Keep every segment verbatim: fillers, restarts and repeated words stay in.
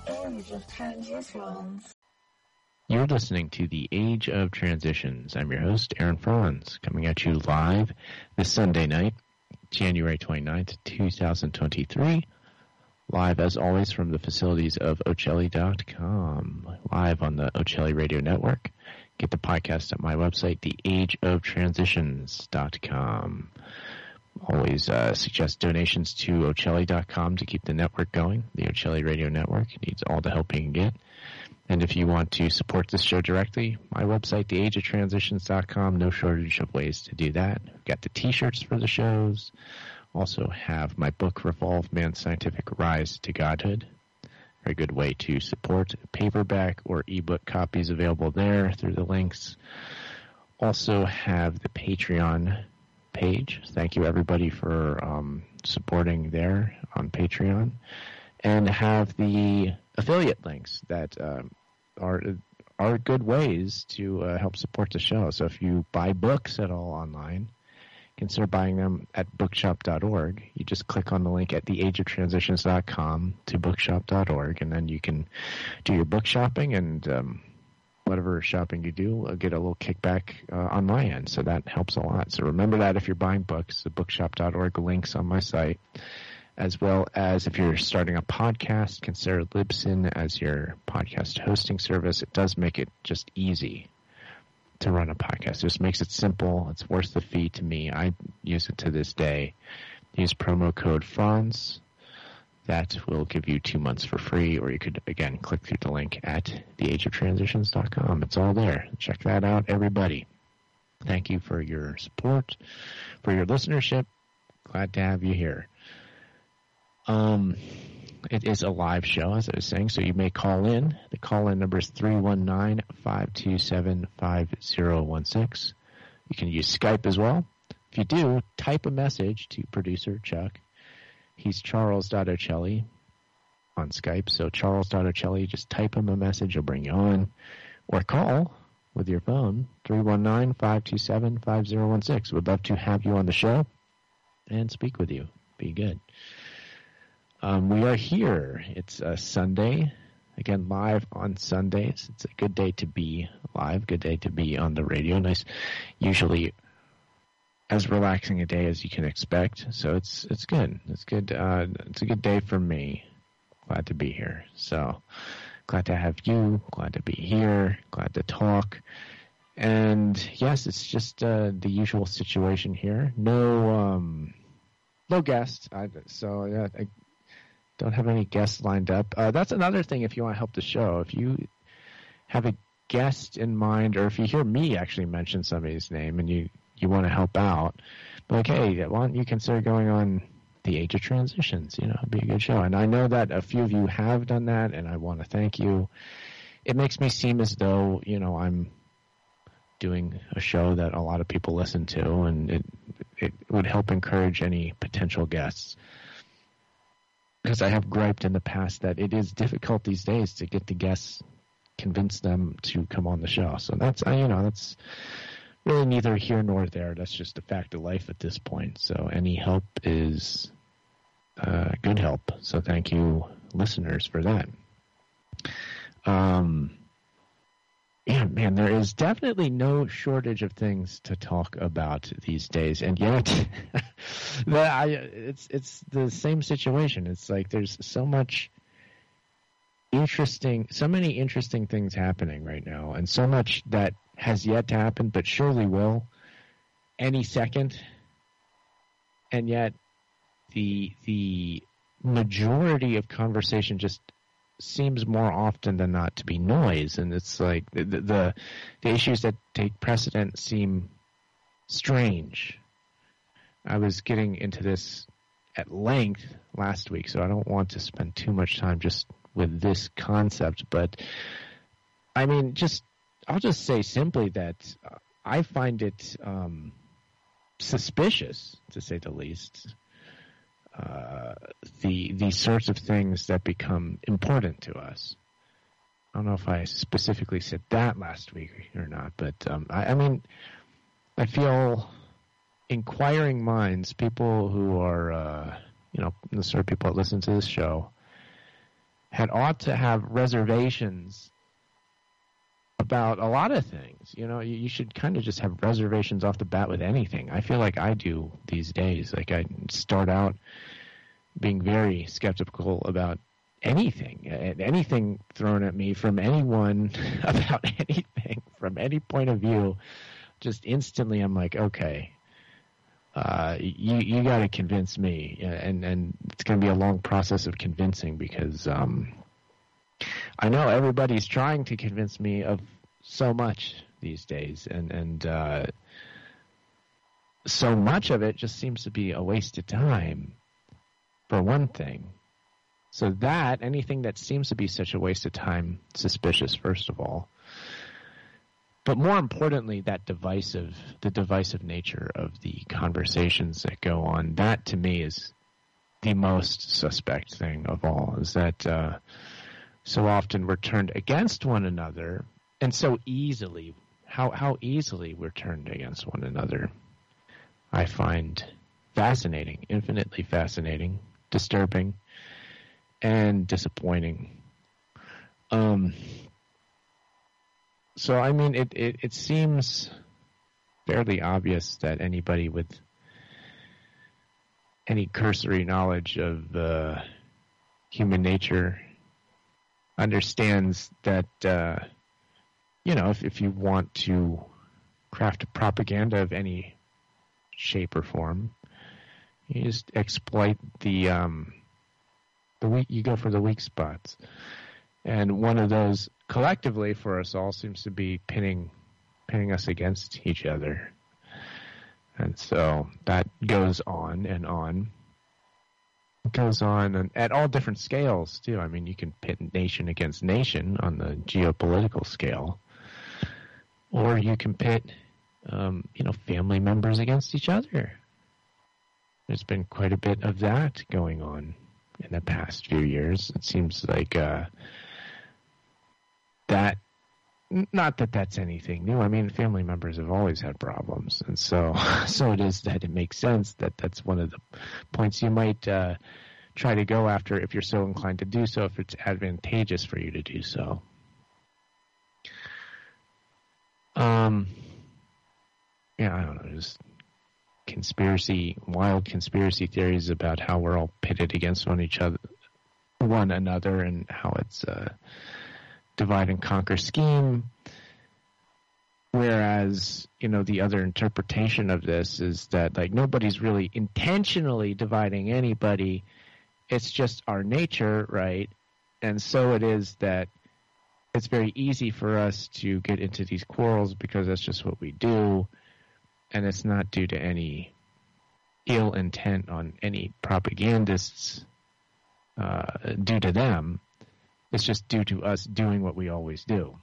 Age of Transitions. You're listening to The Age of Transitions. I'm your host, Aaron Franz, coming at you live this Sunday night, January twenty-ninth, twenty twenty-three. Live, as always, from the facilities of Ocelli dot com. Live on the Ocelli Radio Network. Get the podcast at my website, the age of transitions dot com. Always uh, suggest donations to Ocelli dot com to keep the network going. The Ocelli Radio Network needs all the help you can get. And if you want to support this show directly, my website, the age of transitions dot com, no shortage of ways to do that. We've got the t-shirts for the shows. Also have my book, Revolve Man's Scientific Rise to Godhood. Very good way to support. Paperback or ebook copies available there through the links. Also have the Patreon page. Thank you, everybody, for um, supporting there on Patreon. And have the affiliate links that um, are are good ways to uh, help support the show. So if you buy books at all online, consider buying them at bookshop dot org. You just click on the link at the age of transitions dot com to bookshop dot org, and then you can do your book shopping, and um, whatever shopping you do, I'll get a little kickback uh, on my end, so that helps a lot. So remember that if you're buying books, the bookshop dot org links on my site, as well as if you're starting a podcast, consider Libsyn as your podcast hosting service. It does make it just easy to run a podcast. It just makes it simple. It's worth the fee to me. I use it to this day. Use promo code Franz. That will give you two months for free, or you could, again, click through the link at the age of transitions dot com. It's all there. Check that out, everybody. Thank you for your support, for your listenership. Glad to have you here. Um, it is a live show, as I was saying, so you may call in. The call-in number is three one nine, five two seven, five zero one six. You can use Skype as well. If you do, type a message to producer Chuck. He's charles dot ocelli on Skype, so charles dot ocelli, just type him a message, he'll bring you on. Or call with your phone, three one nine, five two seven, five zero one six. We'd love to have you on the show and speak with you. Be good. Um, we are here. It's a Sunday. Again, live on Sundays. It's a good day to be live, good day to be on the radio. Nice, usually as relaxing a day as you can expect. So it's it's good. It's good. Uh, it's a good day for me. Glad to be here. So glad to have you. Glad to be here. Glad to talk. And yes, it's just uh, the usual situation here. No, um, no guest. I, so yeah. I, Don't have any guests lined up. Uh, that's another thing if you want to help the show. If you have a guest in mind, or if you hear me actually mention somebody's name and you, you want to help out, be like, hey, why don't you consider going on The Age of Transitions? You know, it'd be a good show. And I know that a few of you have done that, and I want to thank you. It makes me seem as though, you know, I'm doing a show that a lot of people listen to, and it it would help encourage any potential guests. Because I have griped in the past that it is difficult these days to get the guests, convince them to come on the show. So that's, you know, that's really neither here nor there. That's just a fact of life at this point. So any help is uh, good help. So thank you, listeners, for that. Um, yeah, man, there is definitely no shortage of things to talk about these days, and yet, the, I, it's it's the same situation. It's like there's so much interesting, so many interesting things happening right now, and so much that has yet to happen, but surely will any second. And yet, the the majority of conversation just seems more often than not to be noise, and it's like the, the the issues that take precedent seem strange. I was getting into this at length last week, so I don't want to spend too much time just with this concept, but I mean, just I'll just say simply that I find it um, suspicious, to say the least, Uh, the the sorts of things that become important to us. I don't know if I specifically said that last week or not, but um, I, I mean, I feel inquiring minds, people who are, uh, you know, the sort of people that listen to this show, had ought to have reservations about a lot of things. You know, you, you should kind of just have reservations off the bat with anything. I feel like I do these days. Like I start out being very skeptical about anything, anything thrown at me from anyone about anything from any point of view. Just instantly, I'm like, okay, uh, you you got to convince me, and and it's going to be a long process of convincing because um, I know everybody's trying to convince me of so much these days, and and uh, so much of it just seems to be a waste of time, for one thing. So that, anything that seems to be such a waste of time, suspicious, first of all. But more importantly, that divisive, the divisive nature of the conversations that go on, that to me is the most suspect thing of all, is that uh, so often we're turned against one another, and so easily, how, how easily we're turned against one another, I find fascinating, infinitely fascinating, disturbing, and disappointing. Um, so, I mean, it, it, it seems fairly obvious that anybody with any cursory knowledge of uh, human nature understands that, uh, you know, if, if you want to craft a propaganda of any shape or form, you just exploit the... Um, The weak, you go for the weak spots. And one of those, collectively for us all, seems to be pinning pinning us against each other. And so that goes on and on. It goes on and at all different scales, too. I mean, you can pit nation against nation on the geopolitical scale. Or you can pit, um, you know, family members against each other. There's been quite a bit of that going on in the past few years. It seems like uh, that, not that that's anything new. I mean, family members have always had problems. And so so it is that it makes sense that that's one of the points you might uh, try to go after if you're so inclined to do so, if it's advantageous for you to do so. Um, yeah, I don't know, just conspiracy, wild conspiracy theories about how we're all pitted against one each other, one another, and how it's a divide and conquer scheme. Whereas, you know, the other interpretation of this is that, like, nobody's really intentionally dividing anybody. It's just our nature, right? And so it is that it's very easy for us to get into these quarrels because that's just what we do. And it's not due to any ill intent on any propagandists, uh, due to them. It's just due to us doing what we always do.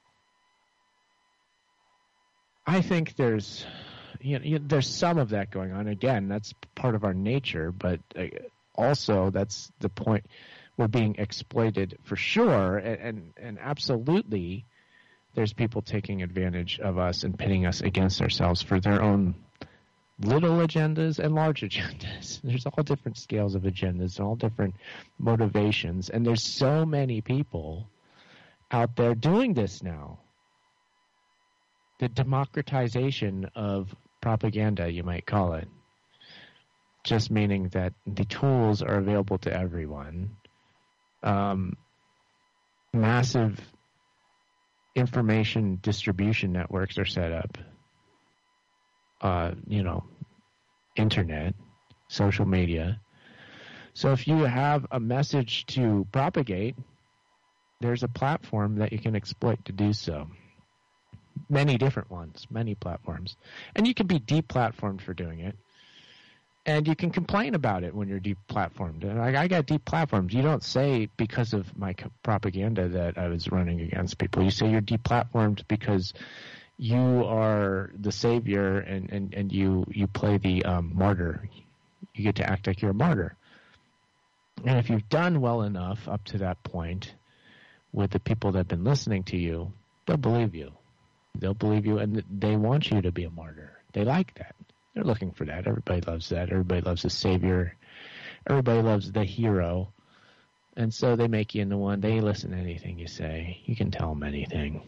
I think there's, you know, there's some of that going on. Again, that's part of our nature, but also that's the point. We're being exploited for sure, and and, and absolutely. There's people taking advantage of us and pitting us against ourselves for their own little agendas and large agendas. There's all different scales of agendas and all different motivations. And there's so many people out there doing this now. The democratization of propaganda, you might call it. Just meaning that the tools are available to everyone. Um, massive information distribution networks are set up. Uh, you know, internet, social media. So if you have a message to propagate, there's a platform that you can exploit to do so. Many different ones, many platforms. And you can be deplatformed for doing it. And you can complain about it when you're deplatformed. And I, I got deplatformed. You don't say because of my propaganda that I was running against people. You say you're deplatformed because you are the savior and, and, and you, you play the um, martyr. You get to act like you're a martyr. And if you've done well enough up to that point with the people that have been listening to you, they'll believe you. They'll believe you, and they want you to be a martyr. They like that. They're looking for that. Everybody loves that. Everybody loves the savior. Everybody loves the hero. And so they make you into one. They listen to anything you say. You can tell them anything.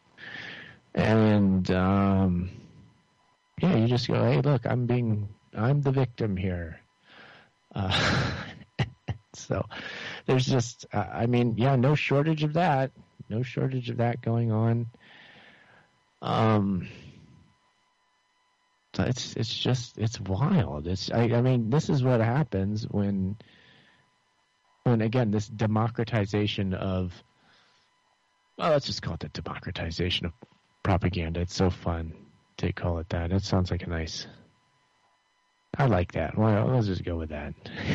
And, um, yeah, you just go, hey, look, I'm being, I'm the victim here. Uh, so there's just, uh, I mean, yeah, no shortage of that. No shortage of that going on. Um, so it's, it's just, it's wild. It's, I, I mean, this is what happens when, when again, this democratization of, well, let's just call it the democratization of propaganda. It's so fun to call it that. It sounds like a nice, I like that. Well, let's just go with that.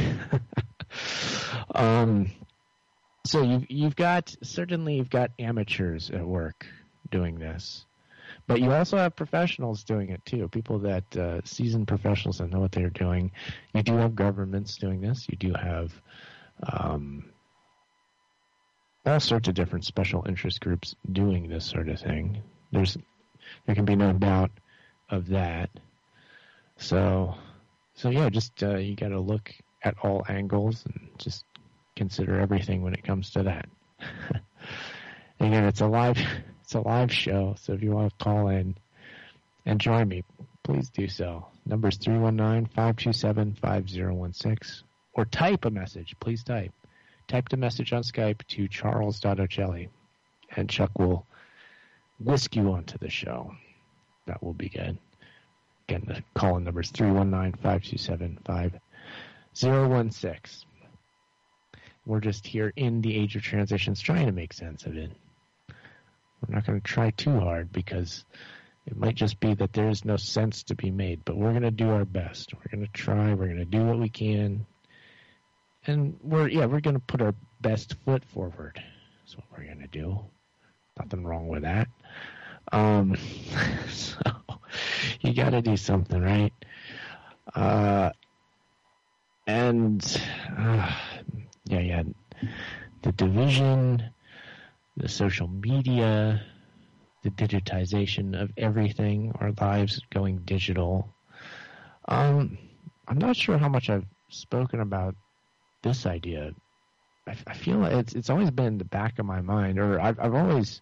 um, so you've, you've got, certainly you've got amateurs at work doing this, but you also have professionals doing it too. People that, uh, seasoned professionals that know what they're doing. You do have governments doing this. You do have, um, all sorts of different special interest groups doing this sort of thing. There's, there can be no doubt of that. So, so yeah, just, uh, you got to look at all angles and just consider everything when it comes to that. Again, it's a live, it's a live show. So if you want to call in and join me, please do so. Number's three one nine, five two seven, five zero one six, or type a message. Please type. Type the message on Skype to charles.ocelli, and Chuck will whisk you onto the show. That will be good. Again, the call-in number is three one nine, five two seven, five zero one six. We're just here in the age of transitions trying to make sense of it. We're not going to try too hard because it might just be that there is no sense to be made, but we're going to do our best. We're going to try. We're going to do what we can. And we're, yeah, we're going to put our best foot forward. That's what we're going to do. Nothing wrong with that. Um, so you got to do something, right? Uh, and, uh, yeah, yeah, the division, the social media, the digitization of everything, our lives going digital. Um, I'm not sure how much I've spoken about this idea. I, I feel like it's it's always been in the back of my mind, or I've I've always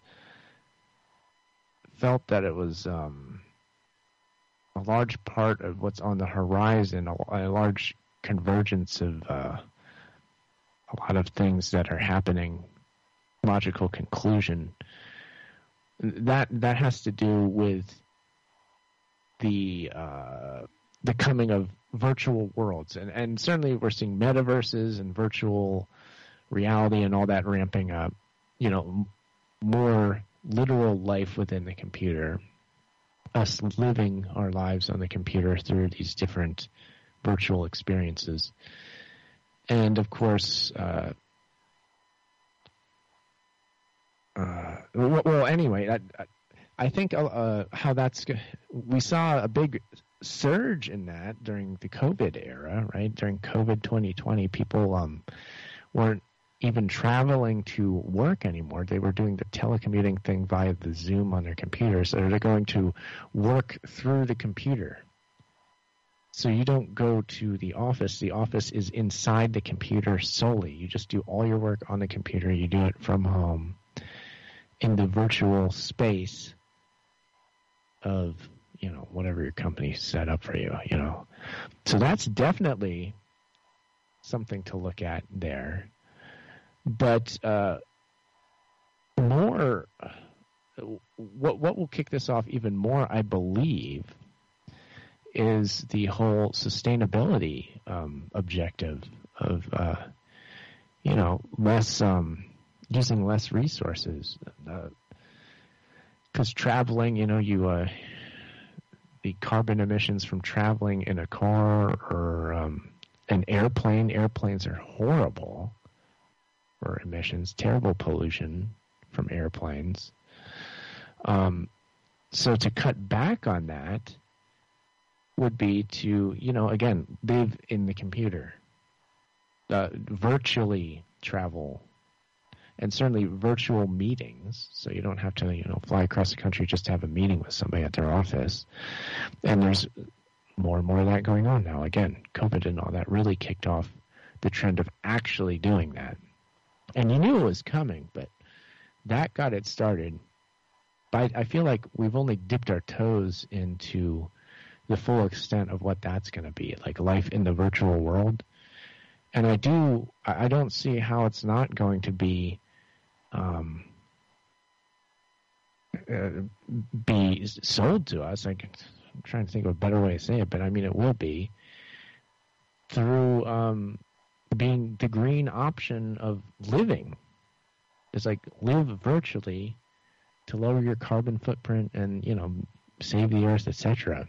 felt that it was um, a large part of what's on the horizon, a, a large convergence of uh, a lot of things that are happening. Logical conclusion that that has to do with the uh, the coming of virtual worlds, and and certainly we're seeing metaverses and virtual reality and all that ramping up. You know, more literal life within the computer, us living our lives on the computer through these different virtual experiences, and of course. Uh, Uh, well, well, anyway, I, I think uh, how that's we saw a big surge in that during the COVID era, right? During COVID twenty twenty, people um, weren't even traveling to work anymore. They were doing the telecommuting thing via the Zoom on their computers. So they're going to work through the computer. So you don't go to the office. The office is inside the computer solely. You just do all your work on the computer. You do it from home. In the virtual space of, you know, whatever your company set up for you, you know. So that's definitely something to look at there. But uh, more, what what will kick this off even more, I believe, is the whole sustainability um, objective of, uh, you know, less... Um, using less resources, because uh, traveling, you know, you uh, the carbon emissions from traveling in a car or um, an airplane. Airplanes are horrible for emissions, terrible pollution from airplanes. Um, so to cut back on that would be to, you know, again, live in the computer, uh, virtually travel. And certainly virtual meetings, so you don't have to, you know, fly across the country just to have a meeting with somebody at their office. And there's more and more of that going on now. Again, COVID and all that really kicked off the trend of actually doing that. And you knew it was coming, but that got it started. But I feel like we've only dipped our toes into the full extent of what that's going to be, like life in the virtual world. And I do, I don't see how it's not going to be, um, uh, be sold to us. I, I'm trying to think of a better way to say it, but I mean, it will be through um, being the green option of living. It's like live virtually to lower your carbon footprint and, you know, save the earth, et cetera.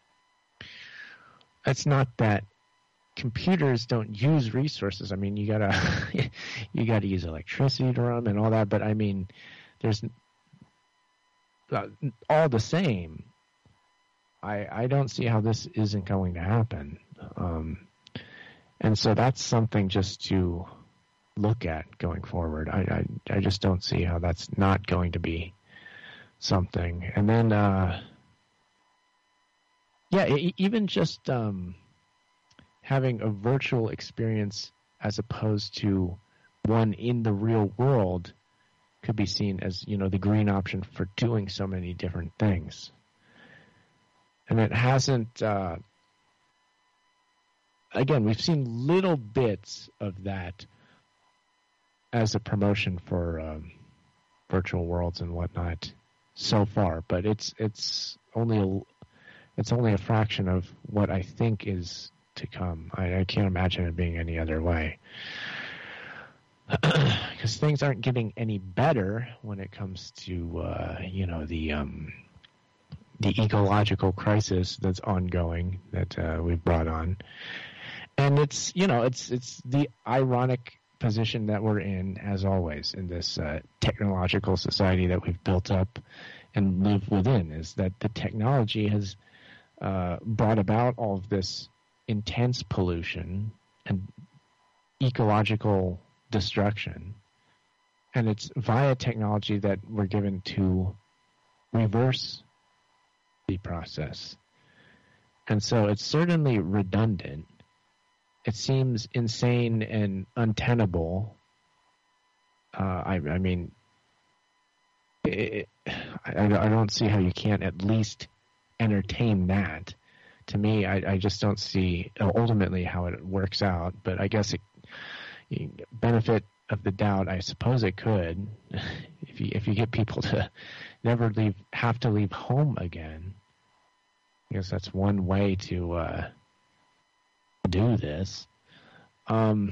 It's not that computers don't use resources. I mean, you gotta you gotta use electricity to run and all that. But I mean, there's uh, all the same. I I don't see how this isn't going to happen. Um, and so that's something just to look at going forward. I I, I just don't see how that's not going to be something. And then, uh, yeah, even just um, having a virtual experience as opposed to one in the real world could be seen as, you know, the green option for doing so many different things. And it hasn't, uh, again, we've seen little bits of that as a promotion for um, virtual worlds and whatnot so far, but it's it's only a it's only a fraction of what I think is to come. I, I can't imagine it being any other way, because things aren't getting any better when it comes to uh, you know the um, the ecological crisis that's ongoing that uh, we've brought on, and it's you know it's it's the ironic position that we're in, as always, in this uh, technological society that we've built up and live within, is that the technology has uh, brought about all of this intense pollution and ecological destruction. And it's via technology that we're given to reverse the process. And so it's certainly redundant. It seems insane and untenable. Uh, I, I mean, it, I, I don't see how you can't at least entertain that. To me, I, I just don't see ultimately how it works out. But I guess it, benefit of the doubt, I suppose it could. If you if you get people to never leave, have to leave home again, I guess that's one way to. Uh, do this. Um,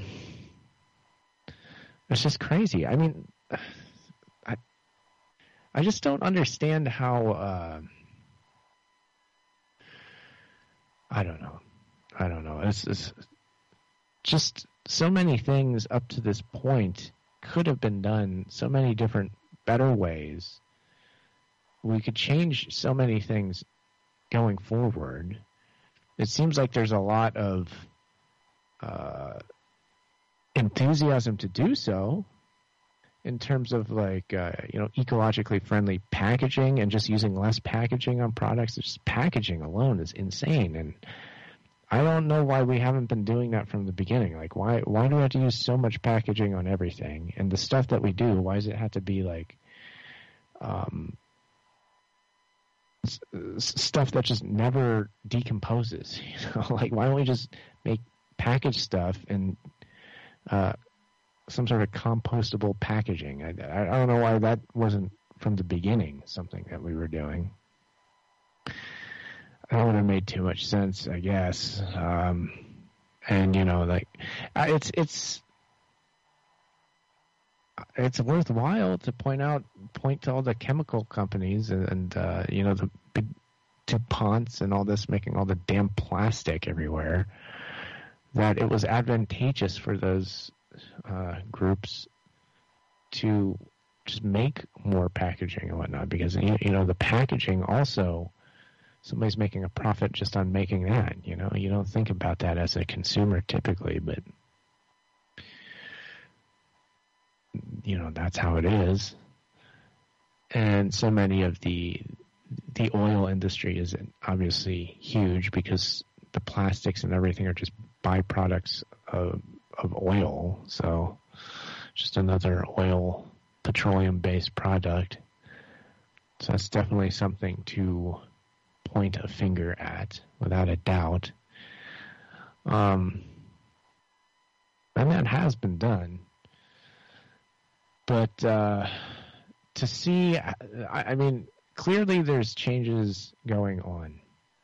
it's just crazy. I mean, I I just don't understand how. Uh, I don't know. I don't know. It's, it's just so many things up to this point could have been done so many different better ways. We could change so many things going forward. It seems like there's a lot of uh, enthusiasm to do so in terms of like, uh, you know, ecologically friendly packaging and just using less packaging on products. Just packaging alone is insane. And I don't know why we haven't been doing that from the beginning. Like, why, why do we have to use so much packaging on everything? And the stuff that we do, why does it have to be like, um, stuff that just never decomposes? You know, like, why don't we just make packaged stuff and uh, some sort of compostable packaging? I, I don't know why that wasn't from the beginning something that we were doing. That would have made too much sense, I guess. Um, and you know, like, it's it's. It's worthwhile to point out, point to all the chemical companies and, and uh, you know, the big DuPonts and all this making all the damn plastic everywhere, that it was advantageous for those uh, groups to just make more packaging and whatnot, because, you, you know, the packaging also, somebody's making a profit just on making that. You know, you don't think about that as a consumer typically, but you know, that's how it is. And so many of the the oil industry is obviously huge because the plastics and everything are just byproducts of of oil. So just another oil, petroleum-based product. So that's definitely something to point a finger at, without a doubt. Um, and that has been done. But uh, to see, I, I mean, clearly there's changes going on.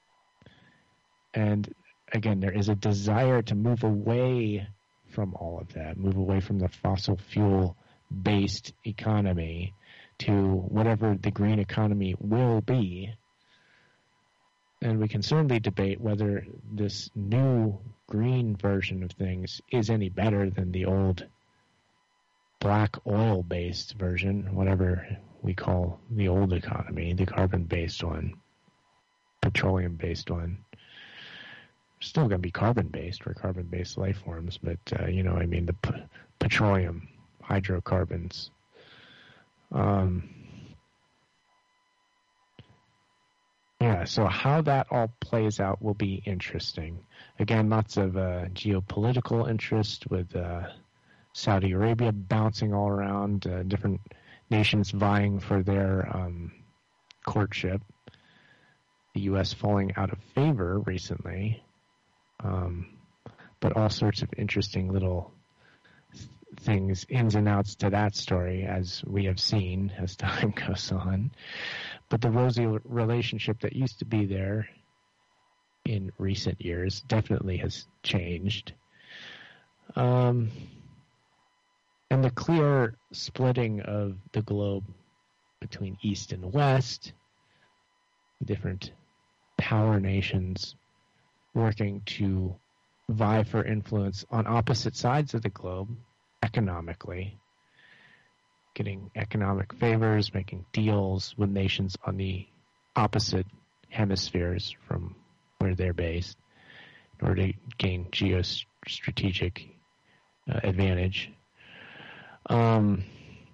And again, there is a desire to move away from all of that, move away from the fossil fuel-based economy to whatever the green economy will be. And we can certainly debate whether this new green version of things is any better than the old black oil-based version, whatever we call the old economy, the carbon-based one, petroleum-based one. Still going to be carbon-based or carbon-based life forms, but, uh, you know, I mean, the p- petroleum, hydrocarbons. Um, yeah, so how that all plays out will be interesting. Again, lots of uh, geopolitical interest with uh, Saudi Arabia bouncing all around, uh, different nations vying for their um, courtship. The U S falling out of favor recently. Um, but all sorts of interesting little th- things, ins and outs to that story, as we have seen as time goes on. But the rosy relationship that used to be there in recent years definitely has changed. Um, and the clear splitting of the globe between East and West, different power nations working to vie for influence on opposite sides of the globe economically, getting economic favors, making deals with nations on the opposite hemispheres from where they're based in order to gain geostrategic uh, advantage. Um,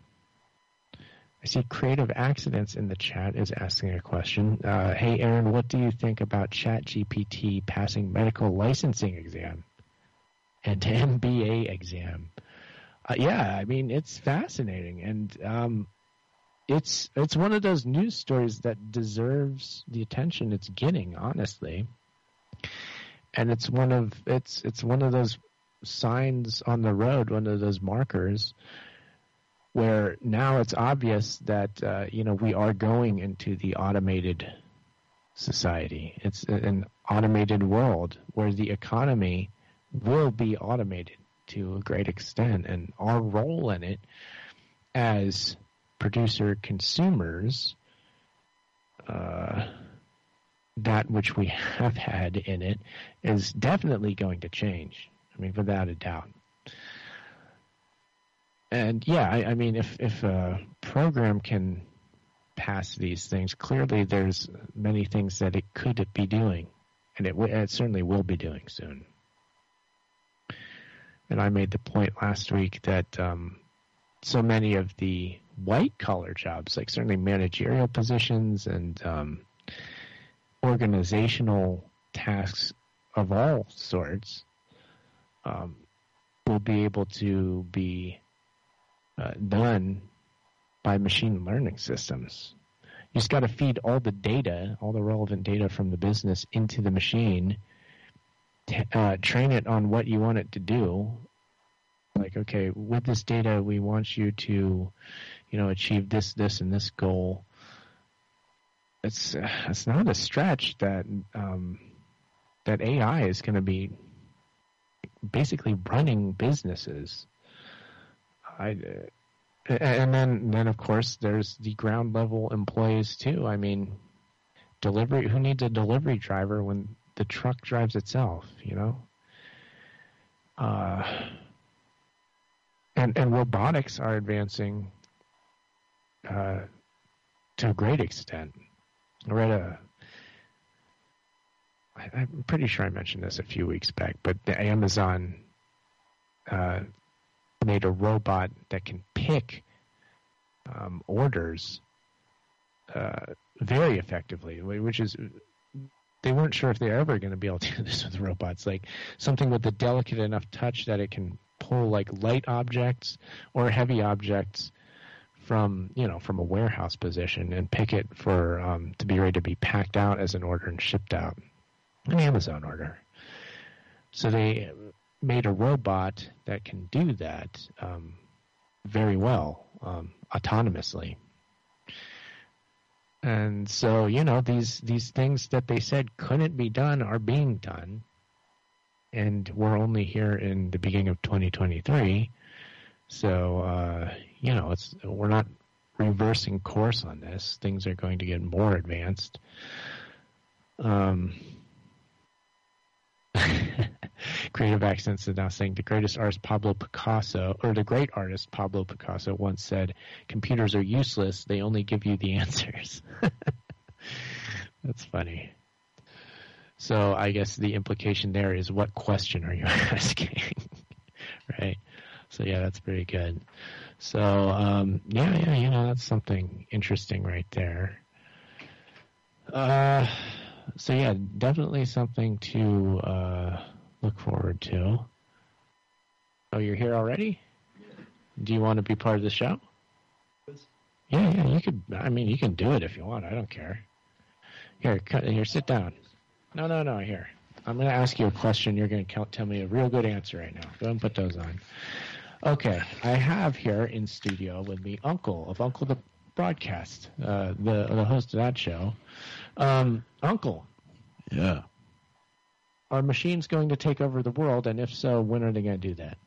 I see Creative Accidents in the chat is asking a question. Uh, hey, Aaron, what do you think about ChatGPT passing medical licensing exam and M B A exam? Uh, yeah, I mean, it's fascinating. And um, it's it's one of those news stories that deserves the attention it's getting, honestly. And it's one of it's it's one of those signs on the road, one of those markers where now it's obvious that, uh, you know, we are going into the automated society. It's an automated world where the economy will be automated to a great extent. And our role in it as producer consumers, uh, that which we have had in it, is definitely going to change. I mean, without a doubt. And yeah, I, I mean, if if a program can pass these things, clearly there's many things that it could be doing, and it, w- it certainly will be doing soon. And I made the point last week that um, so many of the white-collar jobs, like certainly managerial positions and um, organizational tasks of all sorts, um, will be able to be Uh, done by machine learning systems. You just got to feed all the data, all the relevant data from the business into the machine, t- uh, train it on what you want it to do. Like, okay, with this data, we want you to, you know, achieve this, this, and this goal. It's uh, it's not a stretch that um, that A I is going to be basically running businesses. I, and then, then of course, there's the ground level employees too. I mean, delivery. Who needs a delivery driver when the truck drives itself? You know. Uh, and and robotics are advancing uh, to a great extent. I read a. I, I'm pretty sure I mentioned this a few weeks back, but the Amazon. Uh, made a robot that can pick um, orders uh, very effectively, which is, they weren't sure if they were ever going to be able to do this with robots, like something with a delicate enough touch that it can pull like light objects or heavy objects from, you know, from a warehouse position and pick it for um, to be ready to be packed out as an order and shipped out, an Amazon order. So they made a robot that can do that um, very well, um, autonomously. And so, you know, these these things that they said couldn't be done are being done. And we're only here in the beginning of twenty twenty-three. So, uh, you know, it's we're not reversing course on this. Things are going to get more advanced. Um, Creative Accents is now saying the greatest artist Pablo Picasso, or the great artist Pablo Picasso once said, computers are useless, they only give you the answers. That's funny. So I guess the implication there is, what question are you asking? Right? So yeah, that's pretty good. So um, yeah, yeah, you know, that's something interesting right there. Uh, so yeah, definitely something to uh, look forward to. Oh, you're here already? Do you want to be part of the show? Yeah, yeah, you could. I mean, you can do it if you want. I don't care. Here, cut, here, sit down. No, no, no, here. I'm going to ask you a question. You're going to tell me a real good answer right now. Go ahead and put those on. Okay, I have here in studio with me Uncle of Uncle the Broadcast, uh, the the host of that show. Um, Uncle. Yeah. Are machines going to take over the world, and if so, when are they going to do that?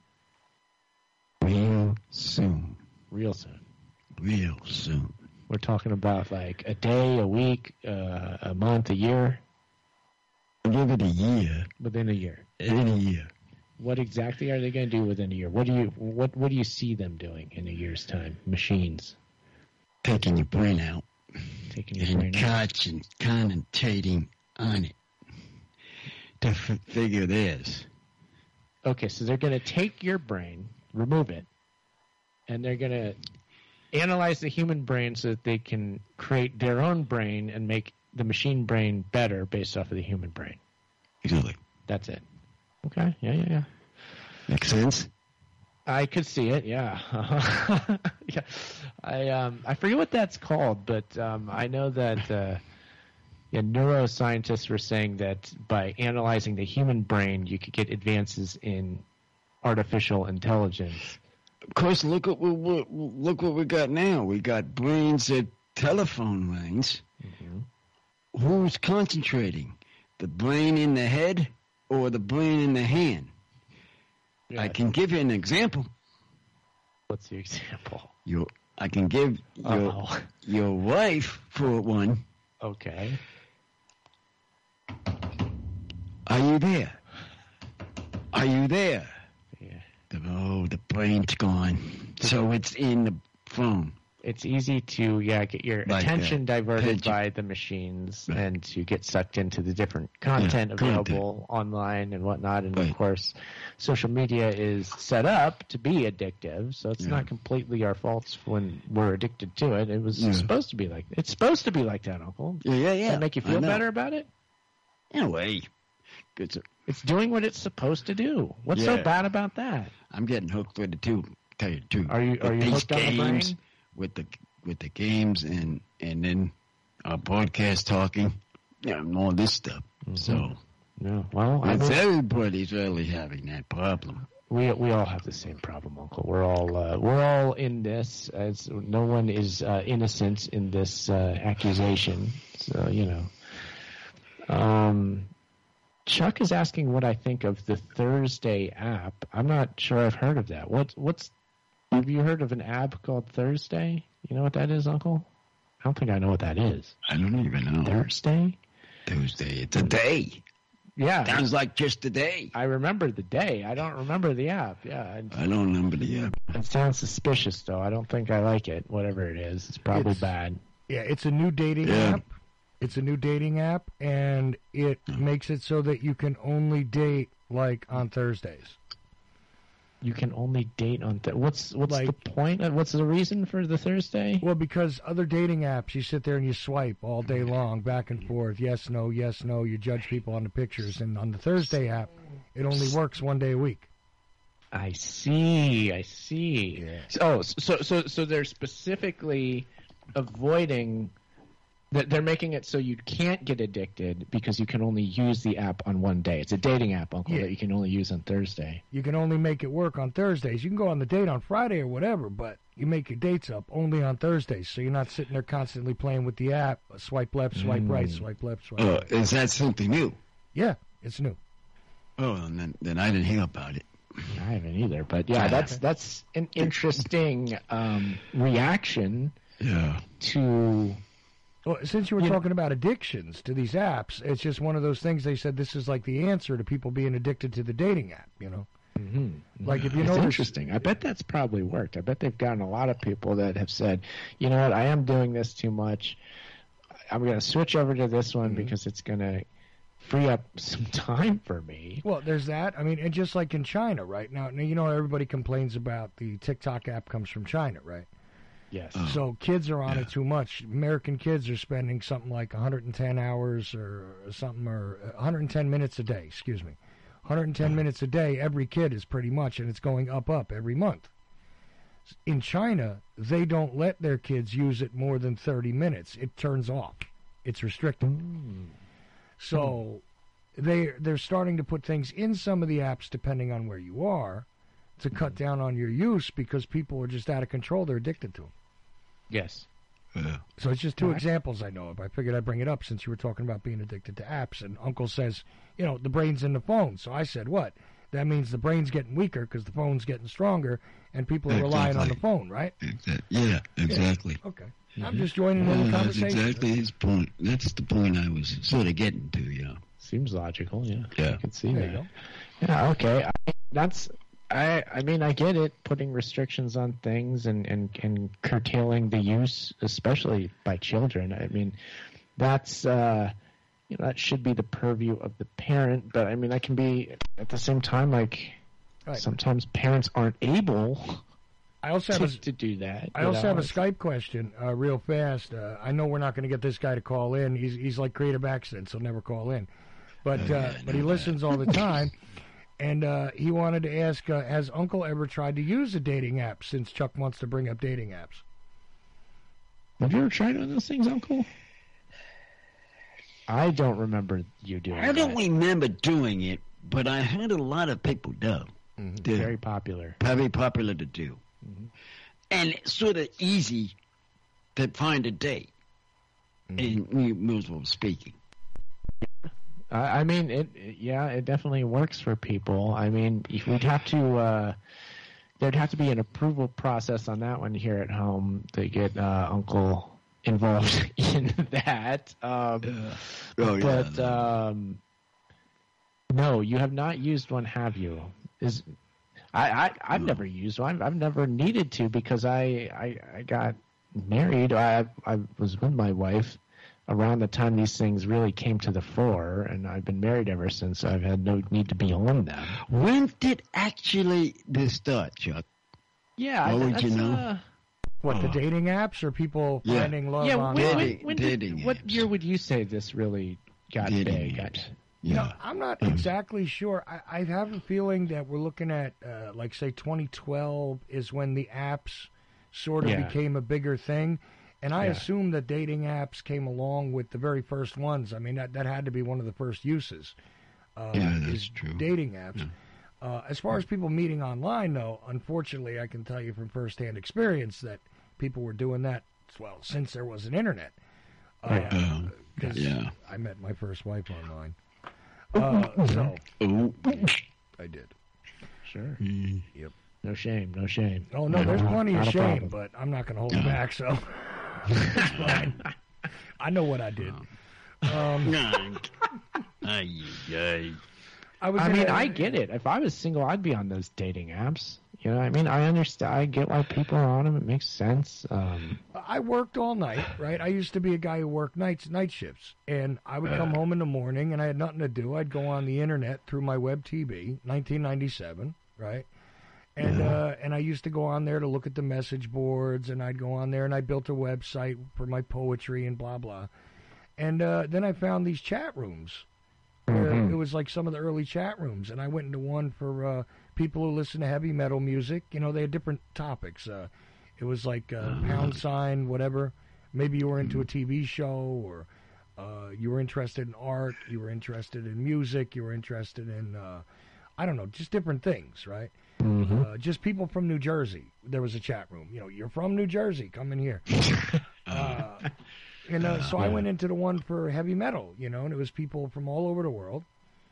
Real soon. Real soon. Real soon. We're talking about like a day, a week, uh, a month, a year? Give it a year. Within a year. In a year. What exactly are they going to do within a year? What do you what what do you see them doing in a year's time? Machines. Taking your brain out. Taking your and brain out. And concentrating on it. To f- figure this. Okay, so they're going to take your brain, remove it, and they're going to analyze the human brain so that they can create their own brain and make the machine brain better based off of the human brain. Exactly. That's it. Okay. Yeah, yeah, yeah. Makes sense? I could see it. Yeah. yeah. I um I forget what that's called, but um I know that uh, yeah, neuroscientists were saying that by analyzing the human brain, you could get advances in artificial intelligence. Of course, look at what, what look what we got now. We got brains at telephone rings. Mm-hmm. Who's concentrating? The brain in the head or the brain in the hand? Yeah, I can give you an example. What's the example? Your, I can give your Uh-oh. your wife for one. Okay. Are you there? Are you there? Yeah. The, oh, the brain's gone. So it's in the phone. It's easy to yeah get your like attention diverted attention. by the machines right. and to get sucked into the different content yeah, available content. online and whatnot. And right. of course, social media is set up to be addictive, so it's yeah. not completely our fault when we're addicted to it. It was yeah. supposed to be like it's supposed to be like that, Uncle. Yeah, yeah, yeah. Does that make you feel better about it? In a way, it's, a, it's doing what it's supposed to do. What's yeah. so bad about that? I'm getting hooked with it too. Tell you the truth. Are you are with you hooked games, on the brain? With the with the games and and then our podcast talking, yeah, and all this stuff. Mm-hmm. So, yeah, well, I mean, everybody's really having that problem. We we all have the same problem, Uncle. We're all uh, we're all in this. As no one is uh, innocent in this uh, accusation. So you know. Um, Chuck is asking what I think of the Thursday app. I'm not sure I've heard of that. What what's Have you heard of an app called Thursday? You know what that is, Uncle? I don't think I know what that is. I don't even know. Thursday? Thursday. It's a day. Yeah. Sounds like just a day. I remember the day. I don't remember the app. Yeah. I, I don't remember the app. It sounds suspicious, though. I don't think I like it. Whatever it is. It's probably it's, bad. Yeah, it's a new dating yeah. app. It's a new dating app, and it oh. makes it so that you can only date, like, on Thursdays. You can only date on th- what's what's like, the point? What's the reason for the Thursday? Well, because other dating apps, you sit there and you swipe all day long, back and forth, yes, no, yes, no. You judge people on the pictures, and on the Thursday app, it only works one day a week. I see. I see. Yeah. Oh, so so so they're specifically avoiding. They're making it so you can't get addicted because you can only use the app on one day. It's a dating app, Uncle, Yeah. that you can only use on Thursday. You can only make it work on Thursdays. You can go on the date on Friday or whatever, but you make your dates up only on Thursdays, so you're not sitting there constantly playing with the app. Swipe left, swipe right, Mm. swipe left, swipe Uh, right. is that something new? Yeah, it's new. Oh, and then, then I didn't hear about it. I haven't either, but yeah, that's that's an interesting um, reaction Yeah. to. Well, since you were You know- talking about addictions to these apps, it's just one of those things. They said this is like the answer to people being addicted to the dating app. You know, Mm-hmm. like if you It's notice, interesting. I bet that's probably worked. I bet they've gotten a lot of people that have said, you know what, I am doing this too much. I'm going to switch over to this one Mhm. because it's going to free up some time for me. well, there's that. I mean, and just like in China right now, now you know everybody complains about the TikTok app comes from China, right? Yes. Oh. So kids are on Yeah. it too much. American kids are spending something like one hundred ten hours or something, or one hundred ten minutes a day. Excuse me, one hundred ten minutes a day. Every kid is pretty much, and it's going up, up every month. In China, they don't let their kids use it more than thirty minutes. It turns off. It's restricted. Mm. So they they're starting to put things in some of the apps, depending on where you are, to cut down on your use because people are just out of control. They're addicted to them. Yes. Yeah. So it's just two Right. examples I know of. I figured I'd bring it up since you were talking about being addicted to apps. And Uncle says, you know, the brain's in the phone. So I said, what? That means the brain's getting weaker because the phone's getting stronger and people are relying on the Exactly. phone, right? Exa- yeah, exactly. Okay. I'm just joining in the Yeah, that's conversation. exactly his point. That's the point I was sort of getting to, yeah. Seems logical, yeah. Yeah. I can see There that. you go. Yeah, okay. I, that's I I mean I get it, putting restrictions on things and, and, and curtailing the use, especially by children. I mean that's uh you know, that should be the purview of the parent, but I mean that can be at the same time like Right. sometimes parents aren't able I also have to, a, to do that. I you also know? have a Skype question, uh, real fast. Uh, I know we're not going to get this guy to call in. He's he's like creative accents. He'll never call in, but Oh, uh, yeah, I but he know listens all the time. And uh, he wanted to ask, uh, has Uncle ever tried to use a dating app? Since Chuck wants to bring up dating apps. Have you ever tried one of those things, Uncle? I don't remember you doing I don't that. remember doing it, but I heard a lot of people do. Mhm. do. Very popular. Very popular to do. Mhm. And it's sort of easy to find a date, in mutual speaking. I I mean, it. it- Yeah, it definitely works for people. I mean, if we'd have to. Uh, there'd have to be an approval process on that one here at home to get uh, Uncle involved in that. Um, Oh, yeah. but um, no, you have not used one, have you? Is I, I I've No. never used one. I've, I've never needed to because I I, I got married. I I was with my wife around the time these things really came to the fore, and I've been married ever since. I've had no need to be on them. When did actually this start, Chuck? Yeah, I What think would you that's, know? uh, What, the Oh. dating apps or people Yeah. finding love yeah, online? when, when, Dating- when did, dating what apps. year would you say this really got Dating big? apps. You know, Yeah. I'm not exactly sure. I, I have a feeling that we're looking at, uh, like, say, twenty twelve is when the apps sort of Yeah. became a bigger thing. And I Yeah. assume that dating apps came along with the very first ones. I mean, that, that had to be one of the first uses. Uh, Yeah, that's is true. Dating apps. Uh, as far as people meeting online, though, unfortunately, I can tell you from firsthand experience that people were doing that, well, since there was an internet. Uh, Uh, 'cause yeah. I met my first wife online. Uh, so Oh. I did. Sure. Mm. No shame. No shame. Oh no, there's Not- plenty of not a shame, problem. but I'm not going to hold it back. So it's fine. I know what I did. Um, Ay, ay. I was. I in mean, a- I get it. If I was single, I'd be on those dating apps. You know, I mean, I understand. I get why people are on them. It makes sense. Um, I worked all night, right? I used to be a guy who worked nights, night shifts, and I would come home in the morning, and I had nothing to do. I'd go on the internet through my web T V, nineteen ninety-seven, right? And uh, and I used to go on there to look at the message boards, and I'd go on there, and I built a website for my poetry and blah blah. And uh, then I found these chat rooms. Where Mhm. It was like some of the early chat rooms, and I went into one for uh, people who listen to heavy metal music. You know, they had different topics. Uh, it was like uh, pound sign, whatever. Maybe you were into a T V show, or uh, you were interested in art, you were interested in music, you were interested in, uh, I don't know, just different things, right? Mm-hmm. Uh, just people from New Jersey. There was a chat room. You know, you're from New Jersey, come in here. uh, and uh, so I went into the one for heavy metal, you know, and it was people from all over the world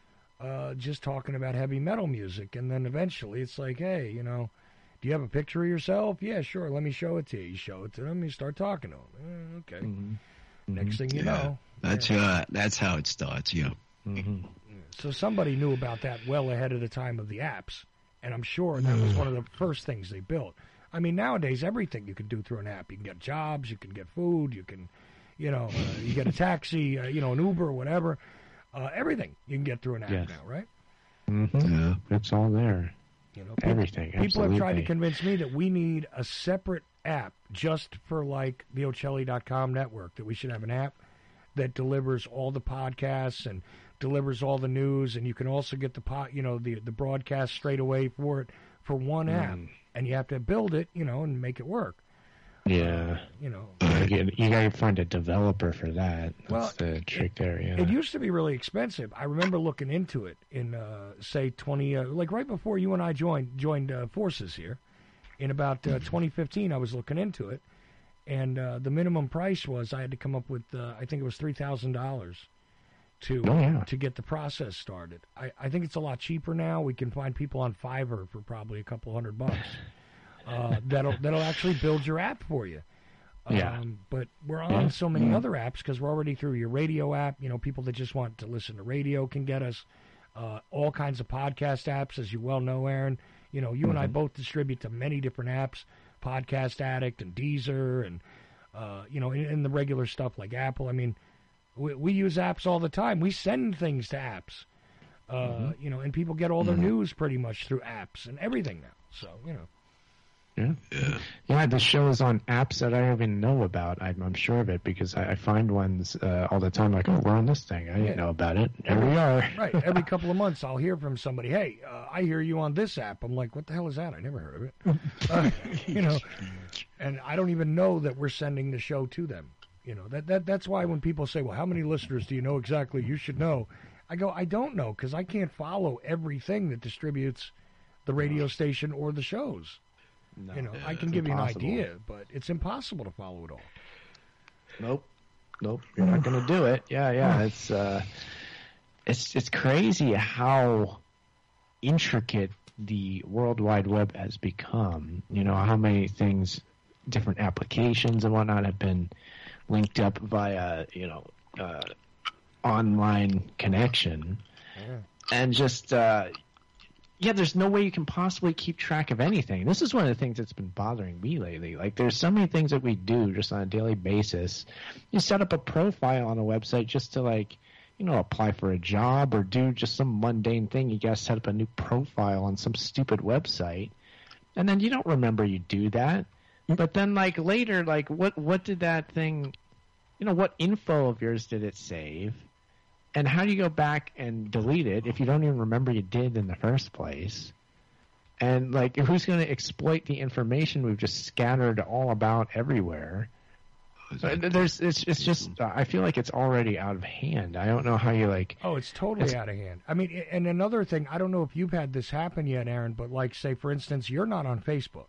uh, just talking about heavy metal music. And then eventually it's like, hey, you know, do you have a picture of yourself? Yeah, sure. Let me show it to you. You show it to them. You start talking to them. Eh, okay. Mm-hmm. Next thing you Yeah, know. That's yeah. uh, that's how it starts. Yeah. Mm-hmm. So somebody knew about that well ahead of the time of the apps. And I'm sure that was one of the first things they built. I mean, nowadays, everything you can do through an app. You can get jobs. You can get food. You can, you know, uh, you get a taxi, uh, you know, an Uber, whatever. Uh, everything you can get through an app Yes. now, right? Mm-hmm. Yeah. It's all there. You know, people, Everything. people absolutely. have tried to convince me that we need a separate app just for like the Ocelli dot com network, that we should have an app that delivers all the podcasts and delivers all the news, and you can also get the pot, you know, the the broadcast straight away for it for one Mm. app, and you have to build it, you know, and make it work. Yeah. You know, You gotta- you got to find a developer for that. That's Well, the trick there, yeah. it used to be really expensive. I remember looking into it in uh, say twenty, uh, like right before you and I joined joined uh, forces here, in about uh, twenty fifteen. I was looking into it, and uh, the minimum price was I had to come up with uh, I think it was three thousand dollars to Oh, yeah. to get the process started. I, I think it's a lot cheaper now. We can find people on Fiverr for probably a couple hundred bucks. Uh, that'll that'll actually build your app for you. Yeah. Um, but we're on Yeah. so many other apps because we're already through your radio app. You know, people that just want to listen to radio can get us. Uh, all kinds of podcast apps, as you well know, Aaron. You know, you and I both distribute to many different apps, Podcast Addict and Deezer, and uh, you know, and, and the regular stuff like Apple. I mean, we, we use apps all the time. We send things to apps. Uh, Mm-hmm. You know, and people get all their news pretty much through apps and everything now. So, you know. Yeah. Yeah. Yeah, the show is on apps that I don't even know about. I'm, I'm sure of it because I, I find ones uh, all the time like, oh, we're on this thing. I didn't Yeah. know about it. Here we are. Right. Every couple of months, I'll hear from somebody, hey, uh, I hear you on this app. I'm like, what the hell is that? I never heard of it. Uh, you know, and I don't even know that we're sending the show to them. You know, that, that that's why when people say, well, how many listeners do you know exactly? You should know. I go, I don't know because I can't follow everything that distributes the radio station or the shows. No, You know, I it's can give impossible. you an idea, but it's impossible to follow it all. Nope. Nope. You're not going to do it. Yeah, yeah. It's uh, it's it's crazy how intricate the World Wide Web has become. You know, how many things, different applications and whatnot have been linked up via, you know, uh, online connection. Yeah. And just, uh, yeah, there's no way you can possibly keep track of anything. This is one of the things that's been bothering me lately. Like, there's so many things that we do just on a daily basis. You set up a profile on a website just to, like, you know, apply for a job or do just some mundane thing. You got to set up a new profile on some stupid website. And then you don't remember you do that. But then, like, later, like, what, what did that thing, you know, what info of yours did it save? And how do you go back and delete it if you don't even remember you did in the first place? And, like, who's going to exploit the information we've just scattered all about everywhere? So there's, it's, it's just, uh, I feel like it's already out of hand. I don't know how you, like... Oh, it's totally It's- out of hand. I mean, and another thing, I don't know if you've had this happen yet, Aaron, but like, say, for instance, you're not on Facebook,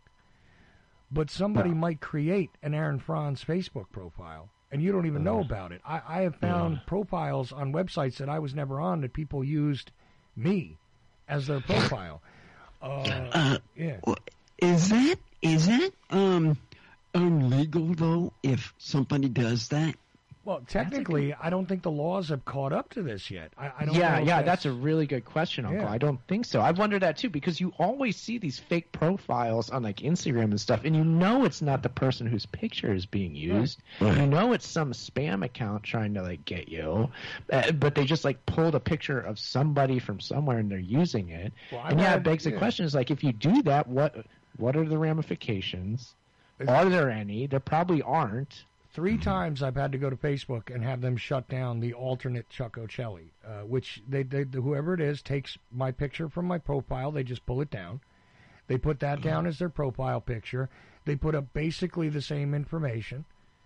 but somebody No. might create an Aaron Franz Facebook profile, and you don't even know about it. I, I have found Yeah. profiles on websites that I was never on that people used me as their profile. Uh, Uh, yeah. is that is that um illegal though? If somebody does that, Well, technically, I don't think the laws have caught up to this yet. I, I don't Yeah, know if yeah, that's a really good question, Uncle. Yeah. I don't think so. I've wondered that too because you always see these fake profiles on like Instagram and stuff, and you know it's not the person whose picture is being used. Right. You know it's some spam account trying to like get you, uh, but they just like pulled a picture of somebody from somewhere and they're using it. Well, I've and yeah, had- it begs the yeah. question: is like if you do that, what what are the ramifications? Is- Are there any? There probably aren't. Three times I've had to go to Facebook and have them shut down the alternate Chuck Ocelli, uh, which they, they, whoever it is takes my picture from my profile. They just pull it down. They put that down as their profile picture. They put up basically the same information.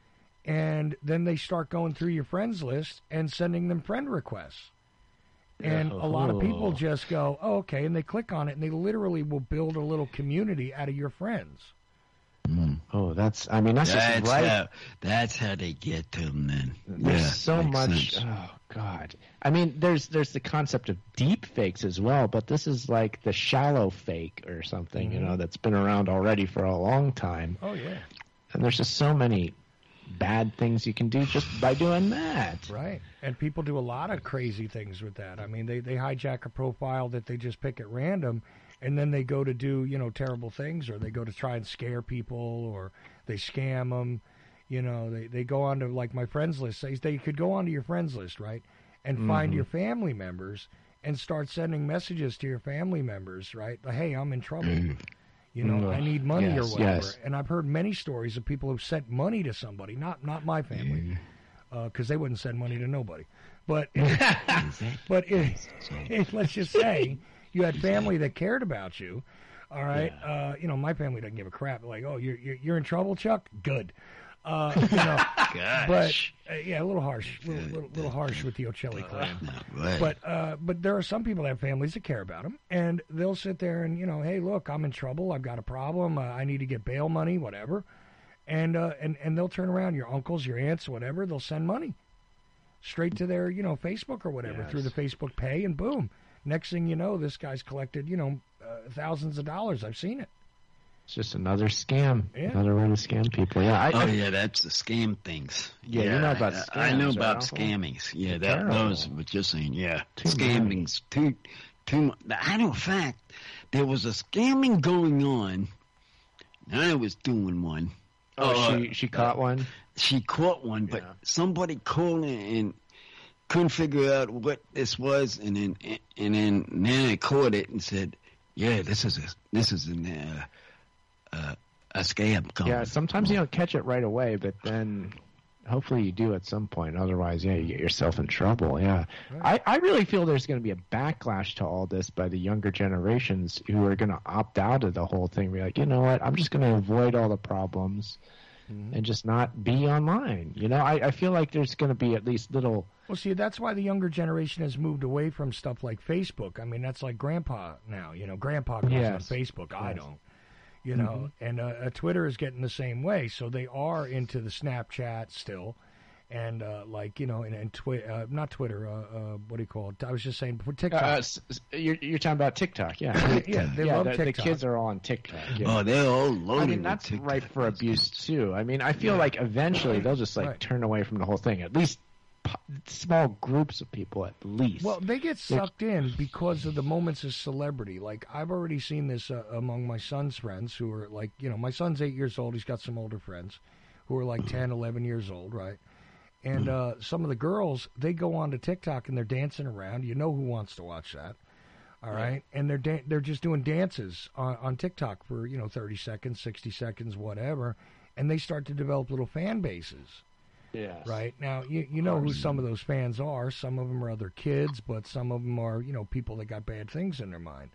And then they start going through your friends list and sending them friend requests. And a lot of people just go, oh, okay, and they click on it, and they literally will build a little community out of your friends. Mm. Oh, that's, I mean, that's, that's just right. How, that's how they get to them, then. There's yeah, so much, sense. oh, God. I mean, there's there's the concept of deep fakes as well, but this is like the shallow fake or something, mm-hmm. you know, that's been around already for a long time. Oh, yeah. And there's just so many bad things you can do just by doing that. Right. And people do a lot of crazy things with that. I mean, they, they hijack a profile that they just pick at random, and then they go to do, you know, terrible things, or they go to try and scare people, or they scam them. You know, they, they go on to, like my friends list, they, they could go onto your friends list, right, and mm-hmm. find your family members and start sending messages to your family members, right? Like, hey, I'm in trouble. You know, I need money yes, or whatever. Yes. And I've heard many stories of people who've sent money to somebody, not not my family, because uh, they wouldn't send money to nobody. But but it, it, let's just say you had family that cared about you. All right, yeah. uh, you know, my family doesn't give a crap. Like, oh, you're you're, you're in trouble, Chuck? Good. Uh, you know, but uh, yeah, a little harsh, a little, little, little harsh with the Ocelli clan. Right. But uh, but there are some people that have families that care about them, and they'll sit there and, you know, hey, look, I'm in trouble, I've got a problem, uh, I need to get bail money, whatever, and uh, and and they'll turn around, your uncles, your aunts, whatever, they'll send money straight to their, you know, Facebook or whatever, yes. through the Facebook Pay, and boom, next thing you know, this guy's collected, you know, uh, thousands of dollars. I've seen it. It's just another scam, yeah. another way to scam people. Yeah. I, oh I, yeah, that's the scam things. Yeah, yeah you know about I, scams. I know about right? scammings. Yeah, that Terrible. those what you're saying. Yeah, Too scammings. Too, too. I know. In fact, there was a scamming going on. I was doing one. Oh, uh, she she caught uh, one. She caught one, but Yeah. somebody called in and couldn't figure out what this was, and then and then then I caught it and said, "Yeah, this is a this is an." Uh, Uh, a scam coming. Yeah, sometimes you don't catch it right away, but then hopefully you do at some point. Otherwise, yeah, you get yourself in trouble. Yeah, right. I, I really feel there's going to be a backlash to all this by the younger generations who are going to opt out of the whole thing. Be like, you know what? I'm just going to avoid all the problems mm-hmm. and just not be online. You know, I, I feel like there's going to be at least little. Well, see, that's why the younger generation has moved away from stuff like Facebook. I mean, that's like Grandpa now. You know, Grandpa goes Yes. on Facebook. Yes. I don't. You know, mm-hmm. and uh, uh, Twitter is getting the same way. So they are into the Snapchat still, and uh, like you know, and, and twi- uh, not Twitter. Uh, uh, what do you call it? I was just saying TikTok. Uh, s- s- you're, you're talking about TikTok, yeah. yeah, they yeah, love the, TikTok. the kids are all on TikTok. Yeah. Oh, they're all loaded. I mean, that's with TikTok. ripe for abuse too. I mean, I feel like eventually they'll just like Right. turn away from the whole thing. At least po- small groups of people, at least. Well, they get sucked in because of the moments of celebrity. Like, I've already seen this uh, among my son's friends who are like, you know, my son's eight years old. He's got some older friends who are like ten, eleven years old, right? And uh, some of the girls, they go on to TikTok and they're dancing around. You know who wants to watch that, all right? right? And they're da- they're just doing dances on, on TikTok for, you know, thirty seconds, sixty seconds, whatever. And they start to develop little fan bases. Yes. Right. Now, you you know who some of those fans are. Some of them are other kids, but some of them are, you know, people that got bad things in their mind.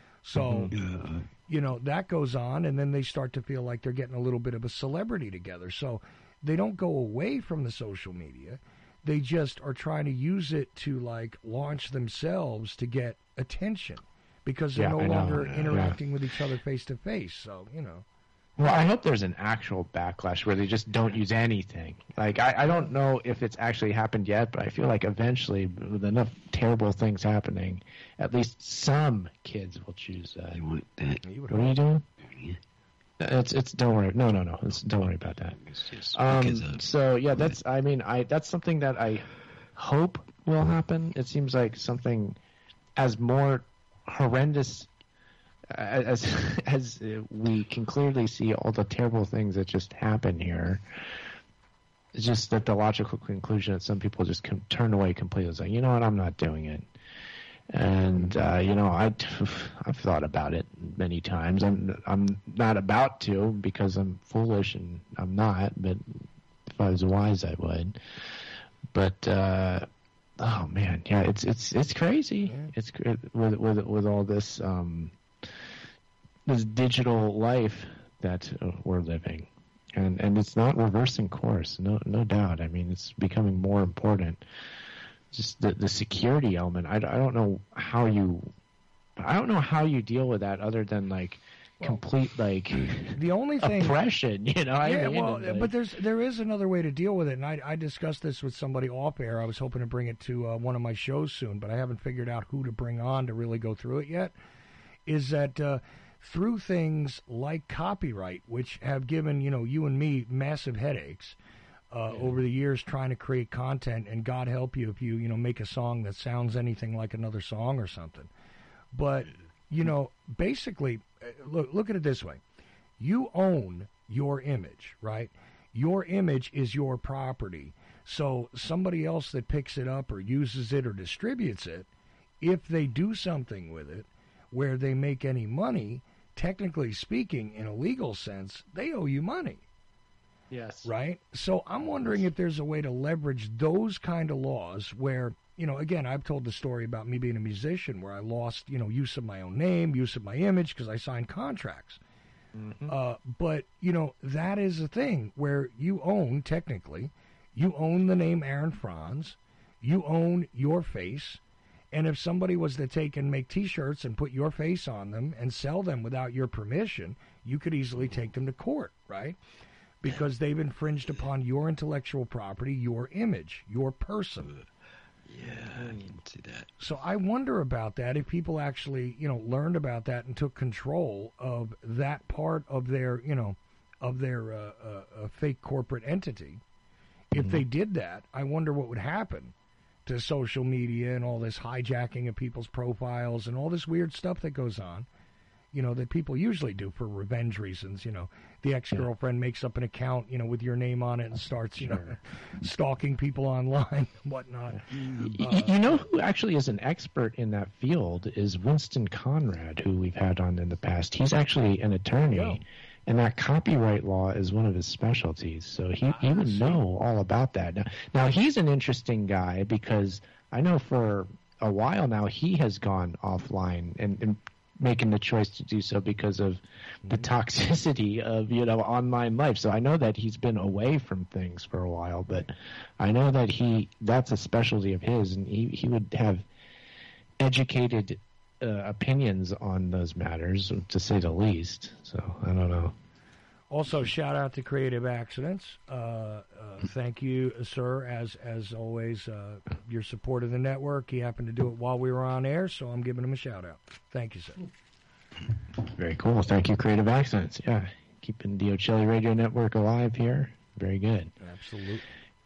So, Yeah. you know, that goes on, and then they start to feel like they're getting a little bit of a celebrity together. So they don't go away from the social media. They just are trying to use it to, like, launch themselves to get attention because they're Yeah, no I know. longer Yeah. interacting with each other face-to-face. So, you know. Well, I hope there's an actual backlash where they just don't use anything. Like, I, I don't know if it's actually happened yet, but I feel like eventually, with enough terrible things happening, at least some kids will choose that. I want that. What are you doing? It's it's don't worry. No, no, no. It's, don't worry about that. It's just Um, because of- so yeah, that's. I mean, I that's something that I hope will happen. It seems like something as more horrendous as as we can clearly see all the terrible things that just happen here. It's just that the logical conclusion that some people just can turn away completely. It's like, you know what, I'm not doing it. And uh, you know, I I've thought about it many times. I'm I'm not about to because I'm foolish and I'm not. But if if I was wise, I would. But uh, oh man, yeah, it's it's it's crazy. Yeah. It's with with with all this um, this digital life that we're living, and and it's not reversing course. No no doubt. I mean, it's becoming more important. Just the the security element. I, I don't know how you. I don't know how you deal with that other than like. Well, complete like the only thing oppression, you know. Yeah, I mean, well, like, but there's there is another way to deal with it, and I, I discussed this with somebody off air. I was hoping to bring it to uh, one of my shows soon, but I haven't figured out who to bring on to really go through it yet. Is that uh, through things like copyright, which have given you know you and me massive headaches uh, yeah. over the years trying to create content, and God help you if you you know make a song that sounds anything like another song or something, but. You know, basically, look look at it this way. You own your image, right? Your image is your property. So somebody else that picks it up or uses it or distributes it, if they do something with it where they make any money, technically speaking, in a legal sense, they owe you money. Yes. Right? So I'm wondering if there's a way to leverage those kind of laws where... You know, again, I've told the story about me being a musician where I lost, you know, use of my own name, use of my image because I signed contracts. Mm-hmm. Uh, but, you know, that is a thing where you own, technically, you own the name Aaron Franz, you own your face, and if somebody was to take and make T-shirts and put your face on them and sell them without your permission, you could easily take them to court, right? Because they've infringed upon your intellectual property, your image, your person. Yeah, I can see that. So I wonder about that, if people actually, you know, learned about that and took control of that part of their, you know, of their uh, uh, uh, fake corporate entity. If mm-hmm. they did that, I wonder what would happen to social media and all this hijacking of people's profiles and all this weird stuff that goes on, you know, that people usually do for revenge reasons. You know, the ex-girlfriend yeah. makes up an account, you know, with your name on it and starts, you know, stalking people online and whatnot. Uh, you know who actually is an expert in that field is Winston Conrad, who we've had on in the past. He's actually an attorney, yeah. and that copyright law is one of his specialties. So he, he would know all about that. Now, now, he's an interesting guy because I know for a while now he has gone offline and, and making the choice to do so because of the toxicity of, you know, online life. So I know that he's been away from things for a while, but I know that he, that's a specialty of his, and he, he would have educated uh, opinions on those matters, to say the least. So I don't know. Also, shout out to Creative Accidents. Uh, uh, thank you, sir, as as always, uh, your support of the network. He happened to do it while we were on air, so I'm giving him a shout out. Thank you, sir. Very cool. Thank you, Creative Accidents. Yeah, keeping the Ocelli Radio Network alive here. Very good. Absolutely.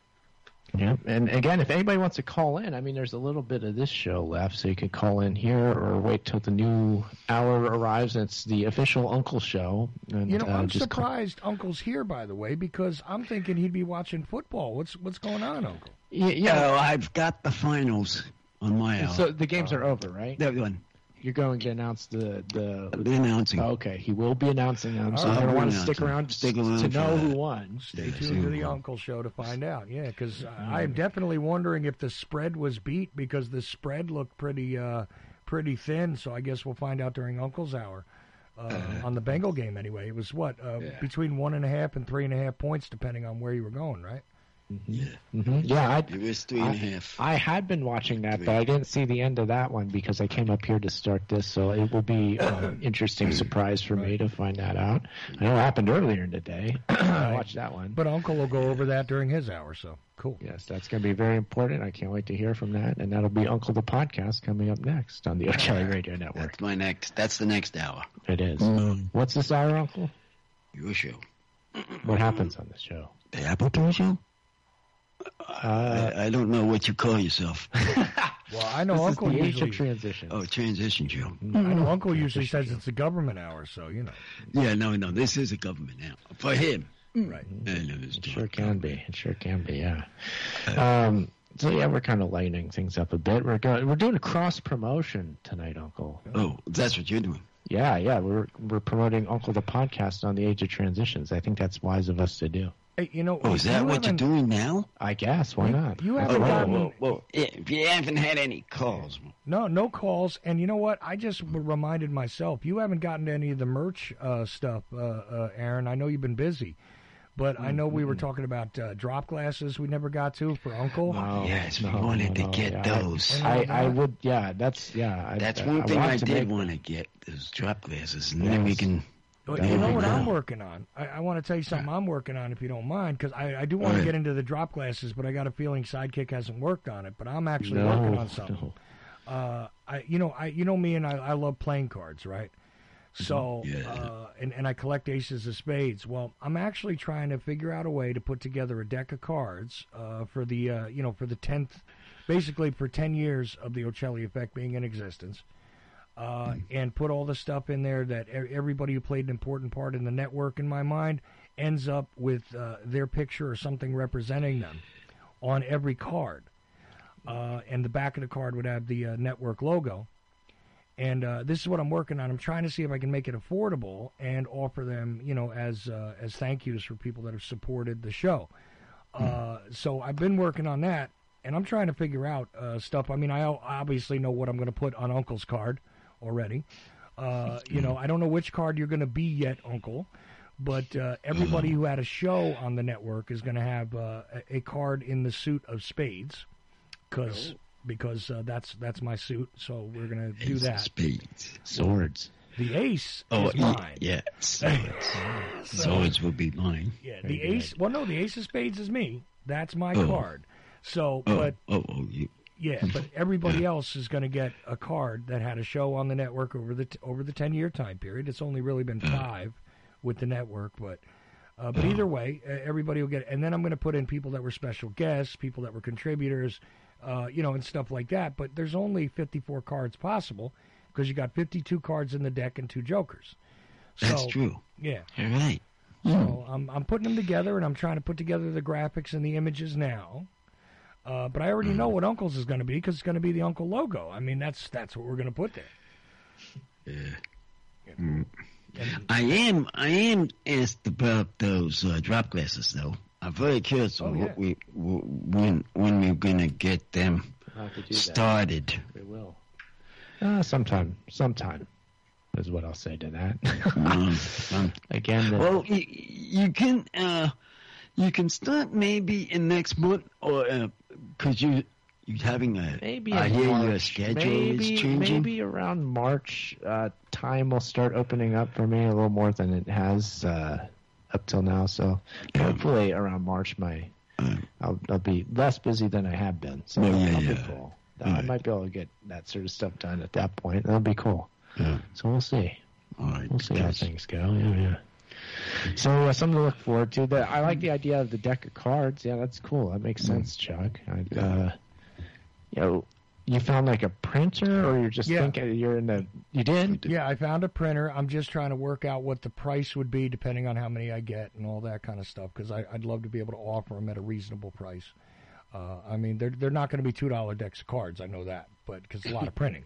Yeah, and again, if anybody wants to call in, I mean, there's a little bit of this show left, so you can call in here or wait till the new hour arrives. It's the official Uncle Show. And, you know, uh, I'm just surprised call... Uncle's here, by the way, because I'm thinking he'd be watching football. What's what's going on, Uncle? Yeah, yeah. Oh, I've got the finals on my hour. So the games uh, are over, right? They're done. You're going to announce the... the I'll be announcing. Oh, okay, he will be announcing them, so you're going to want to stick around, stick around to know who won. Stay yeah, tuned to the Uncle Show to find out. Yeah, because uh, I'm definitely wondering if the spread was beat, because the spread looked pretty uh, pretty thin, so I guess we'll find out during Uncle's Hour. Uh, uh, on the Bengal game, anyway. It was, what, uh, yeah. between one and a half and three and a half points, depending on where you were going, right? Mm-hmm. Yeah, mm-hmm. yeah. I, it was three and a half. I had been watching that, three. but I didn't see the end of that one because I came up here to start this. So it will be an interesting surprise for right. me to find that out. I know it happened earlier in the day. I watched that one, but Uncle will go over that during his hour. So cool. Yes, that's going to be very important. I can't wait to hear from that, and that'll be Uncle the Podcast coming up next on the Ocelli Radio Network. That's my next. That's the next hour. It is. Mm. What's this hour, Uncle? Your show. What happens on the show? The Appleton Show. Uh, I, I don't know what you call yourself. Well, I know this Uncle is the usually age of transition. Oh, transition show. I know Uncle usually says it's a government hour, so you know. Yeah, no, no, this is a government hour for him. Right. I know it sure can be. It sure can be. Yeah. Um. So yeah, we're kind of lightening things up a bit. We're going. We're doing a cross promotion tonight, Uncle. Oh, that's what you're doing. Yeah, yeah. We're we're promoting Uncle the Podcast on the Age of Transitions. I think that's wise of us to do. Hey, you know, Oh, is that you what you're haven't- doing now? I guess. Why not? You Oh, haven't whoa, gotten whoa, whoa. If you haven't had any calls, no no calls, and you know what? I just reminded myself you haven't gotten to any of the merch uh, stuff, uh, uh, Aaron. I know you've been busy, but I know we were talking about uh, drop glasses we never got to for Uncle. No, yes, we no, wanted no, to get yeah, those. I, I, I would, yeah, that's, yeah. I, That's I, one thing want I to did make- want to get, those drop glasses, and then we Yes. can... But That you would know be what cool. I'm working on? I, I want to tell you something I'm working on, if you don't mind, because I, I do want to Right. get into the drop glasses, but I got a feeling Sidekick hasn't worked on it. But I'm actually No, working on something. no. Uh, I, you know, I, you know me, and I, I love playing cards, right? So, Yeah. uh, and and I collect aces of spades. Well, I'm actually trying to figure out a way to put together a deck of cards uh, for the, uh, you know, for the tenth, basically for ten years of the Ocelli effect being in existence. Uh, and put all the stuff in there that e- everybody who played an important part in the network, in my mind, ends up with uh, their picture or something representing them on every card. Uh, and the back of the card would have the uh, network logo. And uh, this is what I'm working on. I'm trying to see if I can make it affordable and offer them, you know, as uh, as thank yous for people that have supported the show. Uh, so I've been working on that, and I'm trying to figure out uh, stuff. I mean, I o- obviously know what I'm going to put on Uncle's card already. Uh, you know, I don't know which card you're going to be yet, Uncle, but uh, everybody who had a show on the network is going to have uh, a, a card in the suit of spades, cause, because uh, that's that's my suit. So we're going to do Ace of that. Spades. Swords. The ace Oh, is yeah, mine. yeah. Swords. Swords would be mine. Yeah, the Very ace. Well, no, the ace of spades is me. That's my Oh. card. So, Oh, but oh, oh, you... yeah, but everybody else is going to get a card that had a show on the network over the t- over the ten year time period. It's only really been five with the network, but uh, but either way, uh, everybody will get it. And then I'm going to put in people that were special guests, people that were contributors, uh, you know, and stuff like that. But there's only fifty-four cards possible because you got fifty-two cards in the deck and two jokers. So, That's true. Yeah. All right. So I'm I'm putting them together, and I'm trying to put together the graphics and the images now. Uh, but I already know what Uncle's is going to be because it's going to be the Uncle logo. I mean, that's that's what we're going to put there. Yeah. Mm. I am I am asked about those uh, drop glasses though. I'm very curious Oh, on yeah. what we w- when when we're gonna get them We'll have to do that. started. We will. Uh, sometime. Sometime is what I'll say to that. um, um, Again, the, well, you, you can uh, you can start maybe in next month or uh, cause you you having a maybe I in hear March. your schedule maybe, is changing. Maybe around March, uh, time will start opening up for me a little more than it has uh, up till now. So hopefully around March, my Uh, I'll, I'll be less busy than I have been. So Well, yeah, that'll be yeah. cool. I Right. might be able to get that sort of stuff done at that point. That'll be cool. yeah. So we'll see. All right. We'll see how because- things go. Yeah, yeah. So uh, something to look forward to. The, I like the idea of the deck of cards. Yeah, that's cool. That makes sense, Chuck. I, uh, you know, you found like a printer, or you're just Yeah. thinking you're in the. You did. Yeah, I found a printer. I'm just trying to work out what the price would be depending on how many I get and all that kind of stuff because I'd love to be able to offer them at a reasonable price. Uh, I mean, they're they're not going to be two dollar decks of cards. I know that, but because it's a lot of printing.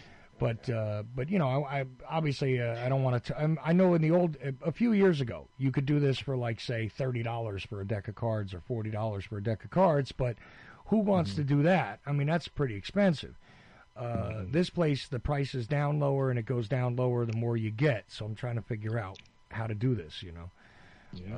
But uh, but you know, I, I obviously uh, I don't want to. I know in the old a few years ago you could do this for like say thirty dollars for a deck of cards or forty dollars for a deck of cards. But who wants Mm-hmm. to do that? I mean, that's pretty expensive. Uh, Mm-hmm. This place, the price is down lower, and it goes down lower the more you get. So I'm trying to figure out how to do this. You know. Yeah.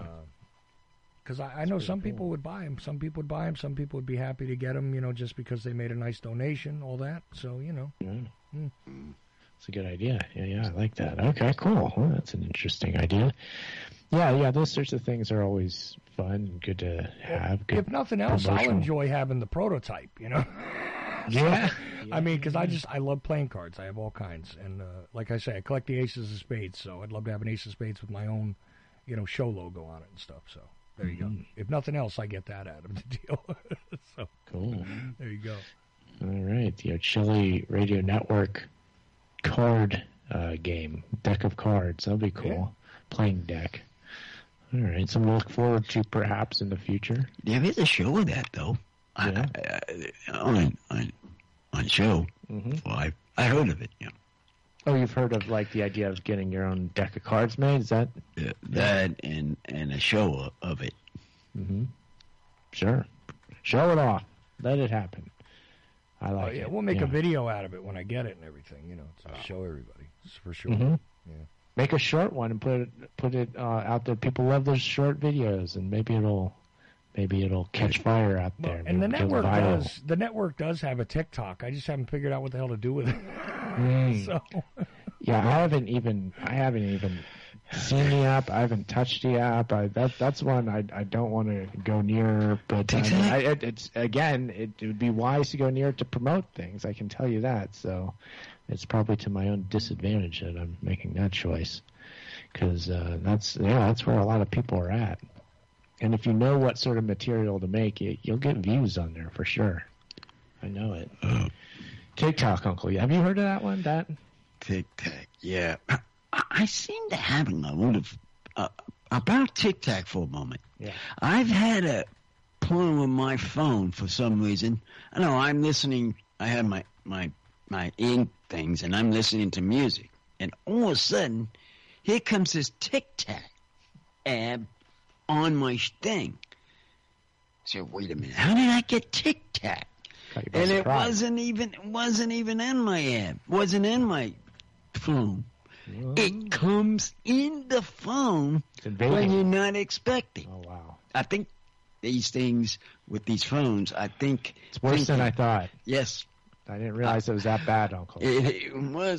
Because I, I know pretty some cool. people would buy them. Some people would buy them. Some people would be happy to get them, you know, just because they made a nice donation, all that. So, you know. Yeah. Hmm. It's a good idea. Yeah, yeah, I like that. Okay, cool. Well, that's an interesting idea. Yeah, yeah, those sorts of things are always fun and good to have. Good If nothing else, I'll promotional. enjoy having the prototype, you know. Yeah. I mean, because I just, I love playing cards. I have all kinds. And uh, like I say, I collect the aces of spades. So I'd love to have an ace of spades with my own, you know, show logo on it and stuff. So there you Mm-hmm. go. If nothing else, I get that out of the deal. So Cool. there you go. All right, the Chili Radio Network card uh, game, deck of cards. That'll be cool. Yeah. Playing deck. All right, something to look forward to perhaps in the future. There is a show of that though. Yeah. I, I, on on on show. Mm-hmm. Well, I I heard of it. Yeah. Oh, you've heard of like the idea of getting your own deck of cards made? Is that? Yeah, that and and a show of it. Mm-hmm. Sure. Show it off. Let it happen. I like oh, yeah, it. We'll make yeah. a video out of it when I get it and everything, you know, to oh. show everybody. For sure. Mm-hmm. Yeah. Make a short one and put it put it uh, out there. People love those short videos, and maybe it'll maybe it'll catch fire out there. Well, and the maybe network does the network does have a TikTok. I just haven't figured out what the hell to do with it. Mm. So yeah, I haven't even I haven't even seen the app. I haven't touched the app. I, that that's one I I don't want to go near. But um, I, it, it's again, it, it would be wise to go near it to promote things. I can tell you that. So it's probably to my own disadvantage that I'm making that choice, because uh, that's yeah that's where a lot of people are at. And if you know what sort of material to make, you, you'll get views on there for sure. I know it. Oh. TikTok, Uncle. Have you heard of that one? That TikTok, yeah. I, I seem to have a lot of uh, about TikTok for a moment. Yeah. I've had a problem with my phone for some reason. I know I'm listening. I have my my my in things, and I'm listening to music, and all of a sudden, here comes this TikTok ad on my thing. So wait a minute, how did I get TikTok? And it wasn't even it wasn't even in my app. Wasn't in my phone. What? It comes in the phone when you're not expecting. Oh wow! I think these things with these phones, I think it's worse thinking, than I thought. Yes, I didn't realize uh, it was that bad, Uncle. It, it was.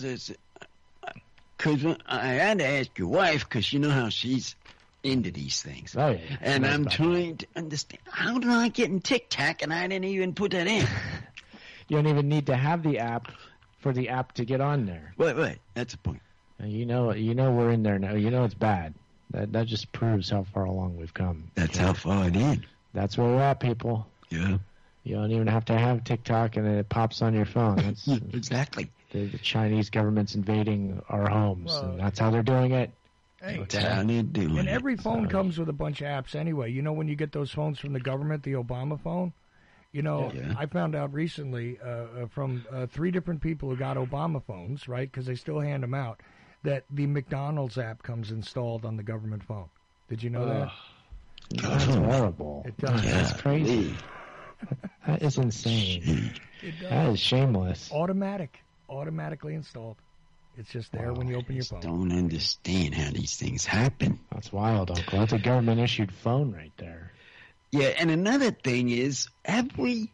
Because I had to ask your wife, because you know how she's into these things. Oh, yeah. And I'm trying to understand, how did I get in TikTok and I didn't even put that in? You don't even need to have the app for the app to get on there. Wait, wait, that's the point. And you know, you know we're in there now. You know it's bad. That that just proves how far along we've come. That's how far it is. That's where we're at, people. Yeah. You don't even have to have TikTok and it pops on your phone. That's, exactly. The, the Chinese government's invading our homes, well, and that's how they're doing it. Hey, that's how they're doing and it. every phone so. comes with a bunch of apps anyway. You know, when you get those phones from the government, the Obama phone, you know, yeah. I found out recently uh, from uh, three different people who got Obama phones, right, because they still hand them out, that the McDonald's app comes installed on the government phone. Did you know uh, that? That's horrible. It does. Yeah. That's crazy. That is insane. It does. That is shameless. Automatic. Automatically installed. It's just there wow. when you open I your just phone. don't understand how these things happen. That's wild, Uncle. That's a government-issued phone right there. Yeah, and another thing is, every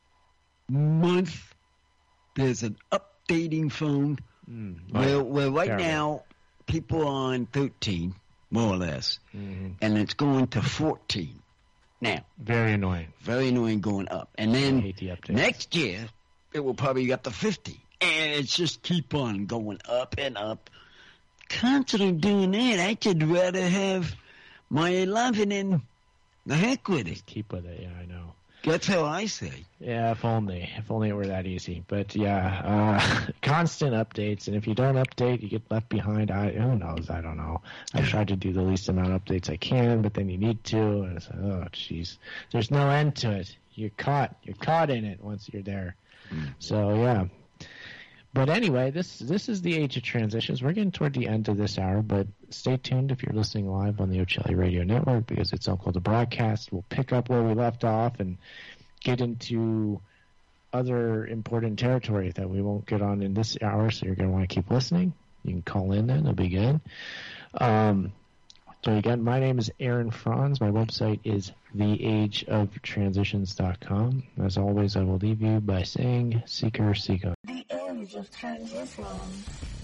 month there's an updating phone. Mm. Well, well, right Terrible. now, people are on thirteen, more or less, mm-hmm. and it's going to fourteen. Now, very annoying. Very annoying going up. And I then hate the updates. next year, it will probably get to fifty. And it's just keep on going up and up. Constantly doing that, I should rather have my eleven and the heck with it. Keep with it, yeah, I know. That's how I say. Yeah, if only. If only it were that easy. But, yeah, uh, constant updates. And if you don't update, you get left behind. I Who knows? I don't know. I tried to do the least amount of updates I can, but then you need to. And it's like, oh, jeez. There's no end to it. You're caught. You're caught in it once you're there. Mm. So, yeah. But anyway, this this is the age of transitions. We're getting toward the end of this hour, but stay tuned if you're listening live on the O'Chelly Radio Network, because it's Uncle the Broadcast. We'll pick up where we left off and get into other important territory that we won't get on in this hour, so you're going to want to keep listening. You can call in then. It'll be good. Um, so again, my name is Aaron Franz. My website is the age of transitions dot com. As always, I will leave you by saying, Seeker, Seeker. The age of transitions.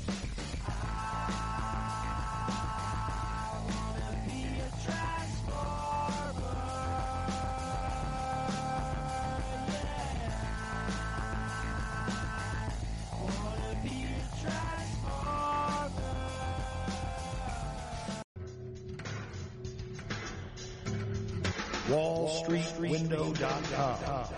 wall street window dot com.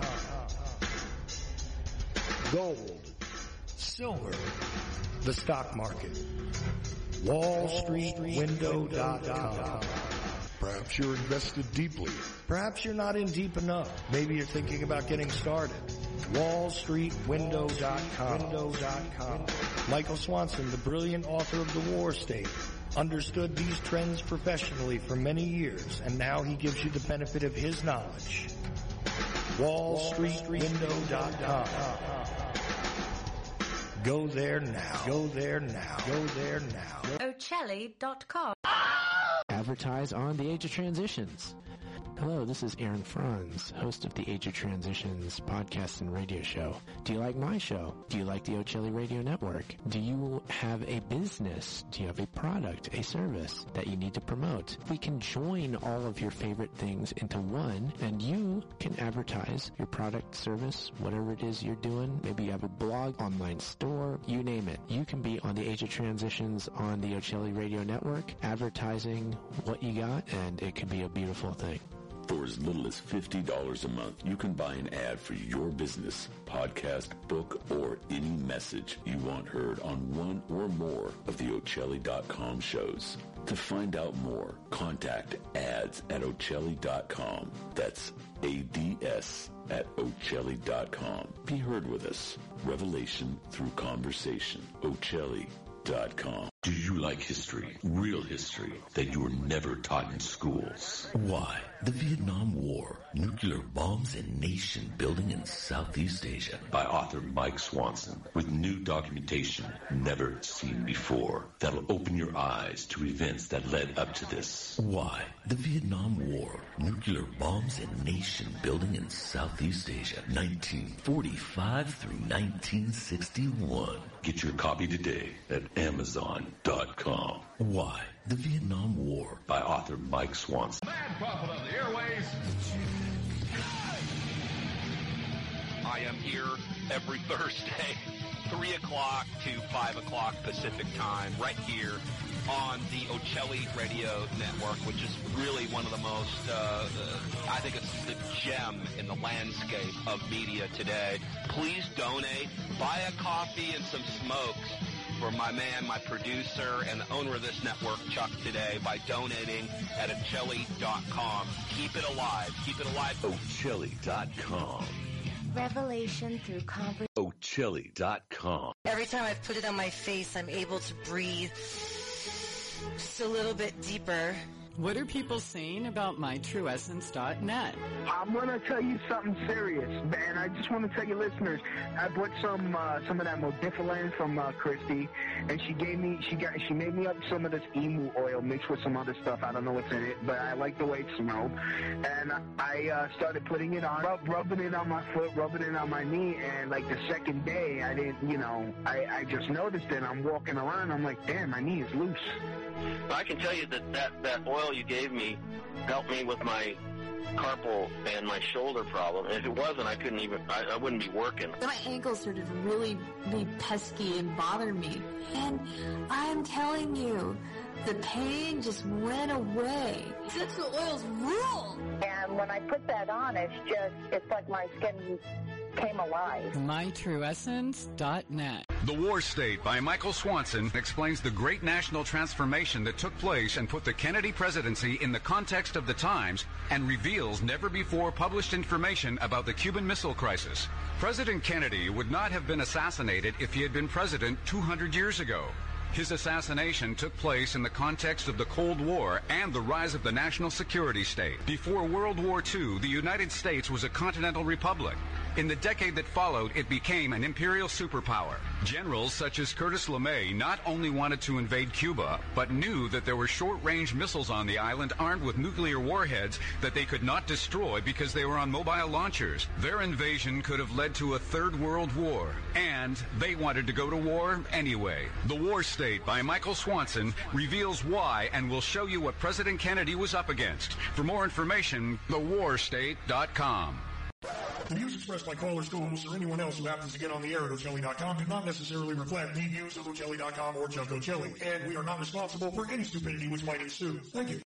Gold, silver, the stock market. wall street window dot com. Perhaps you're invested deeply. Perhaps you're not in deep enough. Maybe you're thinking about getting started. wall street window dot com. Michael Swanson, the brilliant author of The War State, understood these trends professionally for many years, and now he gives you the benefit of his knowledge. wall street window dot com. Go there now. Go there now. Go there now. Ocelli dot com. Advertise on the Age of Transitions. Hello, this is Aaron Franz, host of the Age of Transitions podcast and radio show. Do you like my show? Do you like the Ocelli Radio Network? Do you have a business? Do you have a product, a service that you need to promote? We can join all of your favorite things into one, and you can advertise your product, service, whatever it is you're doing. Maybe you have a blog, online store, you name it. You can be on the Age of Transitions on the Ocelli Radio Network, advertising what you got, and it could be a beautiful thing. For as little as fifty dollars a month, you can buy an ad for your business, podcast, book, or any message you want heard on one or more of the Ocelli dot com shows. To find out more, contact ads at Ocelli dot com. That's A D S at Ocelli dot com. Be heard with us. Revelation through conversation. Ocelli dot com. Do you like history? Real history that you were never taught in schools? Why? The Vietnam War, Nuclear Bombs and Nation Building in Southeast Asia by author Mike Swanson with new documentation never seen before that'll open your eyes to events that led up to this. Why? The Vietnam War, Nuclear Bombs and Nation Building in Southeast Asia, nineteen forty-five through nineteen sixty-one. Get your copy today at Amazon dot com. Why? The Vietnam War by author Mike Swanson. Mad Prophet of the airways. I am here every Thursday, three o'clock to five o'clock Pacific time, right here on the Ocelli Radio Network, which is really one of the most, uh, uh, I think it's the gem in the landscape of media today. Please donate, buy a coffee and some smokes for my man, my producer, and the owner of this network, Chuck, today by donating at Ocelli dot com. Keep it alive. Keep it alive. Ocelli dot com. Revelation through conversation. Ocelli dot com. Every time I put it on my face, I'm able to breathe just a little bit deeper. What are people saying about my true essence dot net? I'm going to tell you something serious, man. I just want to tell you listeners, I bought some uh, some of that Modifilan from uh, Christy, and she gave me, she got, she made me up some of this emu oil mixed with some other stuff. I don't know what's in it, but I like the way it smelled. And I uh, started putting it on, rub, rubbing it on my foot, rubbing it on my knee, and like the second day, I didn't, you know, I, I just noticed it. I'm walking around, I'm like, damn, my knee is loose. I can tell you that, that that oil you gave me helped me with my carpal and my shoulder problem. And if it wasn't, I couldn't even, I, I wouldn't be working. My ankles started to really be pesky and bother me. And I'm telling you, the pain just went away. Essential oils rule! And when I put that on, it's just, it's like my skin came alive. my true essence dot net. The War State by Michael Swanson explains the great national transformation that took place and put the Kennedy presidency in the context of the times and reveals never-before published information about the Cuban Missile Crisis. President Kennedy would not have been assassinated if he had been president two hundred years ago. His assassination took place in the context of the Cold War and the rise of the national security state. Before World War Two, the United States was a continental republic. In the decade that followed, it became an imperial superpower. Generals such as Curtis LeMay not only wanted to invade Cuba, but knew that there were short-range missiles on the island armed with nuclear warheads that they could not destroy because they were on mobile launchers. Their invasion could have led to a third world war, and they wanted to go to war anyway. The War State by Michael Swanson reveals why and will show you what President Kennedy was up against. For more information, the war state dot com. The views expressed by callers, co-hosts, or anyone else who happens to get on the air at Ocelli dot com do not necessarily reflect the views of Ocelli dot com or Chuck Ocelli, and we are not responsible for any stupidity which might ensue. Thank you.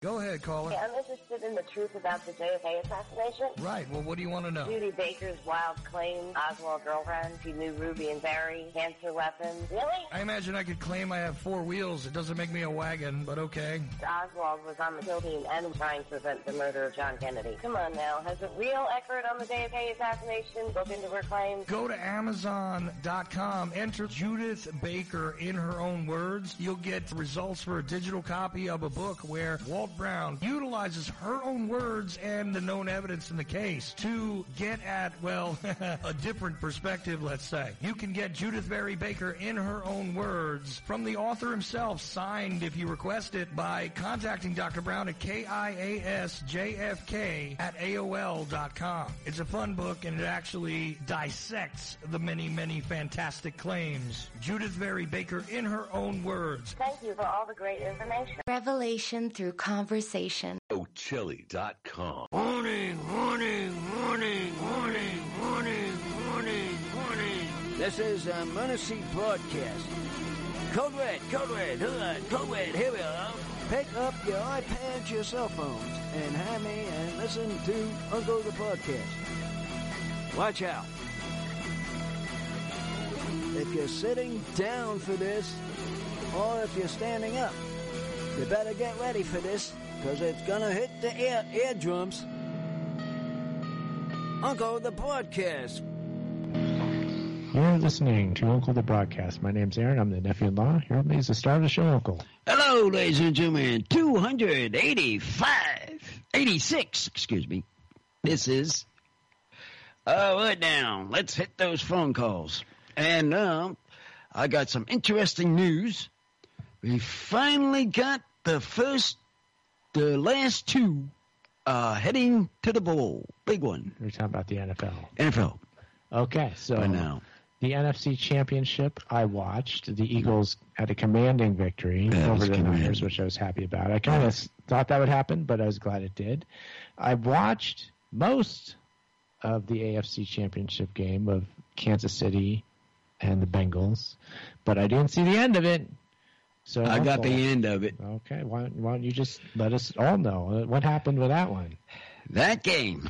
Go ahead, caller. Hey, I'm interested in the truth about the J F K assassination. Right. Well, what do you want to know? Judy Baker's wild claim, Oswald girlfriend, she knew Ruby and Barry, cancer weapons. Really? I imagine I could claim I have four wheels. It doesn't make me a wagon, but okay. Oswald was on the kill team and trying to prevent the murder of John Kennedy. Come on now. Has a real expert on the J F K assassination looked into her claims? Go to Amazon dot com, enter Judith Baker in her own words. You'll get results for a digital copy of a book where Walt Brown utilizes her own words and the known evidence in the case to get at, well, a different perspective, let's say. You can get Judith Barry Baker in her own words from the author himself, signed if you request it by contacting Doctor Brown at K I A S J F K at A O L dot com. It's a fun book, and it actually dissects the many, many fantastic claims. Judith Barry Baker in her own words. Thank you for all the great information. Revelation through conversation. Ochelli dot com. Warning, warning, warning, warning, warning, warning, warning. This is a Mercy broadcast. Code Red, Code Red, Hood, Code Red, here we are. Pick up your iPads, your cell phones, and have me and listen to Uncle the Podcast. Watch out. If you're sitting down for this, or if you're standing up, you better get ready for this, because it's gonna hit the ear eardrums. Uncle the Broadcast. You're listening to Uncle the Broadcast. My name's Aaron. I'm the nephew-in-law. Here with me is the star of the show, Uncle. Hello, ladies and gentlemen. two eighty-five, eighty-six, excuse me. This is... Uh, right now, let's hit those phone calls. And now, uh, I got some interesting news. We finally got the first, the last two uh, heading to the bowl. Big one. We're talking about the N F L. N F L. Okay, so Right now. The N F C Championship, I watched. The Eagles had a commanding victory That over was the commanding. Niners, which I was happy about. I kind of thought that would happen, but I was glad it did. I watched most of the A F C Championship game of Kansas City and the Bengals, but I didn't see the end of it. So I got Uncle, the end of it. Okay, why, why don't you just let us all know what happened with that one? That game.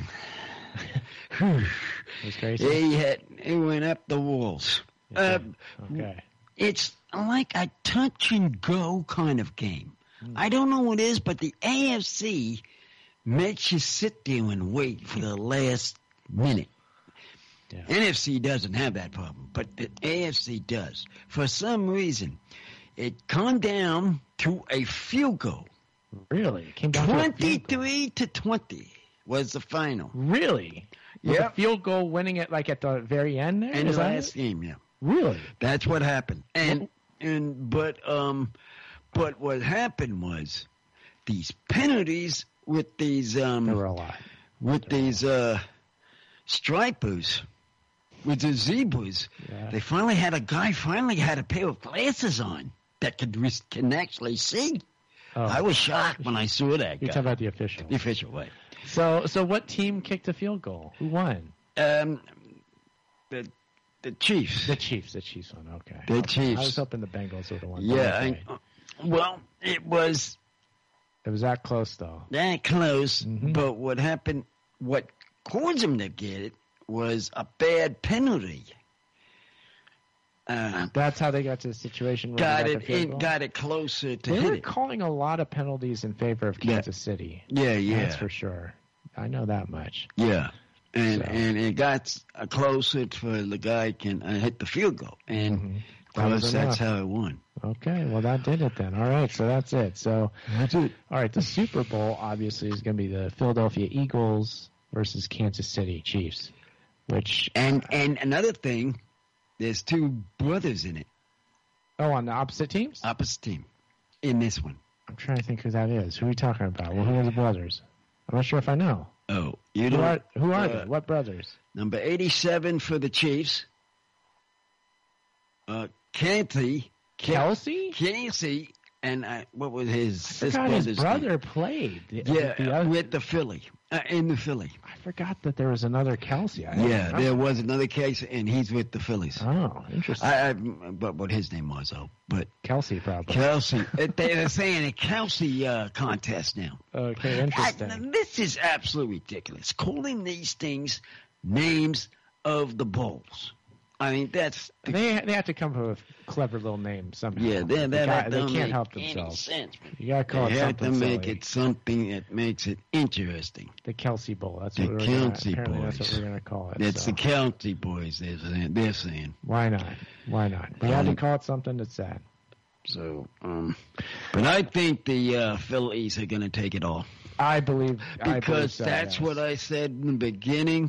It was crazy. He had, it went up the walls. Uh, okay. It's like a touch and go kind of game. I don't know what it is, but the A F C makes you sit there and wait for the last minute. Yeah. N F C doesn't have that problem, but the A F C does. For some reason, it come down to a field goal. Really? It came down to a field goal. twenty-three to twenty was the final. Really? With Yep. a field goal winning it like at the very end there? In Is the that last it? game, yeah. Really? That's what happened. And and but um but what happened was these penalties with these um There were a lot. with these uh stripers, with the zebras. Yeah. They finally had a guy finally had a pair of glasses on that could ris- can actually see. Oh. I was shocked when I saw that guy. You're talking about the official. The official, right. So, so what team kicked a field goal? Who won? Um, the the Chiefs. The Chiefs. The Chiefs won. Okay. The Okay. Chiefs. I was hoping the Bengals were the one. Yeah. Okay. I, well, it was It was that close, though. that close, Mhm. but what happened? What caused him to get it was a bad penalty. Uh, That's how they got to the situation where got they it. got the field It goal? got it closer to They hit were it. calling a lot of penalties in favor of Yeah. Kansas City. Yeah, yeah, That's for sure. I know that much. yeah. And So- and it got uh, closer for the guy can uh, hit the field goal, and Mhm. of That was course that's enough. how it won. Okay, well that did it then. All right, so that's it. So That's it. all right, the Super Bowl obviously is going to be the Philadelphia Eagles versus Kansas City Chiefs, which And and another thing, there's two brothers in it, oh on the opposite teams. opposite team, in this one. I'm trying to think who that is. Who are we talking about? Well, who are the brothers? I'm not sure if I know. Oh, you Who know are who are uh, they? What brothers? Number eighty-seven for the Chiefs. Uh, Kelsey, Kelsey? Kelsey, and I, what was his I forgot his brother name? played. The, Yeah, the other, with the Philly, uh, in the Philly. I forgot that there was another Kelsey. I Yeah, don't there know. was another case, and he's with the Phillies. Oh, interesting. I, I but what his name was, though. But Kelsey, probably. Kelsey. They're saying a Kelsey uh, contest now. Okay, interesting. I, this is absolutely ridiculous. Calling these things names of the Bulls. I mean, that's... The, they they have to come up with a clever little name somehow. Yeah, they, they, they, got, they they can't help any themselves. Sense. You got to call they it have something to make silly. it something that makes it interesting. The Kelsey Bowl. That's the what we're Kelsey gonna, apparently boys. That's what we're going to call it. That's so. the Kelsey boys. They're saying. They're saying. Why not? Why not? We had to call it something that's sad. So, um, but I think the uh, Phillies are going to take it all. I believe because I believe so, that's yes. what I said in the beginning.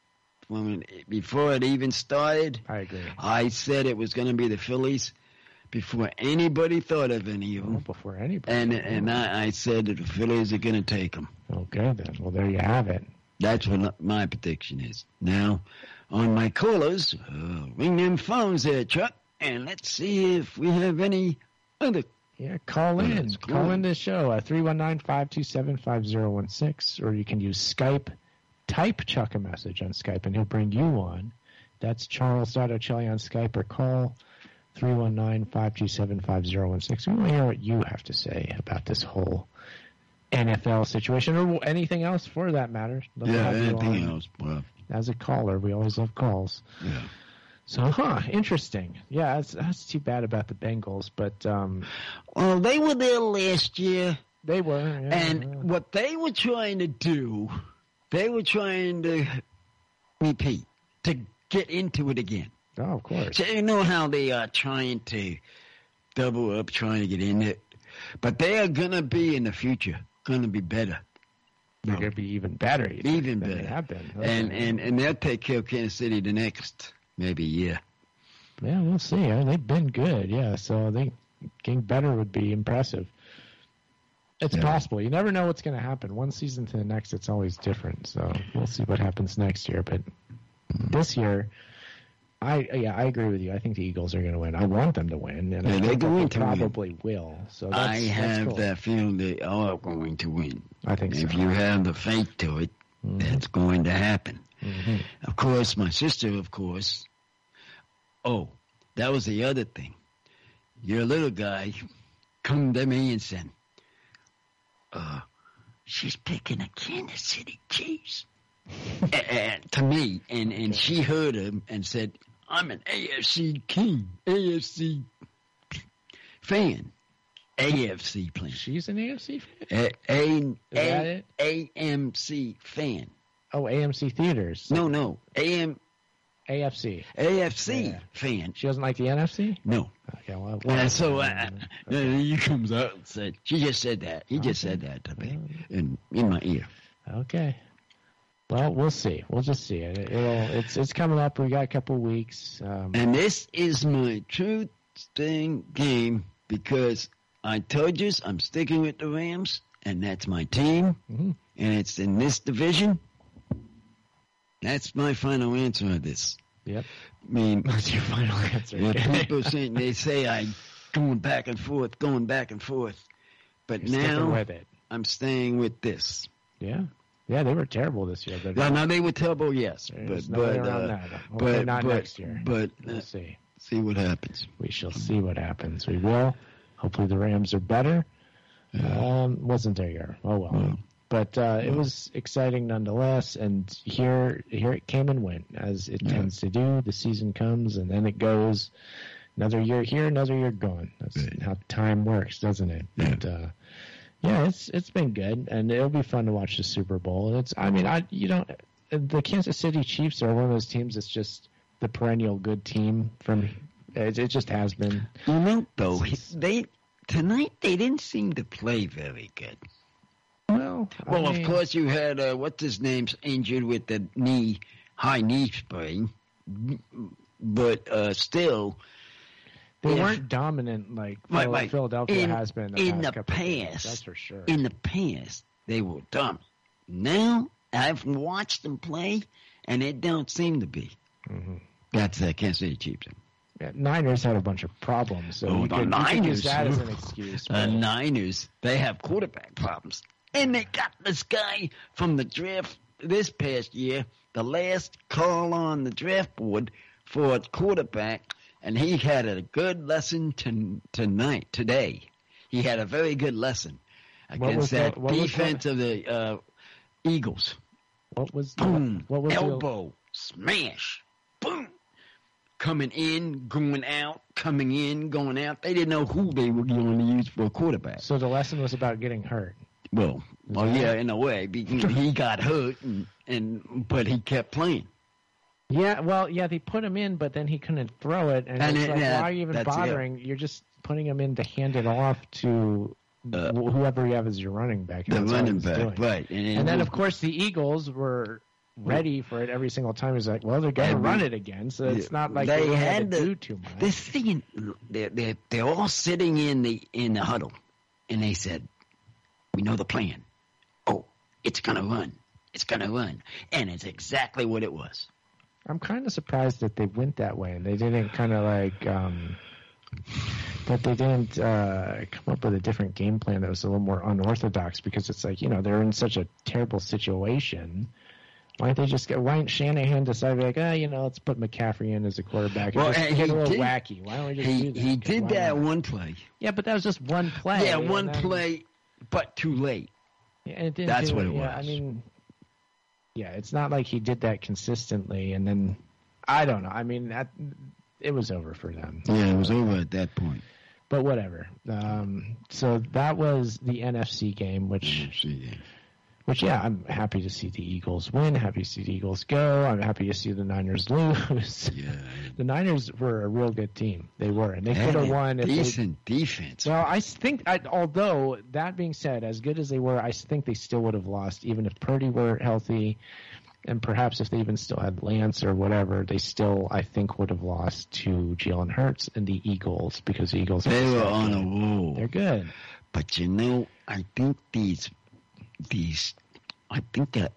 When before it even started, I agree. I said it was going to be the Phillies before anybody thought of any of them. Oh, before anybody. And and I, I said that the Phillies are going to take them. Okay, then. Well, there you have it. That's what my prediction is. Now, on my callers, uh, ring them phones there, Chuck, and let's see if we have any other. Yeah, call in. Yes, call cool. in the show at three one nine, five two seven, five zero one six, or you can use Skype. Type Chuck a message on Skype, and he'll bring you on. That's Charles Ocelli on Skype, or call three one nine, five two seven, five zero one six. We want to hear what you have to say about this whole N F L situation, or anything else for that matter. Love to Yeah, have you anything on. else. Well, As a caller, we always love calls. yeah. So, huh, interesting. Yeah, that's, that's too bad about the Bengals, but... Um, Well, they were there last year. They were, yeah, And yeah. what they were trying to do, they were trying to repeat, to get into it again. Oh, of course. So you know how they are trying to double up, trying to get in it. But they are going to be in the future, going to be better. They're going to be even better. You think, Even than better. They have been. And, Okay. and, and they'll take care of Kansas City the next maybe year. Yeah, we'll see. Uh, They've been good, yeah. So I think getting better would be impressive. It's Yeah. possible. You never know what's going to happen. One season to the next, it's always different. So we'll see what happens next year. But this year, I yeah, I agree with you. I think the Eagles are going to win. I want them to win, and Yeah, I they're think that going they to win. probably will. So that's, I that's have cool. that feeling they are going to win. I think If so. you have the faith to it, Mhm. that's going to happen. Mhm. Of course, my sister, of course. Oh, that was the other thing. Your little guy come to me and said, uh, she's picking a Kansas City Chiefs. uh, to me, and, and she heard him and said, I'm an A F C king, A F C fan. A F C fan. She's an A F C fan? A, a, that a, it? A M C fan. Oh, A M C Theaters. No, no. A M A F C. A F C Yeah. fan. She doesn't like the N F C? No. Okay, well, And so uh, uh, he comes out and said, she just said that. He just said that to me in, in my ear. Okay. Well, we'll see. We'll just see it. It'll, it's it's coming up. We got a couple of weeks. Um, And this is my truth thing game because I told you I'm sticking with the Rams, and that's my team, Mhm. and it's in this division. That's my final answer on this. Yep. I mean, That's your final answer. yeah, people say, they say I'm going back and forth, going back and forth, but You're sticking now with it. I'm staying with this. Yeah. Yeah, they were terrible this year. But Now, now they were terrible, yes, there's but no way but around uh, that. Hopefully but not but, next year. But We'll uh, see. see what happens. We shall see what happens. We will. Hopefully the Rams are better. Um, wasn't there yet. Oh, well. No. But uh, it was exciting nonetheless, and here here it came and went, as it Yeah. tends to do. The season comes, and then it goes. Another year here, another year gone. That's Right. how time works, doesn't it? Yeah. But, uh, yeah, it's it's been good, and it'll be fun to watch the Super Bowl. It's I mean, I you know, the Kansas City Chiefs are one of those teams that's just the perennial good team from. It, it just has been. You know, though, they tonight they didn't seem to play very good. Well, I Well, mean, of course, you had uh, what's his name's injured with the knee, high knee sprain, but uh, still, they if- weren't dominant like Right, Phil- right. Philadelphia in, has been the in past the couple of years. past. That's for sure. In the past, they were dumb. Now I've watched them play, and it don't seem to be. Mm-hmm. That's uh, Kansas City Chiefs. Yeah, Niners had a bunch of problems, so Oh, you, the could, you could use Niners. that as an excuse. The but- Niners, they have quarterback problems. And they got this guy from the draft this past year, the last call on the draft board for a quarterback, and he had a good lesson to, tonight, today. He had a very good lesson What was against the- that what was defense of the uh, Eagles. What was boom? what was the- elbow smash? Boom! Coming in, going out, coming in, going out. They didn't know who they were going to use for a quarterback. So the lesson was about getting hurt. Well, well, yeah, in a way, because he got hurt, and, and but he kept playing. Yeah, well, yeah, they put him in, but then he couldn't throw it, and, And it's it- like, yeah, why are you even that's it. bothering? You're just putting him in to hand it off to Uh, wh- whoever you have as your running back. The That's all running he's back, doing. right. And, And then, of course, the Eagles were ready for it every single time. He's like, well, they're going to Every- run it again, so it's Yeah, not like they they, had had to the- do too much. They're sitting, they're, they're, they're all sitting in the in the huddle, and they said, we know the plan. Oh, it's going to run. It's going to run. And it's exactly what it was. I'm kind of surprised that they went that way, and they didn't kind of like um, that they didn't uh, come up with a different game plan that was a little more unorthodox, because it's like, you know, they're in such a terrible situation. Why don't they just get? Why didn't Shanahan decide like, ah, you know, let's put McCaffrey in as a quarterback? Well, Well, just and get he a little did- wacky. Why don't we just He do that? he 'Cause did why that not? one play. Yeah, but that was just one play. Yeah, and one then- play, but too late. Yeah, and it didn't That's do what it yeah, I was. mean, yeah, it's not like he did that consistently, and then I don't know. I mean, that it was over for them. Yeah, it was over at that point. But whatever. Um, so that was the N F C game, which, which yeah, I'm happy to see the Eagles win. Happy to see the Eagles go. I'm happy to see the Niners lose. Yeah, the Niners were a real good team. They were, and they could have And won. If they, decent defense. well, I think, I, although that being said, as good as they were, I think they still would have lost, even if Purdy were healthy, and perhaps if they even still had Lance or whatever, they still, I think, would have lost to Jalen Hurts and the Eagles, because the Eagles They are were so on good. a roll. They're good. But you know, I think these, these, I think that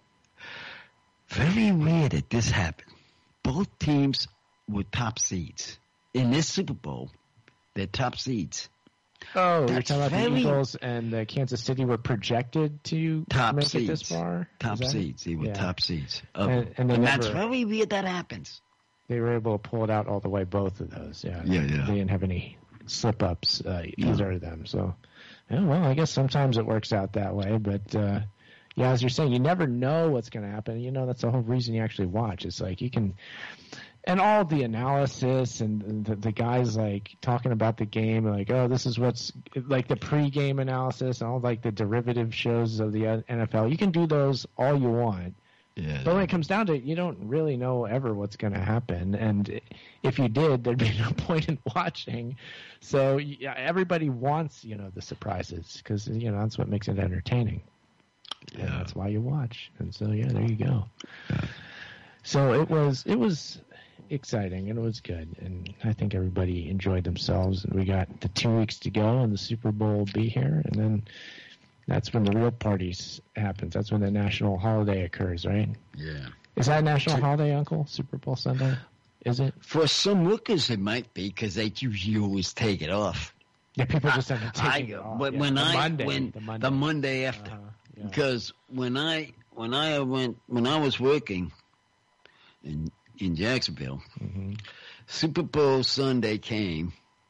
very rare that this happened. Both teams were top seeds in this Super Bowl. They're top seeds. Oh, you're That's talking about the very- Eagles and the Kansas City were projected to Top make seeds. it this far? Top Is that it? seeds. They were Yeah. top seeds. Of- And- and and they that's never- very weird that happens. They were able to pull it out all the way, both of those. Yeah, Yeah, yeah. They didn't have any slip-ups, uh, either of them. So, yeah, well, I guess sometimes it works out that way. But, uh, yeah, as you're saying, you never know what's going to happen. You know, that's the whole reason you actually watch. It's like you can – and all the analysis and the, the guys, like, talking about the game, like, oh, this is what's – like the pregame analysis and all, like, the derivative shows of the N F L. You can do those all you want. Yeah. But when it comes down to it, you don't really know ever what's going to happen. And if you did, there'd be no point in watching. So yeah, everybody wants, you know, the surprises because, you know, that's what makes it entertaining. Yeah. And that's why you watch. And so, yeah, there you go. So it was, it was exciting and it was good. And I think everybody enjoyed themselves. And we got the two weeks to go and the Super Bowl will be here. And then that's when the real parties happens. That's when the national holiday occurs, right? Yeah. Is that a national holiday, Uncle? Super Bowl Sunday? Is it? For some workers, it might be because they usually always take it off. Yeah, people just end up I, taking it off. But Yeah, when the I Monday, when the Monday. the Monday after, Uh-huh, yeah. because when I when I went when I was working in in Jacksonville, mm-hmm. Super Bowl Sunday came.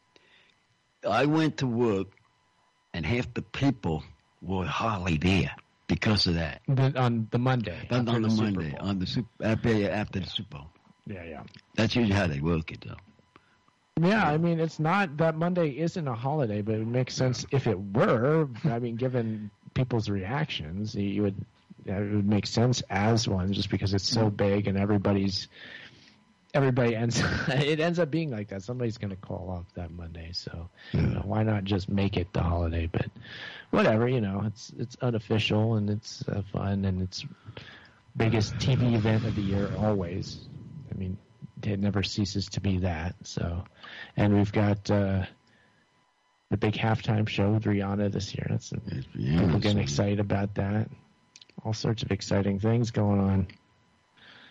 I went to work, and half the people were hardly there because of that. The, on the Monday. On, after on the, Super Monday, Bowl. on the super, after, after the Super Bowl. Yeah, yeah. That's usually how they work it, though. Yeah, I mean, it's not that Monday isn't a holiday, but it would make sense if it were. I mean, given people's reactions, you would it would make sense as one, just because it's so big and everybody's everybody ends it ends up being like that. Somebody's going to call off that Monday, so you know, why not just make it the holiday? But whatever, you know, it's it's unofficial and it's uh, fun and it's biggest T V event of the year always. I mean, it never ceases to be that. So, and we've got uh, the big halftime show with Rihanna this year. That's yeah, people getting so- excited about that. All sorts of exciting things going on.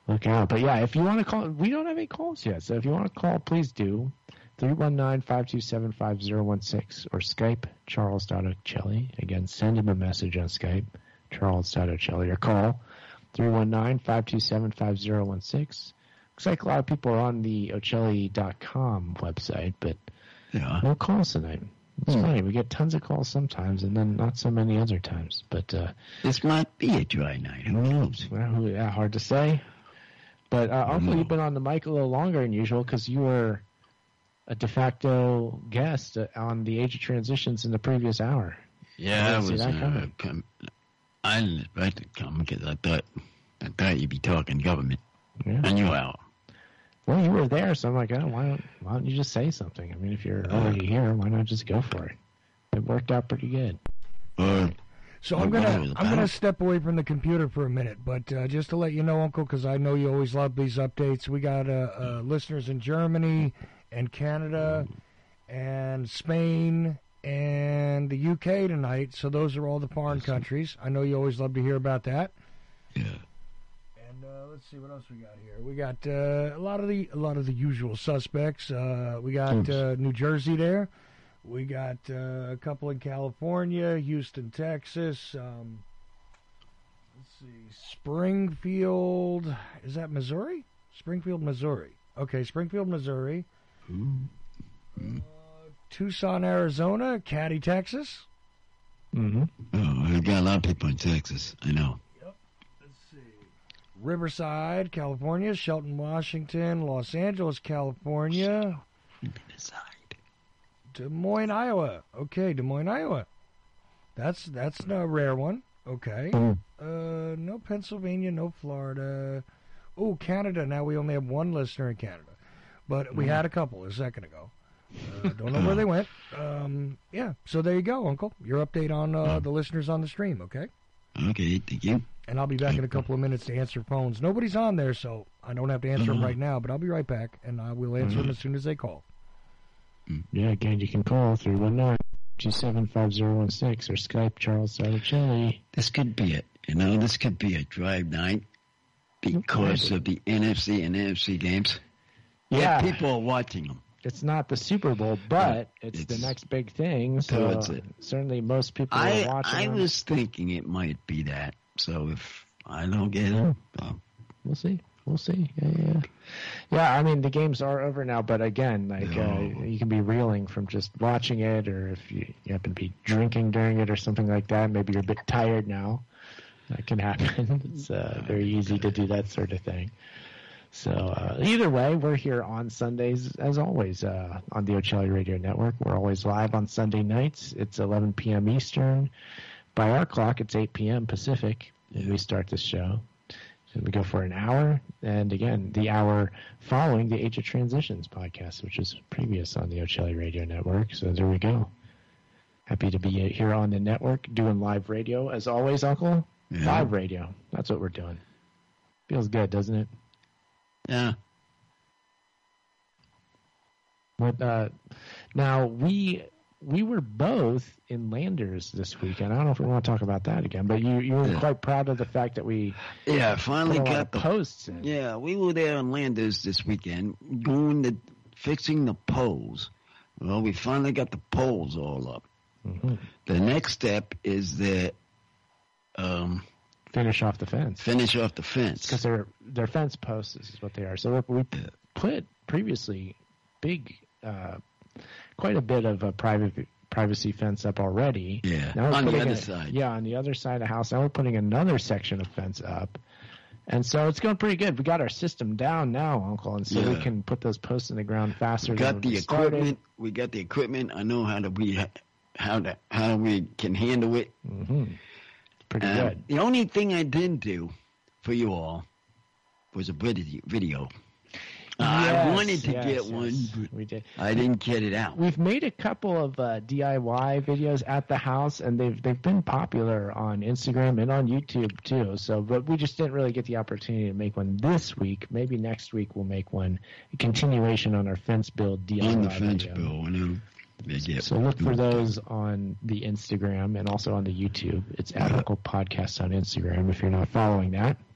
look out. But yeah, if you want to call, we don't have any calls yet. So if you want to call, please do. three one nine, five two seven, five zero one six or Skype Charles Ocelli. Again, send him a message on Skype, Charles Ocelli, or call three one nine, five two seven, five zero one six. Looks like a lot of people are on the Ocelli dot com website, but yeah. no calls tonight. It's hmm. funny. We get tons of calls sometimes, and then not so many other times. But uh, this might be a dry night. Who knows? Well, yeah, hard to say. But uh, Uncle, you've been on the mic a little longer than usual because you were a de facto guest on the Age of Transitions in the previous hour. Yeah, I, I was. Uh, come, I didn't expect to come because I thought I thought you'd be talking government. Yeah. I knew how. Well, you were there, so I'm like, oh, why don't why don't you just say something? I mean, if you're already here, why not just go for it? It worked out pretty good. Uh, so I'm gonna I'm gonna step away from the computer for a minute, but uh, just to let you know, Uncle, because I know you always love these updates. We got uh, uh, listeners in Germany and Canada and Spain and the U K tonight. So those are all the foreign countries. I know you always love to hear about that. Yeah. Uh, let's see what else we got here. We got uh, a lot of the a lot of the usual suspects. Uh, we got uh, New Jersey there. We got uh, a couple in California, Houston, Texas. Um, let's see, Springfield. Is that Missouri? Springfield, Missouri. Okay, Springfield, Missouri. Mm-hmm. Uh, Tucson, Arizona. Caddy, Texas. Mm-hmm. Oh, I got a lot of people in Texas. I know. Riverside, California, Shelton, Washington, Los Angeles, California, Des Moines, Iowa. Okay, Des Moines, Iowa. That's that's a rare one. Okay. Uh, no Pennsylvania, no Florida. Oh, Canada. Now we only have one listener in Canada, but we had a couple a second ago. Uh, don't know where they went. Um, yeah. So there you go, Uncle. Your update on uh, the listeners on the stream. Okay. Okay. Thank you. And I'll be back in a couple of minutes to answer phones. Nobody's on there, so I don't have to answer them right now, but I'll be right back, and I will answer them as soon as they call. Yeah, again, you can call three one nine, two seven, five zero one six or Skype Charles Ocelli. This could be it. You know, this could be a drive night because of the N F C and N F C games. Yeah. yeah people are watching them. It's not the Super Bowl, but it's, it's the next big thing, so it's it. Certainly most people I, are watching I them. was thinking it might be that. So if I don't get it, well, we'll see. We'll see. Yeah, yeah. Yeah, I mean, the games are over now, but again, like no. uh, you can be reeling from just watching it, or if you, you happen to be drinking during it or something like that, maybe you're a bit tired now. That can happen. It's uh, very easy to do that sort of thing. So uh, either way, we're here on Sundays, as always, uh, on the Ocelli Radio Network. We're always live on Sunday nights. It's eleven p.m. Eastern. By our clock, it's eight p.m. Pacific, and we start this show. So we go for an hour, and again, the hour following the Age of Transitions podcast, which is previous on the Ocelli Radio Network. So there we go. Happy to be here on the network, doing live radio, as always, Uncle. Yeah. Live radio. That's what we're doing. Feels good, doesn't it? Yeah. But, uh, now, we... We were both in Landers this weekend. I don't know if we want to talk about that again, but you, you were yeah. quite proud of the fact that we yeah finally put a lot got of the posts in. Yeah, we were there in Landers this weekend, going to fixing the poles. Well, we finally got the poles all up. Mm-hmm. The next step is that um, finish off the fence. Finish off the fence because they're they're fence posts is what they are. So we put previously big. Uh, Quite a bit of a private privacy fence up already. Yeah, now on the other a, side. Yeah, on the other side of the house. Now we're putting another section of fence up. And so it's going pretty good. We got our system down now, Uncle, and so yeah. we can put those posts in the ground faster. We got than the we equipment. started. We got the equipment. I know how to we how to how we can handle it. Mm-hmm. Pretty um, good. The only thing I didn't do for you all was a video. Uh, yes, I wanted to yes, get yes, one, but we did. I didn't get it out. We've made a couple of uh, D I Y videos at the house, and they've they've been popular on Instagram and on YouTube too. So, but we just didn't really get the opportunity to make one this week. Maybe next week we'll make one, a continuation on our fence build D I Y on the fence video. build. I know. Yeah, so look for those on the Instagram and also on the YouTube. It's at Uncle Podcast on Instagram. If you're not following that,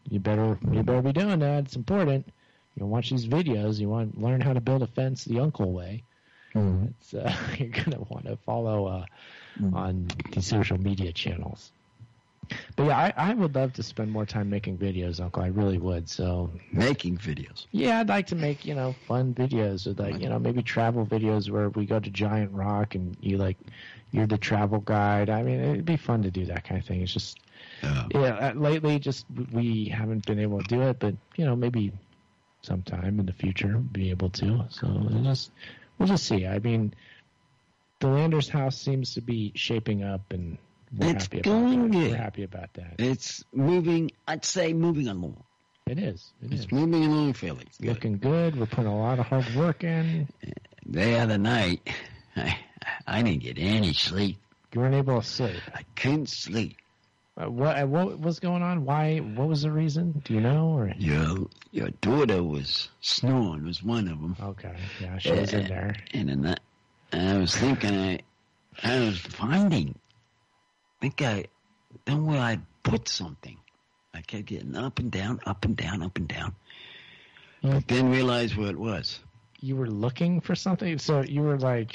you better you better be doing that. It's important. You watch these videos. You want to learn how to build a fence the uncle way. Mm-hmm. It's, uh, you're going to want to follow uh, mm-hmm. on the social media channels. But yeah, I, I would love to spend more time making videos, Uncle. I really would. So making videos. Yeah, I'd like to make, you know, fun videos with like, you know, maybe travel videos where we go to Giant Rock and you like, you're the travel guide. I mean, it'd be fun to do that kind of thing. It's just, yeah, yeah lately just we haven't been able to do it, but, you know, maybe sometime in the future be able to. So we'll just, we'll just see. I mean, the Landers house seems to be shaping up and We're it's happy going about that. good. We're happy about that. It's moving, I'd say moving along. It is. It it's is. moving along fairly good. Looking good. We're putting a lot of hard work in. The other night, I, I didn't get any sleep. You weren't able to sleep? I couldn't sleep. Uh, what, what was going on? Why? What was the reason? Do you know? Or? Your, your daughter was snoring, was one of them. Okay. Yeah, she was uh, in there. And then I, I was thinking, I, I was finding... I think I, don't where I put something. I kept getting up and down, up and down, up and down. Mm. But then realized what it was. You were looking for something? So you were like,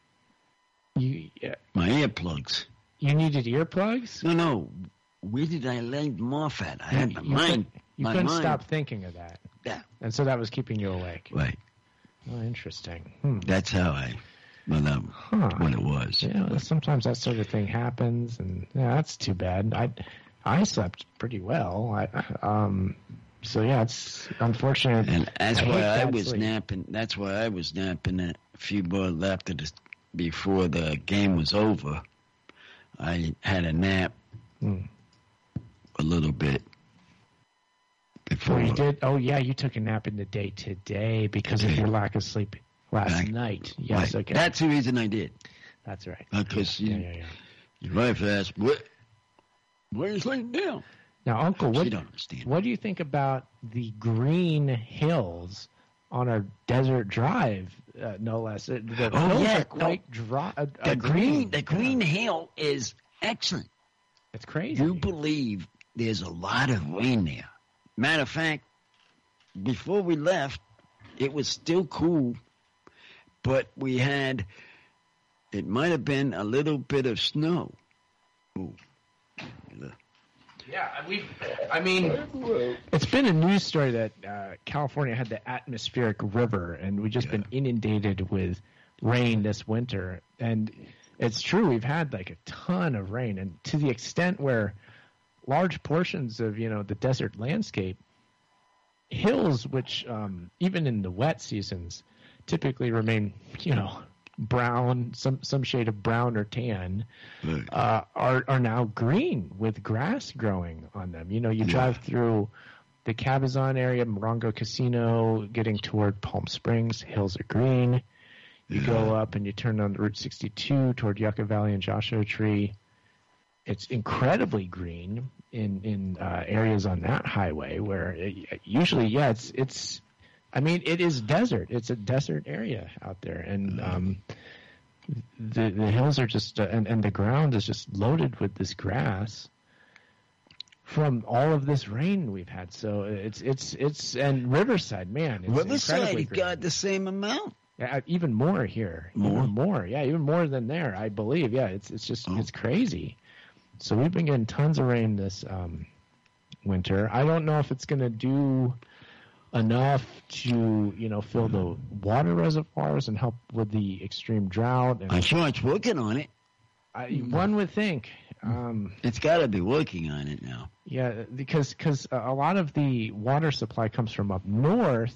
you. Uh, My earplugs. You needed earplugs? No, no. Where did I lay them off at? I had my you mind. Could, you my couldn't mind. stop thinking of that. Yeah. And so that was keeping you awake. Right. Oh, interesting. Hmm. That's how I... Well, um, huh. what it was. Yeah, well, sometimes that sort of thing happens, and yeah, that's too bad. I, I slept pretty well. I, um, so yeah, it's unfortunate. And that's I why I was sleep. napping. That's why I was napping a few more left of the, before the game was over. I had a nap hmm. a little bit. Before oh, you did? Oh, yeah, you took a nap in the day today because today. of your lack of sleep. Last Back. night, yes, right. okay. That's the reason I did. That's right. Because yeah, you, yeah, yeah. your wife asked, "What? Where is laying down?" Now, Uncle, what, she don't understand. What do you think about the green hills on a desert drive? Uh, no less. The oh hills yeah, are quite no, dry. Uh, the green, green, the green yeah. hill is excellent. It's crazy. You believe there's a lot of rain there. Matter of fact, before we left, it was still cool. But we had, it might have been a little bit of snow. Ooh. Yeah, we. I mean, it's been a news story that uh, California had the atmospheric river, and we've just yeah. been inundated with rain this winter. And it's true, we've had like a ton of rain, and to the extent where large portions of, you know, the desert landscape, hills, which um, even in the wet seasons, typically remain, you know, brown, some some shade of brown or tan, right. uh, are are now green with grass growing on them. You know, you yeah. drive through the Cabazon area, Morongo Casino, getting toward Palm Springs, hills are green. You yeah. go up and you turn on Route sixty-two toward Yucca Valley and Joshua Tree. It's incredibly green in in uh, areas on that highway where it, usually, yeah, it's it's. I mean, it is desert. It's a desert area out there, and um, the the hills are just uh, and and the ground is just loaded with this grass from all of this rain we've had. So it's it's it's and Riverside, man, it's Riverside got the same amount. Yeah, even more here, more, even more, yeah, even more than there, I believe. Yeah, it's it's just oh. it's crazy. So we've been getting tons of rain this um, winter. I don't know if it's going to do enough to, you know, fill the water reservoirs and help with the extreme drought. And I'm sure it's working on it. I, one would think. Um, it's got to be working on it now. Yeah, because cause a lot of the water supply comes from up north.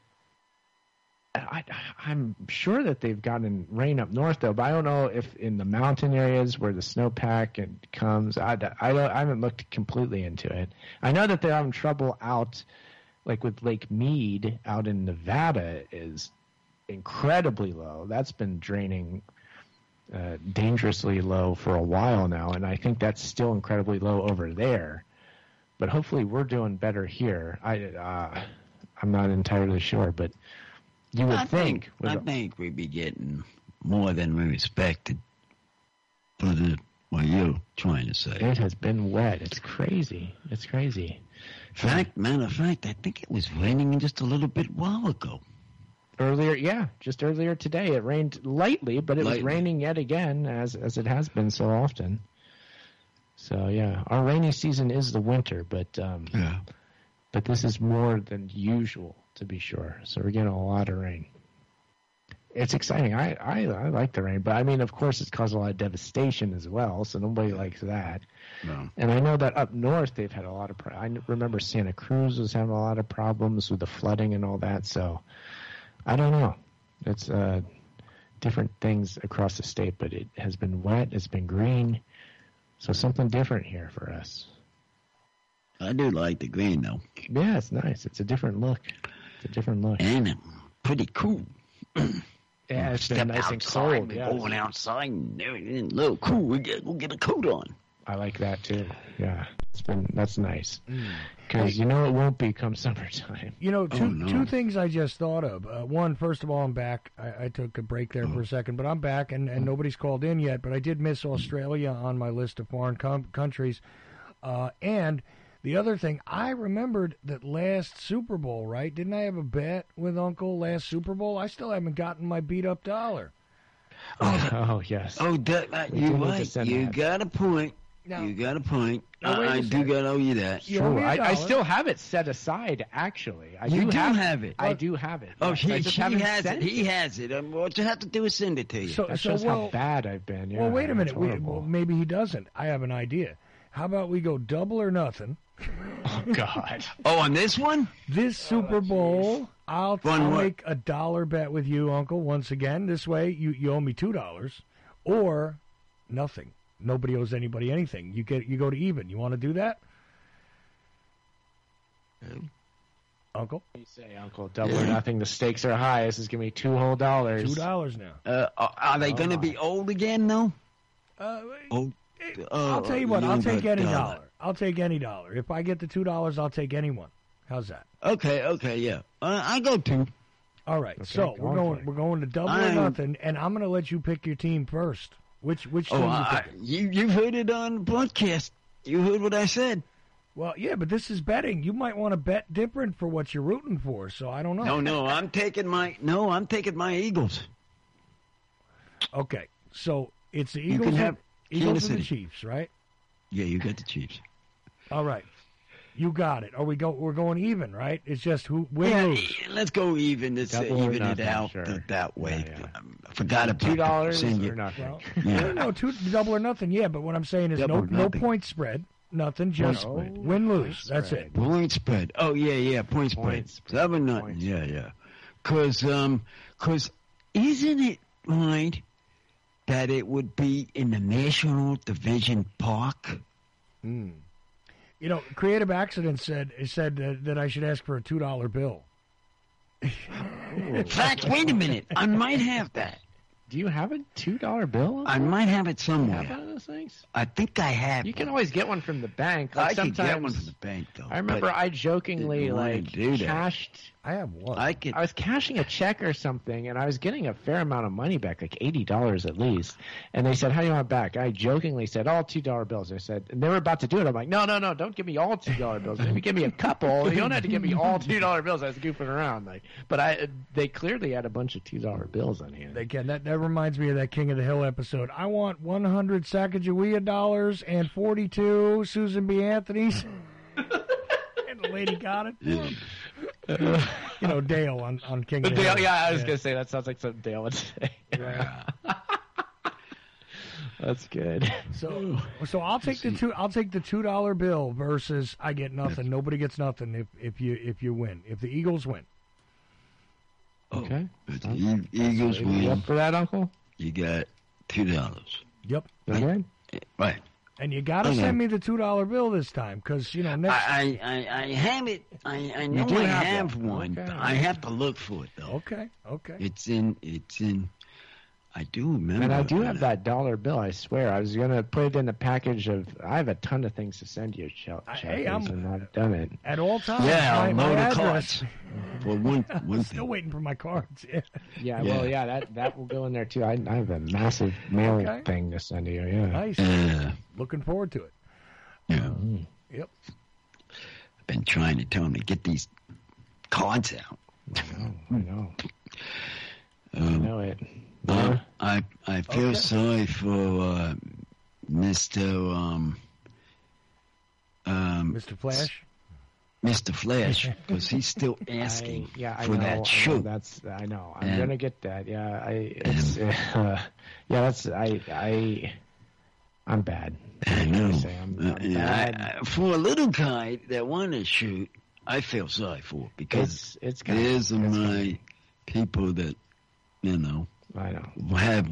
I, I'm sure that they've gotten rain up north, though, but I don't know if in the mountain areas where the snowpack and comes, I, I, don't, I haven't looked completely into it. I know that they're having trouble out, like with Lake Mead out in Nevada is incredibly low. That's been draining uh, dangerously low for a while now, and I think that's still incredibly low over there. But hopefully we're doing better here. I, uh, I'm not entirely sure, but you would I think. think I think we'd be getting more than we expected for the What are you trying to say? It has been wet. It's crazy. It's crazy. Fact, matter of fact, I think it was raining just a little bit while ago. Earlier, yeah, just earlier today. It rained lightly, but it Lightly. was raining yet again, as as it has been so often. So, yeah, our rainy season is the winter, but um, yeah. but this is more than usual, to be sure. So we're getting a lot of rain. It's exciting. I, I, I like the rain, but, I mean, of course, it's caused a lot of devastation as well, so nobody likes that. No. And I know that up north they've had a lot of pro- – I remember Santa Cruz was having a lot of problems with the flooding and all that, so I don't know. It's uh, different things across the state, but it has been wet. It's been green. So something different here for us. I do like the green, though. Yeah, it's nice. It's a different look. It's a different look. And it's pretty cool. Yeah, it's been Step nice and outside, cold. we're Yeah. going outside and everything, a little cool. We get, we'll get a coat on. I like that too. Yeah, it's been that's nice. Mm. Because you know it won't be come summertime. You know, two Oh, no. two things I just thought of. Uh, one, first of all, I'm back. I, I took a break there for a second, but I'm back, and, and nobody's called in yet. But I did miss Australia on my list of foreign com- countries. Uh, and the other thing, I remembered that last Super Bowl, right? Didn't I have a bet with Uncle last Super Bowl? I still haven't gotten my beat-up dollar. Oh, oh yes. Oh, that, uh, We you're do need to right. send You that. got a point. Now- you got a point. Now, wait a I, I do second. got to owe you that. You owe me True. a I, I dollar. still have it set aside, actually. I You do, do have, have it. I do have it. Oh, yes. he, I just he haven't has it. sent He has it. Um, what you have to do is send it to you. So, That so shows well, how bad I've been. Yeah, well, wait a it's minute. We, horrible. well, maybe he doesn't. I have an idea. How about we go double or nothing? Oh, God. Oh, on this one? This Super Bowl, I'll, One I'll what? make a dollar bet with you, Uncle, once again. This way, you, you owe me two dollars, or nothing. Nobody owes anybody anything. You get you go to even. You want to do that, Uncle? You say, Uncle, double or nothing. The stakes are high. This is gonna be two whole dollars. Two dollars now. Uh, are are they Oh, going to my. be old again, though? Uh, Oh, I'll tell you what. I'll you take got any dollar. dollar. I'll take any dollar. If I get the two dollars, I'll take any one. How's that? Okay, okay, yeah. Uh, I go two. All right. Okay, so go we're on going. for it. We're going to double or I'm- nothing, and I'm going to let you pick your team first. Which which team Oh, you I, picking? you you heard it on the broadcast. You heard what I said. Well, yeah, but this is betting. You might want to bet different for what you're rooting for. So I don't know. No, no, I'm taking my no, I'm taking my Eagles. Okay, so it's the You Eagles. can and- have Eagles Kansas and the City. Chiefs, right? Yeah, you got the Chiefs. All right, you got it. Are we go? We're going even, right? It's just who win Yeah, lose. let's go even. Let's uh, Double or even it nothing, out sure. th- that way. Yeah, yeah. Um, I forgot about Two dollars Send you- or nothing. Well, Yeah. no, no, two double or nothing. Yeah, but what I'm saying is Double no or no nothing. point spread, nothing. Just spread. win lose. Point That's spread. it. Point spread. Oh yeah, yeah. Point spread. Point spread. Seven nothing. Point Yeah, yeah. Cause um, cause isn't it right that it would be in the National Division Park? Mm. You know, Creative Accident said said that, that I should ask for a two dollar bill. In fact, wait a minute. I might have that. Do you have a two dollar bill? I might have it Have one somewhere. of those things? I think I have. You can one. always get one from the bank. I Like could sometimes, get one from the bank though. I remember but I jokingly didn't wanna like do that. cashed. I have one. I could. I was cashing a check or something, and I was getting a fair amount of money back, like eighty dollars at least. And they said, "How do you want it back?" I jokingly said, "All two dollar bills." I said, and they were about to do it. I'm like, "No, no, no! Don't give me all two dollar bills. Maybe give me a couple. You don't have to give me all two dollar bills." I was goofing around, like, but I they clearly had a bunch of two dollar bills on hand. They can. That that reminds me of that King of the Hill episode. I want one hundred Sacagawea dollars and forty-two Susan B. Anthony's. And the lady got it. Yeah. You know, Dale on, on King of the Dale, Hill. yeah, I was gonna say that sounds like something Dale would say. Yeah. That's good. So, so I'll take the two. I'll take the two dollar bill versus I get nothing. Nobody gets nothing if, if you if you win. If the Eagles win, Okay. If the E- Eagles So, you up win, for that, Uncle? you got two dollars. yep. Okay. Right. And you got to Okay. send me the two dollar bill this time, because you know next. I, I, I, I have it. I, I know do I have have that. one. Okay. I have to look for it though. okay, okay. It's in. It's in. I do remember. And I do have that dollar bill, I swear. I was going to put it in a package of... I have a ton of things to send you, Chel- Hey, I'm, and I've done it. At all times. Yeah, my, I'll my load of address. cards. For one, one Still waiting for my cards. Yeah. Yeah, well, yeah, that, that will go in there, too. I, I have a massive mail Okay. thing to send you, yeah. Nice. Yeah. Looking forward to it. Yeah. Mm. Yep. I've been trying to tell him to get these cards out. I know, I know. Um, I know it. Uh, I I feel Okay. sorry for uh, Mister Um, um, Mister Flash? Mister Flash, because he's still asking I, yeah, I for know, I that know, shoe. that's I know. I'm And- gonna get that. Yeah, I. It's, uh, yeah, that's I. I. I'm bad. I know. Say I'm, I'm Uh, yeah, bad. I- I- for a little guy that wanted to shoot, I feel sorry for because It's- it's coming. there's It's my coming. people that you know I know. have.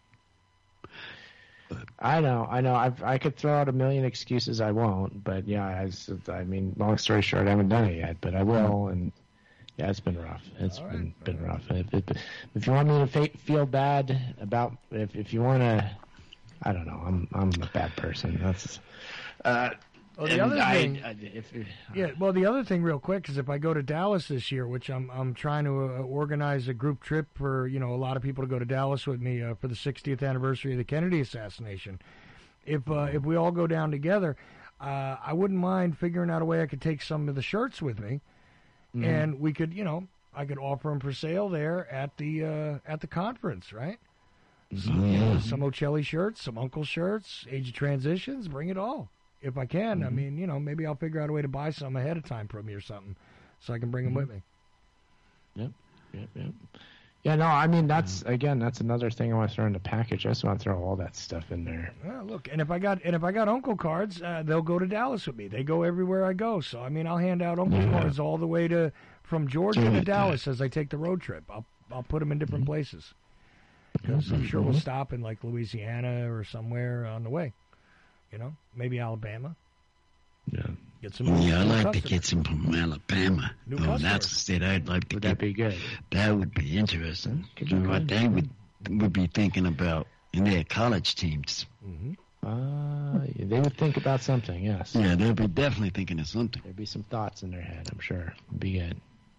I know, I know. I've, I could throw out a million excuses. I won't, but yeah, I, s- I mean, long story short, I haven't done it yet, but I will. And yeah, it's been rough. It's All been right. been rough. If, if, if you want me to fa- feel bad about, if if you want to, I don't know. I'm I'm a bad person. That's. Uh, Oh, the and other I- thing, I- if, yeah. Well, the other thing, real quick, is if I go to Dallas this year, which I'm I'm trying to uh, organize a group trip for you know a lot of people to go to Dallas with me uh, for the sixtieth anniversary of the Kennedy assassination. If uh, if we all go down together, uh, I wouldn't mind figuring out a way I could take some of the shirts with me, Mhm. and we could you know I could offer them for sale there at the uh, at the conference, right? So, you know, some Ocelli shirts, some Uncle shirts, Age of Transitions, bring it all. If I can, I mean, you know, maybe I'll figure out a way to buy some ahead of time from you or something, so I can bring them with me. Yep, yep, yep. Yeah, no, I mean that's again, that's another thing I want to throw in the package. I just want to throw all that stuff in there. Well, look, and if I got and if I got Uncle cards, uh, they'll go to Dallas with me. They go everywhere I go. So I mean, I'll hand out Uncle Yeah. cards all the way to from Georgia Do to it, Dallas as I take the road trip. I'll I'll put them in different places. 'Cause I'm sure we'll Mhm. stop in like Louisiana or somewhere on the way. You know, maybe Alabama. Yeah. Get some. Yeah, I'd new like to customers. get some from Alabama. New Oh, customers. that's the state I'd like to Would get. that be good? That would be interesting. Could You be know what good. they would would be thinking about in their college teams. Mm-hmm. Uh, they would think about something, yes. Yeah, they'll be definitely thinking of something. There'd be some thoughts in their head, I'm sure. It'd be good.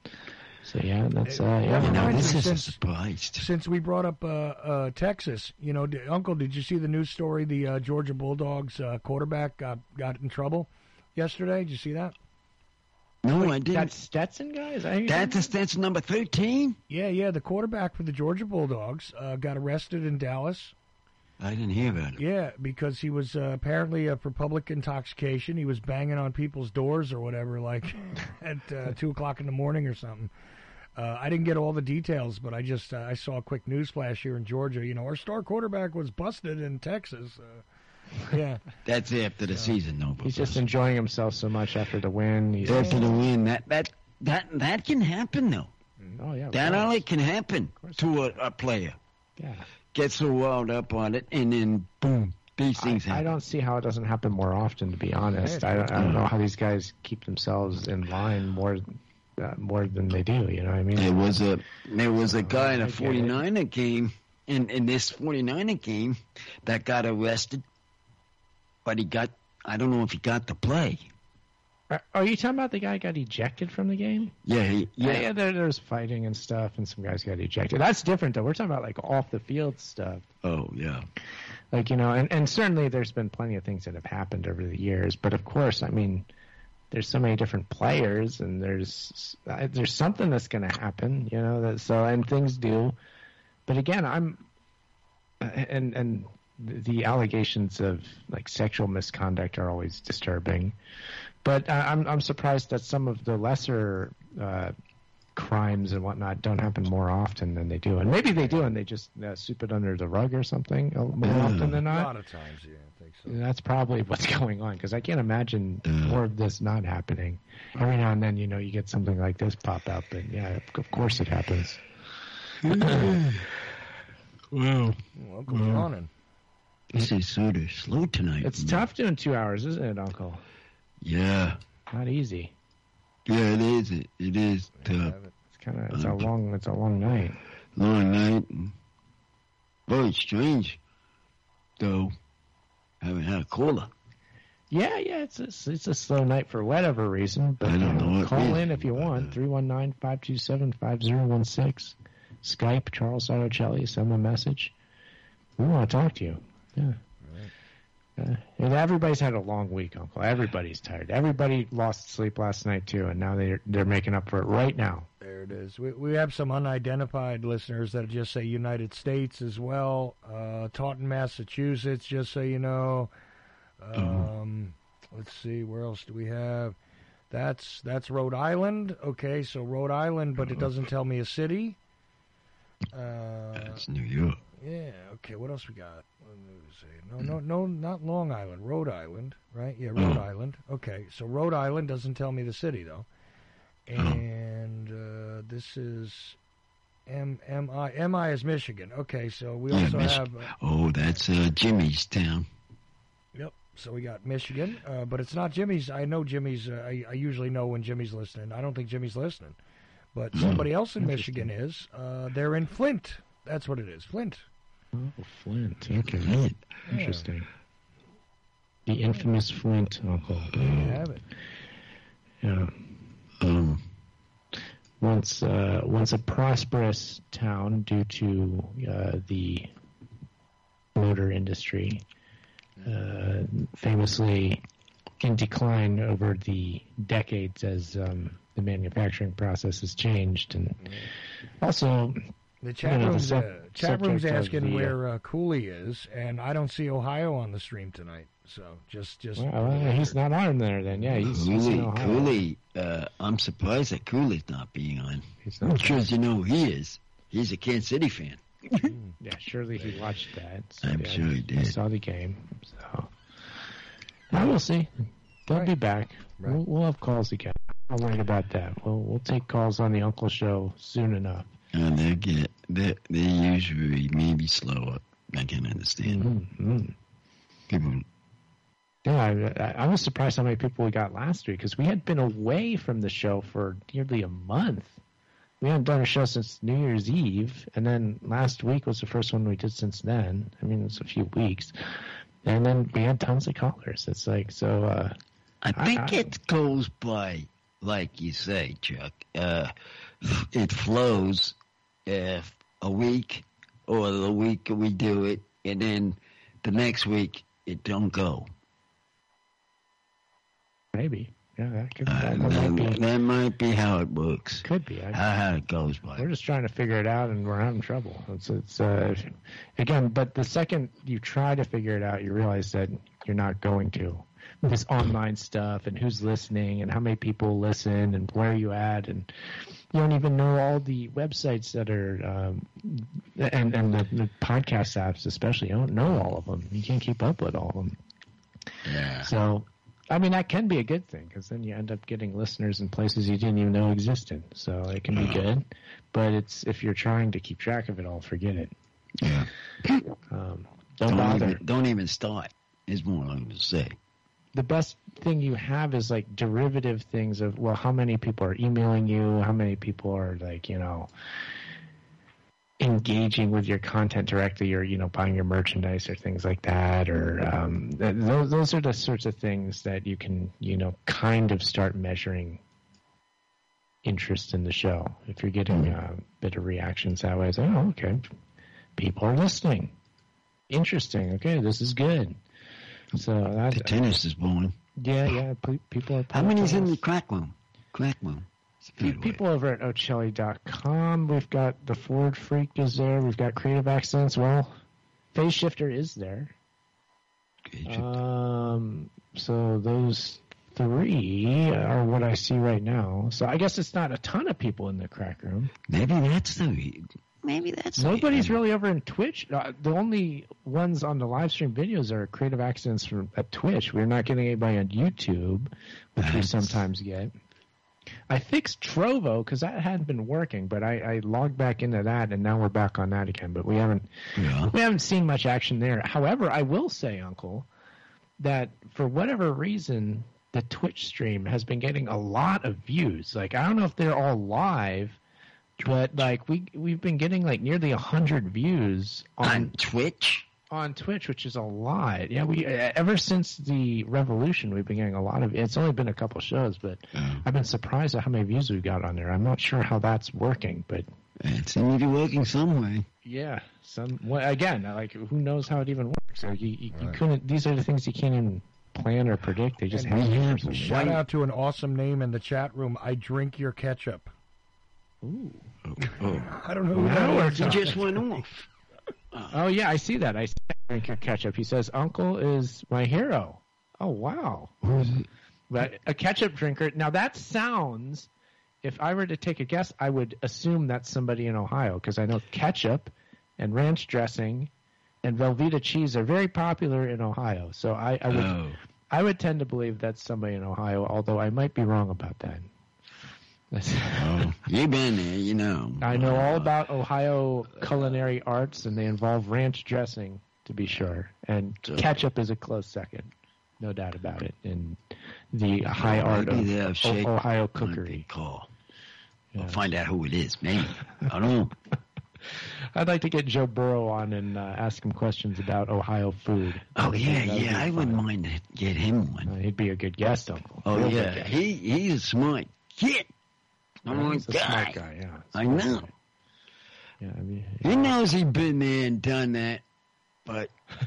So yeah, that's uh, That yeah. Now, reminds this me, is a since- surprise. Since we brought up uh, uh, Texas, you know, d- Uncle, did you see the news story? The uh, Georgia Bulldogs uh, quarterback got got in trouble yesterday. Did you see that? No, Wait, I didn't. That's Stetson, guys. I That's a stance number thirteen? Yeah, yeah. The quarterback for the Georgia Bulldogs uh, got arrested in Dallas. I didn't hear about it. Yeah, because he was uh, apparently uh, for public intoxication. He was banging on people's doors or whatever, like at uh, two o'clock in the morning or something. Uh, I didn't get all the details, but I just uh, I saw a quick news flash here in Georgia. You know, our star quarterback was busted in Texas. Uh, yeah, That's after the season, though. He's just enjoying himself so much after the win. He's, after the win. That that that that can happen, though. oh yeah, of That course. only can happen to a, a player. Yeah. Get so wound up on it, and then boom, these I, things I happen. don't see how it doesn't happen more often. To be honest, I don't, I don't know how these guys keep themselves in line more, uh, more than they do. You know what I mean? There was a there was a guy in I a get it. forty-niner game, in in this forty-niner game, that got arrested, but he got I don't know if he got to play. Are, are you talking about the guy who got ejected from the game? Yeah, he, Yeah, yeah. yeah. There, there was fighting and stuff, and some guys got ejected. That's different, though. We're talking about like off the field stuff. Oh yeah. Like, you know, and, and certainly there's been plenty of things that have happened over the years. But of course, I mean, there's so many different players, and there's uh, there's something that's going to happen, you know. That, so and things do. But again, I'm uh, and and the allegations of like sexual misconduct are always disturbing. But uh, I'm I'm surprised that some of the lesser uh, crimes and whatnot don't happen more often than they do, and maybe they do, and they just uh, sweep it under the rug or something uh, more Yeah. often than a not. lot of times, yeah, I think so. That's probably what's going on, because I can't imagine more of this not happening. Every now and then, you know, you get something like this pop up, and yeah, of course it happens. Well, Well, Uncle's yawning. this is sort of slow tonight. It's tough doing two hours, isn't it, Uncle? Yeah, Not easy. yeah, it is. It, it is. Uh, tough. It's kind of it's a long it's a long night. Long night. And Very strange, though. I haven't had a cola. Yeah, yeah, it's a, it's a slow night for whatever reason. But I don't know what call reason, in if you want. three one nine, five two seven, five zero one six. Skype, Charles Articelli, send me a message. We want to talk to you. Yeah. Uh, and everybody's had a long week, Uncle. Everybody's tired. Everybody lost sleep last night, too, and now they're, they're making up for it right now. There it is. We we have some unidentified listeners that just say United States as well. Uh, Taunton, Massachusetts, just so you know. Um, mm-hmm. Let's see, where else do we have? That's that's Rhode Island. Okay, so Rhode Island, but it doesn't tell me a city. Uh, That's New York. Yeah, okay, what else we got? No, no, no, not Long Island, Rhode Island, right? Yeah, Rhode Oh. Island. Okay, so Rhode Island doesn't tell me the city, though. And uh, this is M M I. M I is Michigan. Okay, so we Yeah, also Mich- have... Uh, oh, that's uh, Jimmy's town. Yep, so we got Michigan, uh, but it's not Jimmy's. I know Jimmy's, uh, I, I usually know when Jimmy's listening. I don't think Jimmy's listening. But somebody else in Michigan is. Uh, they're in Flint. That's what it is, Flint. Oh, Flint. Okay. Interesting. The infamous Flint, Uncle. There you have it. Yeah. Um, once, uh, once a prosperous town due to uh, the motor industry, uh, famously in decline over the decades as um, the manufacturing process has changed, and also The chat you know, the room's, sub- uh, chat room's subject of asking the, uh, where uh, Cooley is, and I don't see Ohio on the stream tonight. So just, just. Well, well, he's not on there then. Yeah, he's, he's in Cooley, Ohio. Cooley, uh, I'm surprised that Cooley's not being on. He's not Because you know who he is. He's a Kansas City fan. Yeah, surely he watched that. So, I'm yeah, sure he I did. saw the game. So, now we'll see. They'll be back. We'll, we'll have calls again. I'm not worried about that. We'll we'll take calls on the Uncle Show soon enough. And they get they they usually maybe slower. I can understand. Mm-hmm. People. Yeah, I, I I was surprised how many people we got last week because we had been away from the show for nearly a month. We hadn't done a show since New Year's Eve, and then last week was the first one we did since then. I mean, it's a few weeks. And then we had tons of callers. It's like, so... Uh, I think I, it goes by, like you say, Chuck. Uh, it flows uh, a week, or the week we do it, and then the next week it don't go. Maybe. Yeah, that could Uh, that, that, might be. that might be how it works. Could be. I, How, how it goes by. We're just trying to figure it out, and we're having trouble. It's, it's uh, again, but the second you try to figure it out, you realize that you're not going to. This online stuff, and who's listening, and how many people listen, and where you at, and you don't even know all the websites that are, um, and and the, the podcast apps especially. You don't know all of them. You can't keep up with all of them. Yeah. So. I mean, that can be a good thing because then you end up getting listeners in places you didn't even know existed. So it can be good, but it's if you're trying to keep track of it all, forget it. Yeah. Um, don't, Don't bother. even, don't even start, is more I'm going to say. The best thing you have is like derivative things of, well, how many people are emailing you? How many people are like, you know, engaging with your content directly, or you know, buying your merchandise or things like that, or um, th- those those are the sorts of things that you can, you know, kind of start measuring interest in the show. If you're getting a bit of reactions that way, it's like, oh, okay, people are listening, interesting, okay, this is good. So that, The tennis is blowing. yeah, yeah, pe- people are. How many's in the the crack room? Crack room. Few people over at Ochelli dot com. We've got the Ford Freak is there. We've got Creative Accents. Well, Phase Shifter is there. Um, so those three are what I see right now. So I guess it's not a ton of people in the crack room. Maybe that's the. Maybe that's Nobody's really over in Twitch. Uh, the only ones on the live stream videos are Creative Accents from at Twitch. We're not getting anybody on YouTube, which we That's- sometimes get. I fixed Trovo because that hadn't been working, but I, I logged back into that, and now we're back on that again. But we haven't Yeah. we haven't seen much action there. However, I will say, Uncle, that for whatever reason, the Twitch stream has been getting a lot of views. Like, I don't know if they're all live, But like we we've been getting like nearly a hundred views on, on Twitch. On Twitch, which is a lot. Yeah, we ever since the revolution, we've been getting a lot of. It's only been a couple shows, but oh. I've been surprised at how many views we got on there. I'm not sure how that's working, but it seems to be working some way. Yeah, some well, again, like who knows how it even works? So you, you, you couldn't. These are the things you can't even plan or predict. They just happen. Have shout out to an awesome name in the chat room. I drink your ketchup. Ooh, oh, oh. I don't know who that is. He just went off. Oh, yeah, I see that. I see drink your ketchup. He says, Uncle is my hero. Oh, wow. But a ketchup drinker. Now, that sounds, if I were to take a guess, I would assume that's somebody in Ohio because I know ketchup and ranch dressing and Velveeta cheese are very popular in Ohio. So I, I would oh. I would tend to believe that's somebody in Ohio, although I might be wrong about that. Oh, you've been there, you know. I know all about Ohio culinary arts, and they involve ranch dressing, to be sure. And so, ketchup is a close second, no doubt about it, in the high art of o- Ohio cookery. Call. Yeah. We'll find out who it is, maybe. I don't know. I'd like to get Joe Burrow on and uh, ask him questions about Ohio food. Oh, yeah, yeah, I wouldn't mind to get him one. Uh, he'd be a good guest, Uncle. Oh, Real yeah, he he's a smart kid. Yeah, oh, he's a guy. smart guy, yeah. I know. Guy. Yeah, I mean, he knows he's been there and done that, but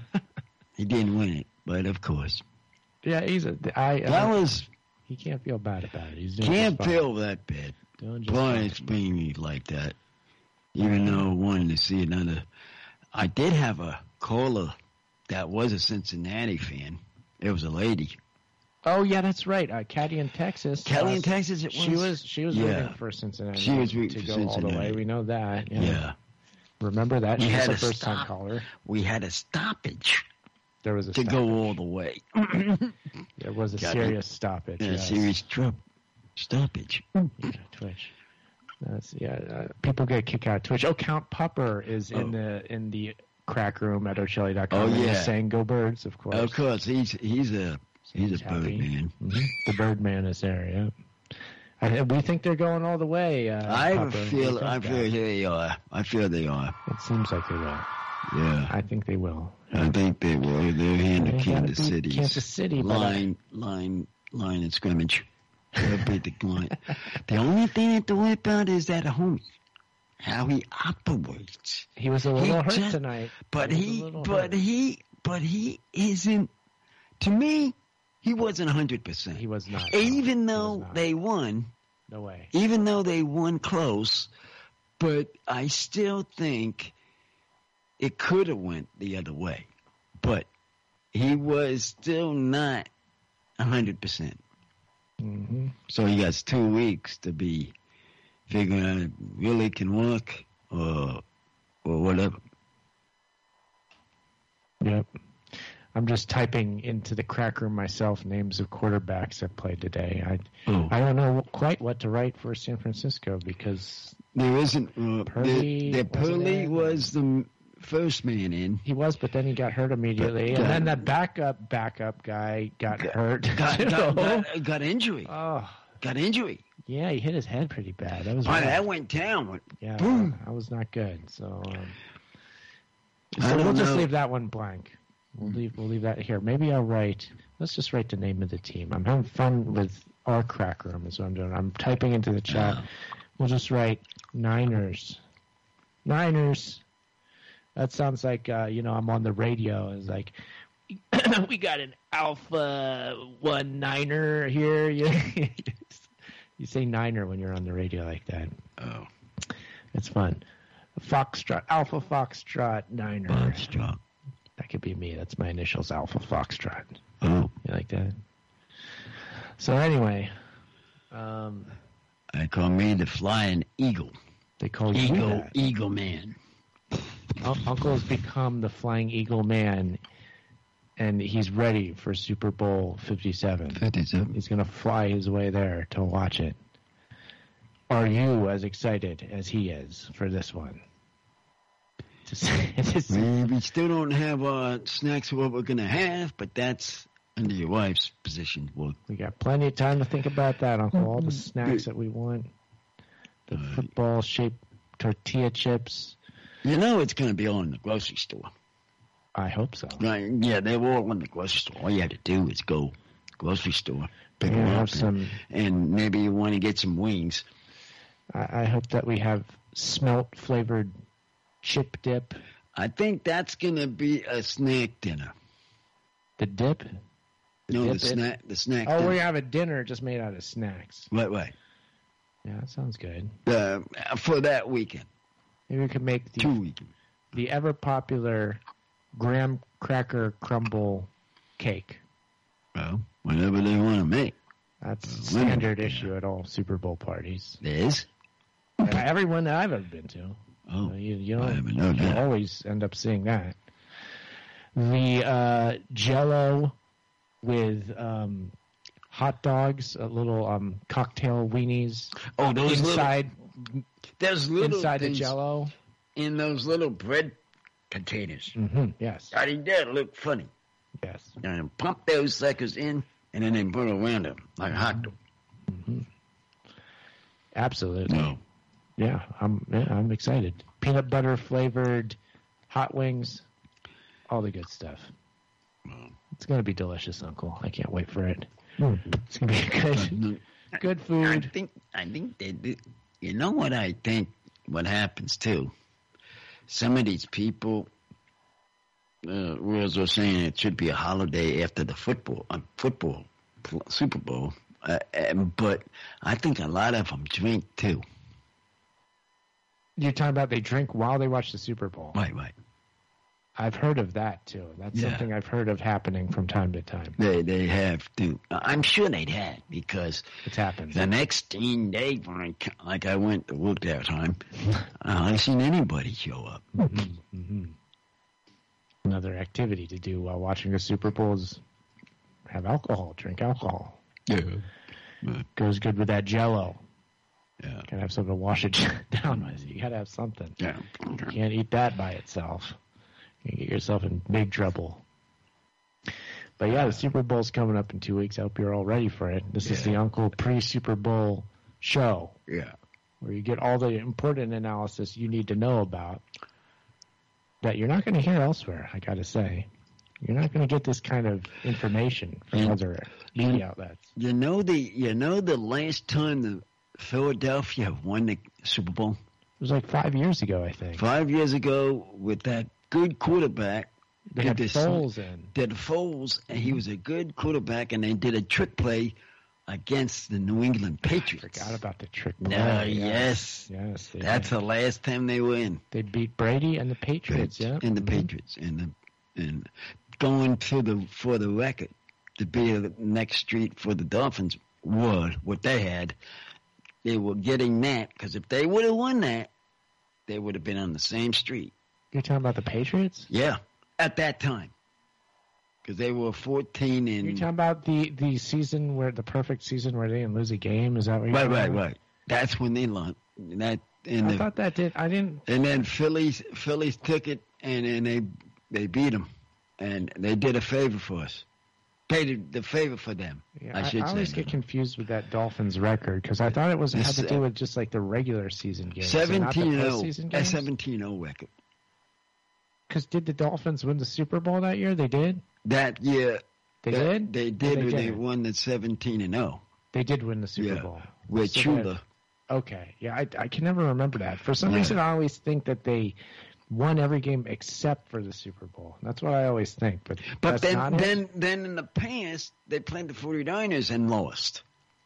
he didn't win it. But of course, yeah, he's a. I, that uh, was. He can't feel bad about it. He's doing can't just feel that bad. Boy, it's being me like that. Even though I wanted to see another, I did have a caller that was a Cincinnati fan. It was a lady. Oh yeah, that's right. Uh, Caddy in Texas. Caddy uh, in Texas. It was. She was. She was yeah. rooting for Cincinnati. She was rooting to for go Cincinnati. all the way. We know that. Yeah. yeah. Remember that? We she had was a a first stop. time caller. We had a stoppage. There was a to stoppage. go all the way. There was a Got serious it. stoppage. Yeah, yes. serious trip stoppage. Yeah, Twitch. That's, yeah, uh, people get kicked out of Twitch. Oh, Count Pupper is oh. in the in the crack room at O'Chelly dot com. Oh yeah, saying "Go Birds," of course. Of course, he's he's a he's, he's a bird man. Mm-hmm. The Birdman is there. Yeah. I, we think they're going all the way. Uh, I Pupper. feel I feel that. they are. I feel they are. It seems like they will. Yeah, I think they will. I think they will. They're here in the Kansas City. Kansas City line line line and scrimmage. They'll beat the line. The only thing that to worry about is that a homie. How he operates. He was a little he hurt just, tonight. But he, he, but hurt. he, but he isn't. To me, he wasn't a hundred percent. He was not. Even no, though not. they won. No way. Even though they won close, but I still think it could have went the other way. But he was still not a hundred percent. Mm-hmm. So he got two weeks to be figuring out if really can work or or whatever. Yep. I'm just typing into the crack room myself names of quarterbacks that played today. I oh. I don't know quite what to write for San Francisco because there isn't. Uh, Purdy the, the Purdy in. was the first man in. He was, but then he got hurt immediately, But, and uh, then that backup backup guy got, got hurt. Got, too. got, got, got injury. Oh, got injury. Yeah, he hit his head pretty bad. That was oh, bad. that went down. Yeah, boom. that was not good. So, um, I so don't we'll just know. leave that one blank. We'll leave we'll leave that here. Maybe I'll write. Let's just write the name of the team. I'm having fun with our crack room. Is what I'm doing. I'm typing into the chat. Oh. We'll just write Niners. Niners. That sounds like uh, you know I'm on the radio. It's like we got an Alpha One Niner here. You, you say Niner when you're on the radio like that. Oh, it's fun. Foxtrot, Alpha Foxtrot Niner. Foxtrot. That could be me. That's my initials, Alpha Foxtrot. Oh. You like that? So anyway. Um, they call me the Flying Eagle. They call you Eagle, that. Eagle Man. Uncle has become the Flying Eagle Man, and he's ready for Super Bowl fifty-seven. fifty-seven. He's going to fly his way there to watch it. Are you as excited as he is for this one? we, we still don't have uh, snacks of what we're going to have, but that's under your wife's position. We'll, we got plenty of time to think about that, Uncle. All the snacks that we want. The football-shaped tortilla chips. You know it's going to be all in the grocery store. I hope so. Right? Yeah, they're all in the grocery store. All you have to do is go grocery store, pick Yeah, them have up, some- and, and maybe you want to get some wings. I, I hope that we have smelt-flavored chip dip. I think that's going to be a snack dinner. The dip? No, dip the it? snack. The snack. Oh, dinner. we have a dinner just made out of snacks. Right, right. Yeah, that sounds good. Uh, for that weekend. Maybe we could make the, Two weekend. the ever-popular graham cracker crumble cake. Well, whatever they want to make. That's Uh, standard issue at all Super Bowl parties. It is? Uh, everyone that I've ever been to. Oh, Uh, you, you I don't, haven't known you that. always end up seeing that. The uh, Jell-O with um, hot dogs, a little um, cocktail weenies. Oh, those inside, little, there's little inside the things Jell-O. in those little bread containers. Mm-hmm, yes. I think that look funny. Yes. And pump those suckers in, and then they put around them like a hot dog. Mm-hmm. Absolutely. No. Yeah, I'm. Yeah, I'm excited. Peanut butter flavored hot wings, all the good stuff. It's gonna be delicious, Uncle. I can't wait for it. It's gonna be good, good I food. think I think they do. You know what I think? What happens too? Some of these people, uh, Worlds were saying it should be a holiday after the football, uh, football Super Bowl. Uh, um, but I think a lot of them drink too. You're talking about they drink while they watch the Super Bowl. Right, right. I've heard of that too. That's Yeah. something I've heard of happening from time to time. They they have to. I'm sure they'd had because It's happened. the next thing day, when I, like I went to work that time, I ain't seen anybody show up. Mm-hmm. Another activity to do while watching the Super Bowl is have alcohol, drink alcohol. Yeah. Goes good with that Jell-O. Yeah. Gotta have something to wash it down with. You gotta have something. Yeah. You can't eat that by itself. You get yourself in big trouble. But yeah, the Super Bowl's coming up in two weeks. I hope you're all ready for it. This is Yeah. the Uncle pre-Super Bowl show. Yeah. Where you get all the important analysis you need to know about that you're not going to hear elsewhere, I gotta say. You're not going to get this kind of information from And- other media outlets. You know the you know the last time the Philadelphia won the Super Bowl? It was like five years ago, I think. Five years ago with that good quarterback. They did had this- Foles in. Did Foles, and he was a good quarterback, and they did a trick play against the New England Patriots. Forgot about the trick play. No, yes. yes. Yes. they That's did. the last time they win. They beat Brady and the Patriots, yeah. And the Mhm. Patriots. And the, and going to the for the record to be the next street for the Dolphins was what they had. They were getting that because if they would have won that, they would have been on the same street. You're talking about the Patriots? Yeah, at that time. Because they were fourteen and... You're talking about the, the season where, the perfect season where they didn't lose a game? Is that what you're Right, talking right, about? right. That's when they lost. That, and I the, thought that did, I didn't, And then Phillies, Phillies took it, and then they they beat them, and they did a favor for us. Paid the favor for them. yeah, I I, should I always say. get confused with that Dolphins record because I thought it was had This, to do uh, with just like the regular season games, so not the Seventeen oh, postseason a games. seventeen oh record. Because did the Dolphins win the Super Bowl that year? They did. That year, They that- did? They Or did. they when they didn't? won the seventeen and oh. They did win the Super Yeah, Bowl with So Chula. that- Okay, yeah, I, I can never remember that. For some Yeah. reason, I always think that they won every game except for the Super Bowl. That's what I always think. But But that's then, not it? then, then in the past, they played the forty-niners and lost.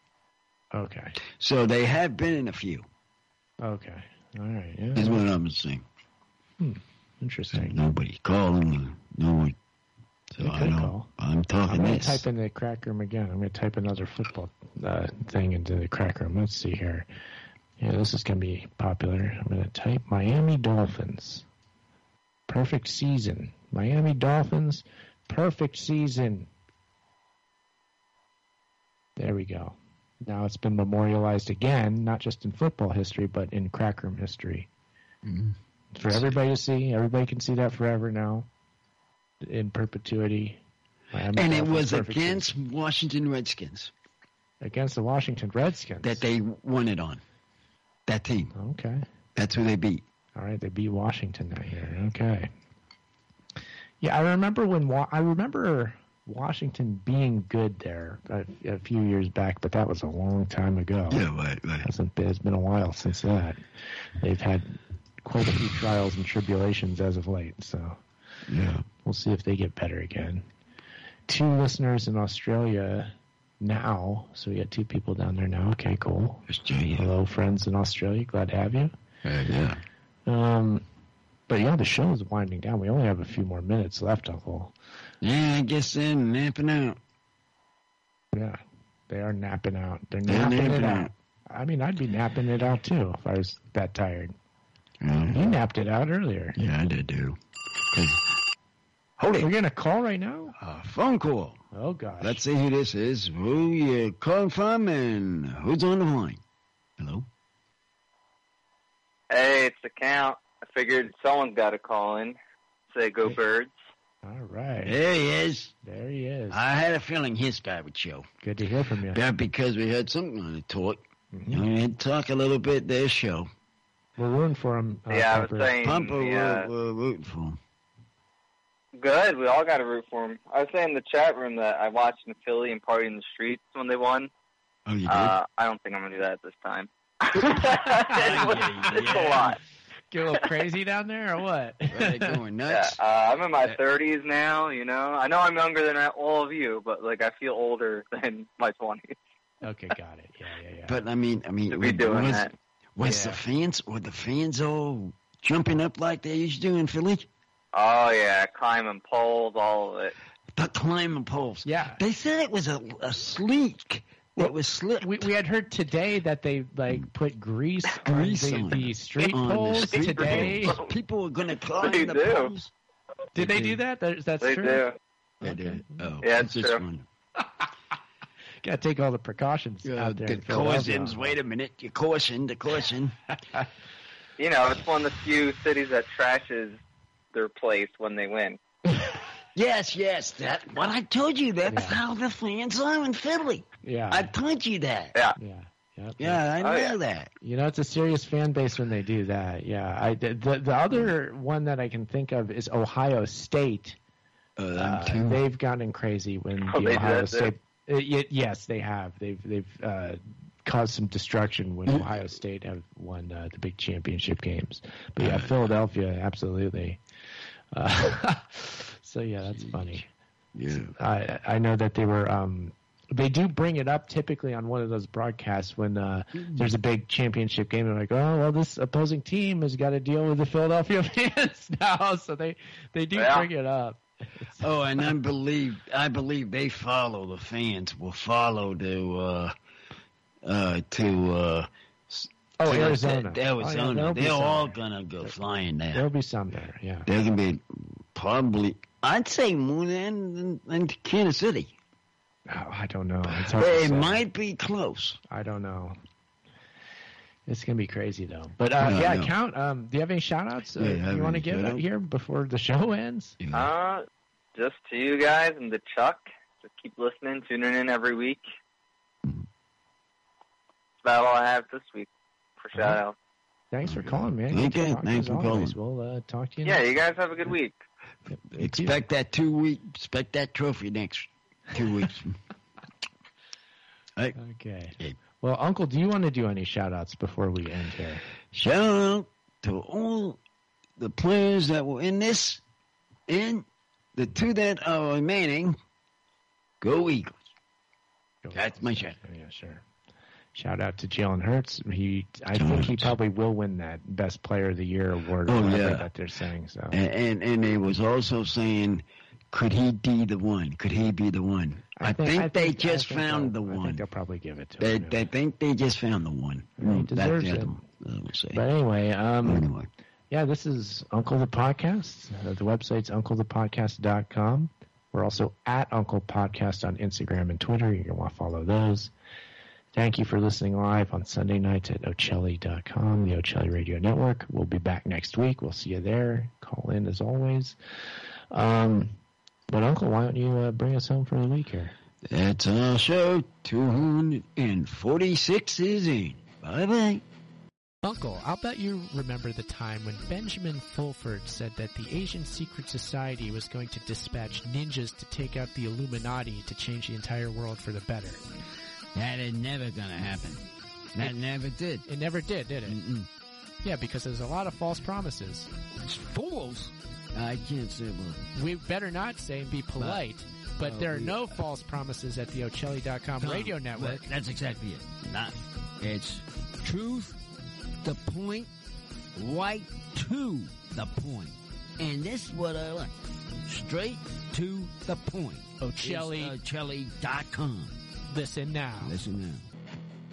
Okay. So they have been in a few. Okay. All right. Yeah. Is what I'm saying. Hmm. Interesting. Nobody calling. No one. So You I could don't. call. I'm I'm talking going to this. type in the crack room again. I'm going to type another football uh, thing into the crack room. Let's see here. Yeah, this is going to be popular. I'm going to type Miami Dolphins. Perfect season. Miami Dolphins. Perfect season. There we go. Now it's been memorialized again, not just in football history, but in crack room history. Mhm. For everybody to see. Everybody can see that forever now. In perpetuity. Miami And it Dolphins was perfect against Washington Redskins season. Against the Washington Redskins. that they won it on. That team. Okay. That's who they beat. All right, they beat Washington that year. Okay. Yeah, I remember when Wa- I remember Washington being good there a, a few years back, but that was a long time ago. Yeah, right, right. Hasn't been, it's been a while since that. They've had quite a few trials and tribulations as of late, so yeah, we'll see if they get better again. Two listeners in Australia now, so we got two people down there now. Okay, cool. Australia. Hello, friends in Australia. Glad to have you. Uh, yeah. Um, but yeah, the show is winding down. We only have a few more minutes left, Uncle. Yeah, I guess they're napping out. Yeah, they are napping out. They're, They're napping, napping it out. out. I mean, I'd be napping it out too if I was that tired. Um, You napped it out earlier. Yeah, I did do. Hold it. We're getting a call right now? A phone call. Oh, gosh. Let's see who this is. Who you calling from and who's on the line? Hello? Hey, it's the Count. I figured someone's got to call in. Say go Birds. All right. There he is. There he is. I had a feeling his guy would show. Good to hear from you. Yeah, because we had something on the talk. Mm-hmm. You know, we had to talk a little bit their show. We're rooting for him. Uh, Yeah, I was Pumper. saying- Pumper, yeah. we're, we're rooting for him. Good. We all got to root for him. I was saying in the chat room that I watched in Philly and Party in the Streets when they won. Oh, you did? Uh, I don't think I'm going to do that this time. it was, it's a lot. Get a little crazy down there or what? Are they going Yeah, nuts? uh, I'm in my thirties now, you know. I know I'm younger than all of you, but, like, I feel older than my twenties. Okay, got it. Yeah, yeah, yeah. But, I mean, I mean, To be doing was, that. was Yeah. the fans, were the fans all jumping up like they used to do in Philly? Oh, yeah, climbing poles, all of it. The climbing poles. Yeah. They said it was a, a sleek. It was slick. We we had heard today that they like put grease, Grease on on the, it. the street On the poles street today. poles. People were going to climb They the do. poles. Did they do that? That- That's They true. do. They did. Oh, Yeah, it's it's just true. fun. Got to take all the precautions Uh, out there. the in Philadelphia. cautions. Wait a minute. You caution. The caution. You know, it's one of the few cities that trashes their place when they win. Yes, yes. That what I told you. That's Yeah. how the fans are in Philly. Yeah. I told you that. Yeah. Yeah. Yep. Yeah, I know Oh, yeah. that. You know, it's a serious fan base when they do that. Yeah. I the the, the other one that I can think of is Ohio State. Uh, them Uh, too. they've gotten crazy when Oh, the they do Ohio that too? State. Uh, y- yes, they have. They've they've uh, caused some destruction when Mm. Ohio State have won uh, the big championship games. But yeah, Philadelphia, absolutely. Uh, so yeah, that's funny. Yeah. I I know that they were. Um, they do bring it up typically on one of those broadcasts when uh, there's a big championship game. They're like, oh well, this opposing team has got to deal with the Philadelphia fans now, so they they do Yeah. bring it up. Oh, and I believe I believe they follow the fans will follow to uh, uh, to uh, s- Oh, to Arizona. the- Arizona. Oh, yeah, there'll be They're some all there. gonna go flying there. There'll be some there. Yeah. They're gonna be probably. I'd say more than than, than Kansas City. Oh, I don't know. It's hard to It say. might be close. I don't know. It's gonna be crazy though. But uh, No, yeah, no. Count. Um, do you have any shout outs uh, Yeah, have you want to any give out shout-outs? here before the show ends? Uh, just to you guys and to Chuck. Just keep listening, tuning in every week. That's about all I have this week for shout out. Thanks for calling, man. Okay, Good to talk, thanks as for always. calling. We'll uh, talk to you. Yeah, next- you guys have a good week. Expect that two week. Expect that trophy next two weeks. Hey, Okay. Hey. Well, Uncle, do you want to do any shout outs before we end here? shout out to all the players that were in this, and the two that are remaining. Go Eagles. That's my shout. Yeah, sure. Shout out to Jalen Hurts. He, I Jalen think he Hurts. probably will win that Best Player of the Year award. Or Oh, whatever yeah. that they're saying. So And, and and they was also saying, could he be the one? Could he be the one? I, think, they just I think found the they'll- I think one. they'll probably give it to They, him. they think they just found the one. He Mm, deserves that's it. the other one, I would say. But anyway, um, Anyway. yeah, this is Uncle the Podcast. Uh, the website's uncle the podcast dot com. We're also at Uncle Podcast on Instagram and Twitter. You're going to want to follow those. Thank you for listening live on Sunday nights at Ocelli dot com, the Ocelli Radio Network. We'll be back next week. We'll see you there. Call in as always. Um, but Uncle, why don't you uh, bring us home for the week here? That's our show. two hundred forty-six is in. Bye-bye. Uncle, I'll bet you remember the time when Benjamin Fulford said that the Asian Secret Society was going to dispatch ninjas to take out the Illuminati to change the entire world for the better. That is never gonna happen. That It- never did. It never did, did it? Mm-mm. Yeah, because there's a lot of false promises. Fools? I can't say well. We better not say and be polite, but uh, there are we- no false promises at the Ocelli dot com Tom, radio network. well, that's exactly it. Not. It's truth, the point, right to the point. And this is what I like. Straight to the point. Ocelli. Ocelli dot com. Listen now. Listen now.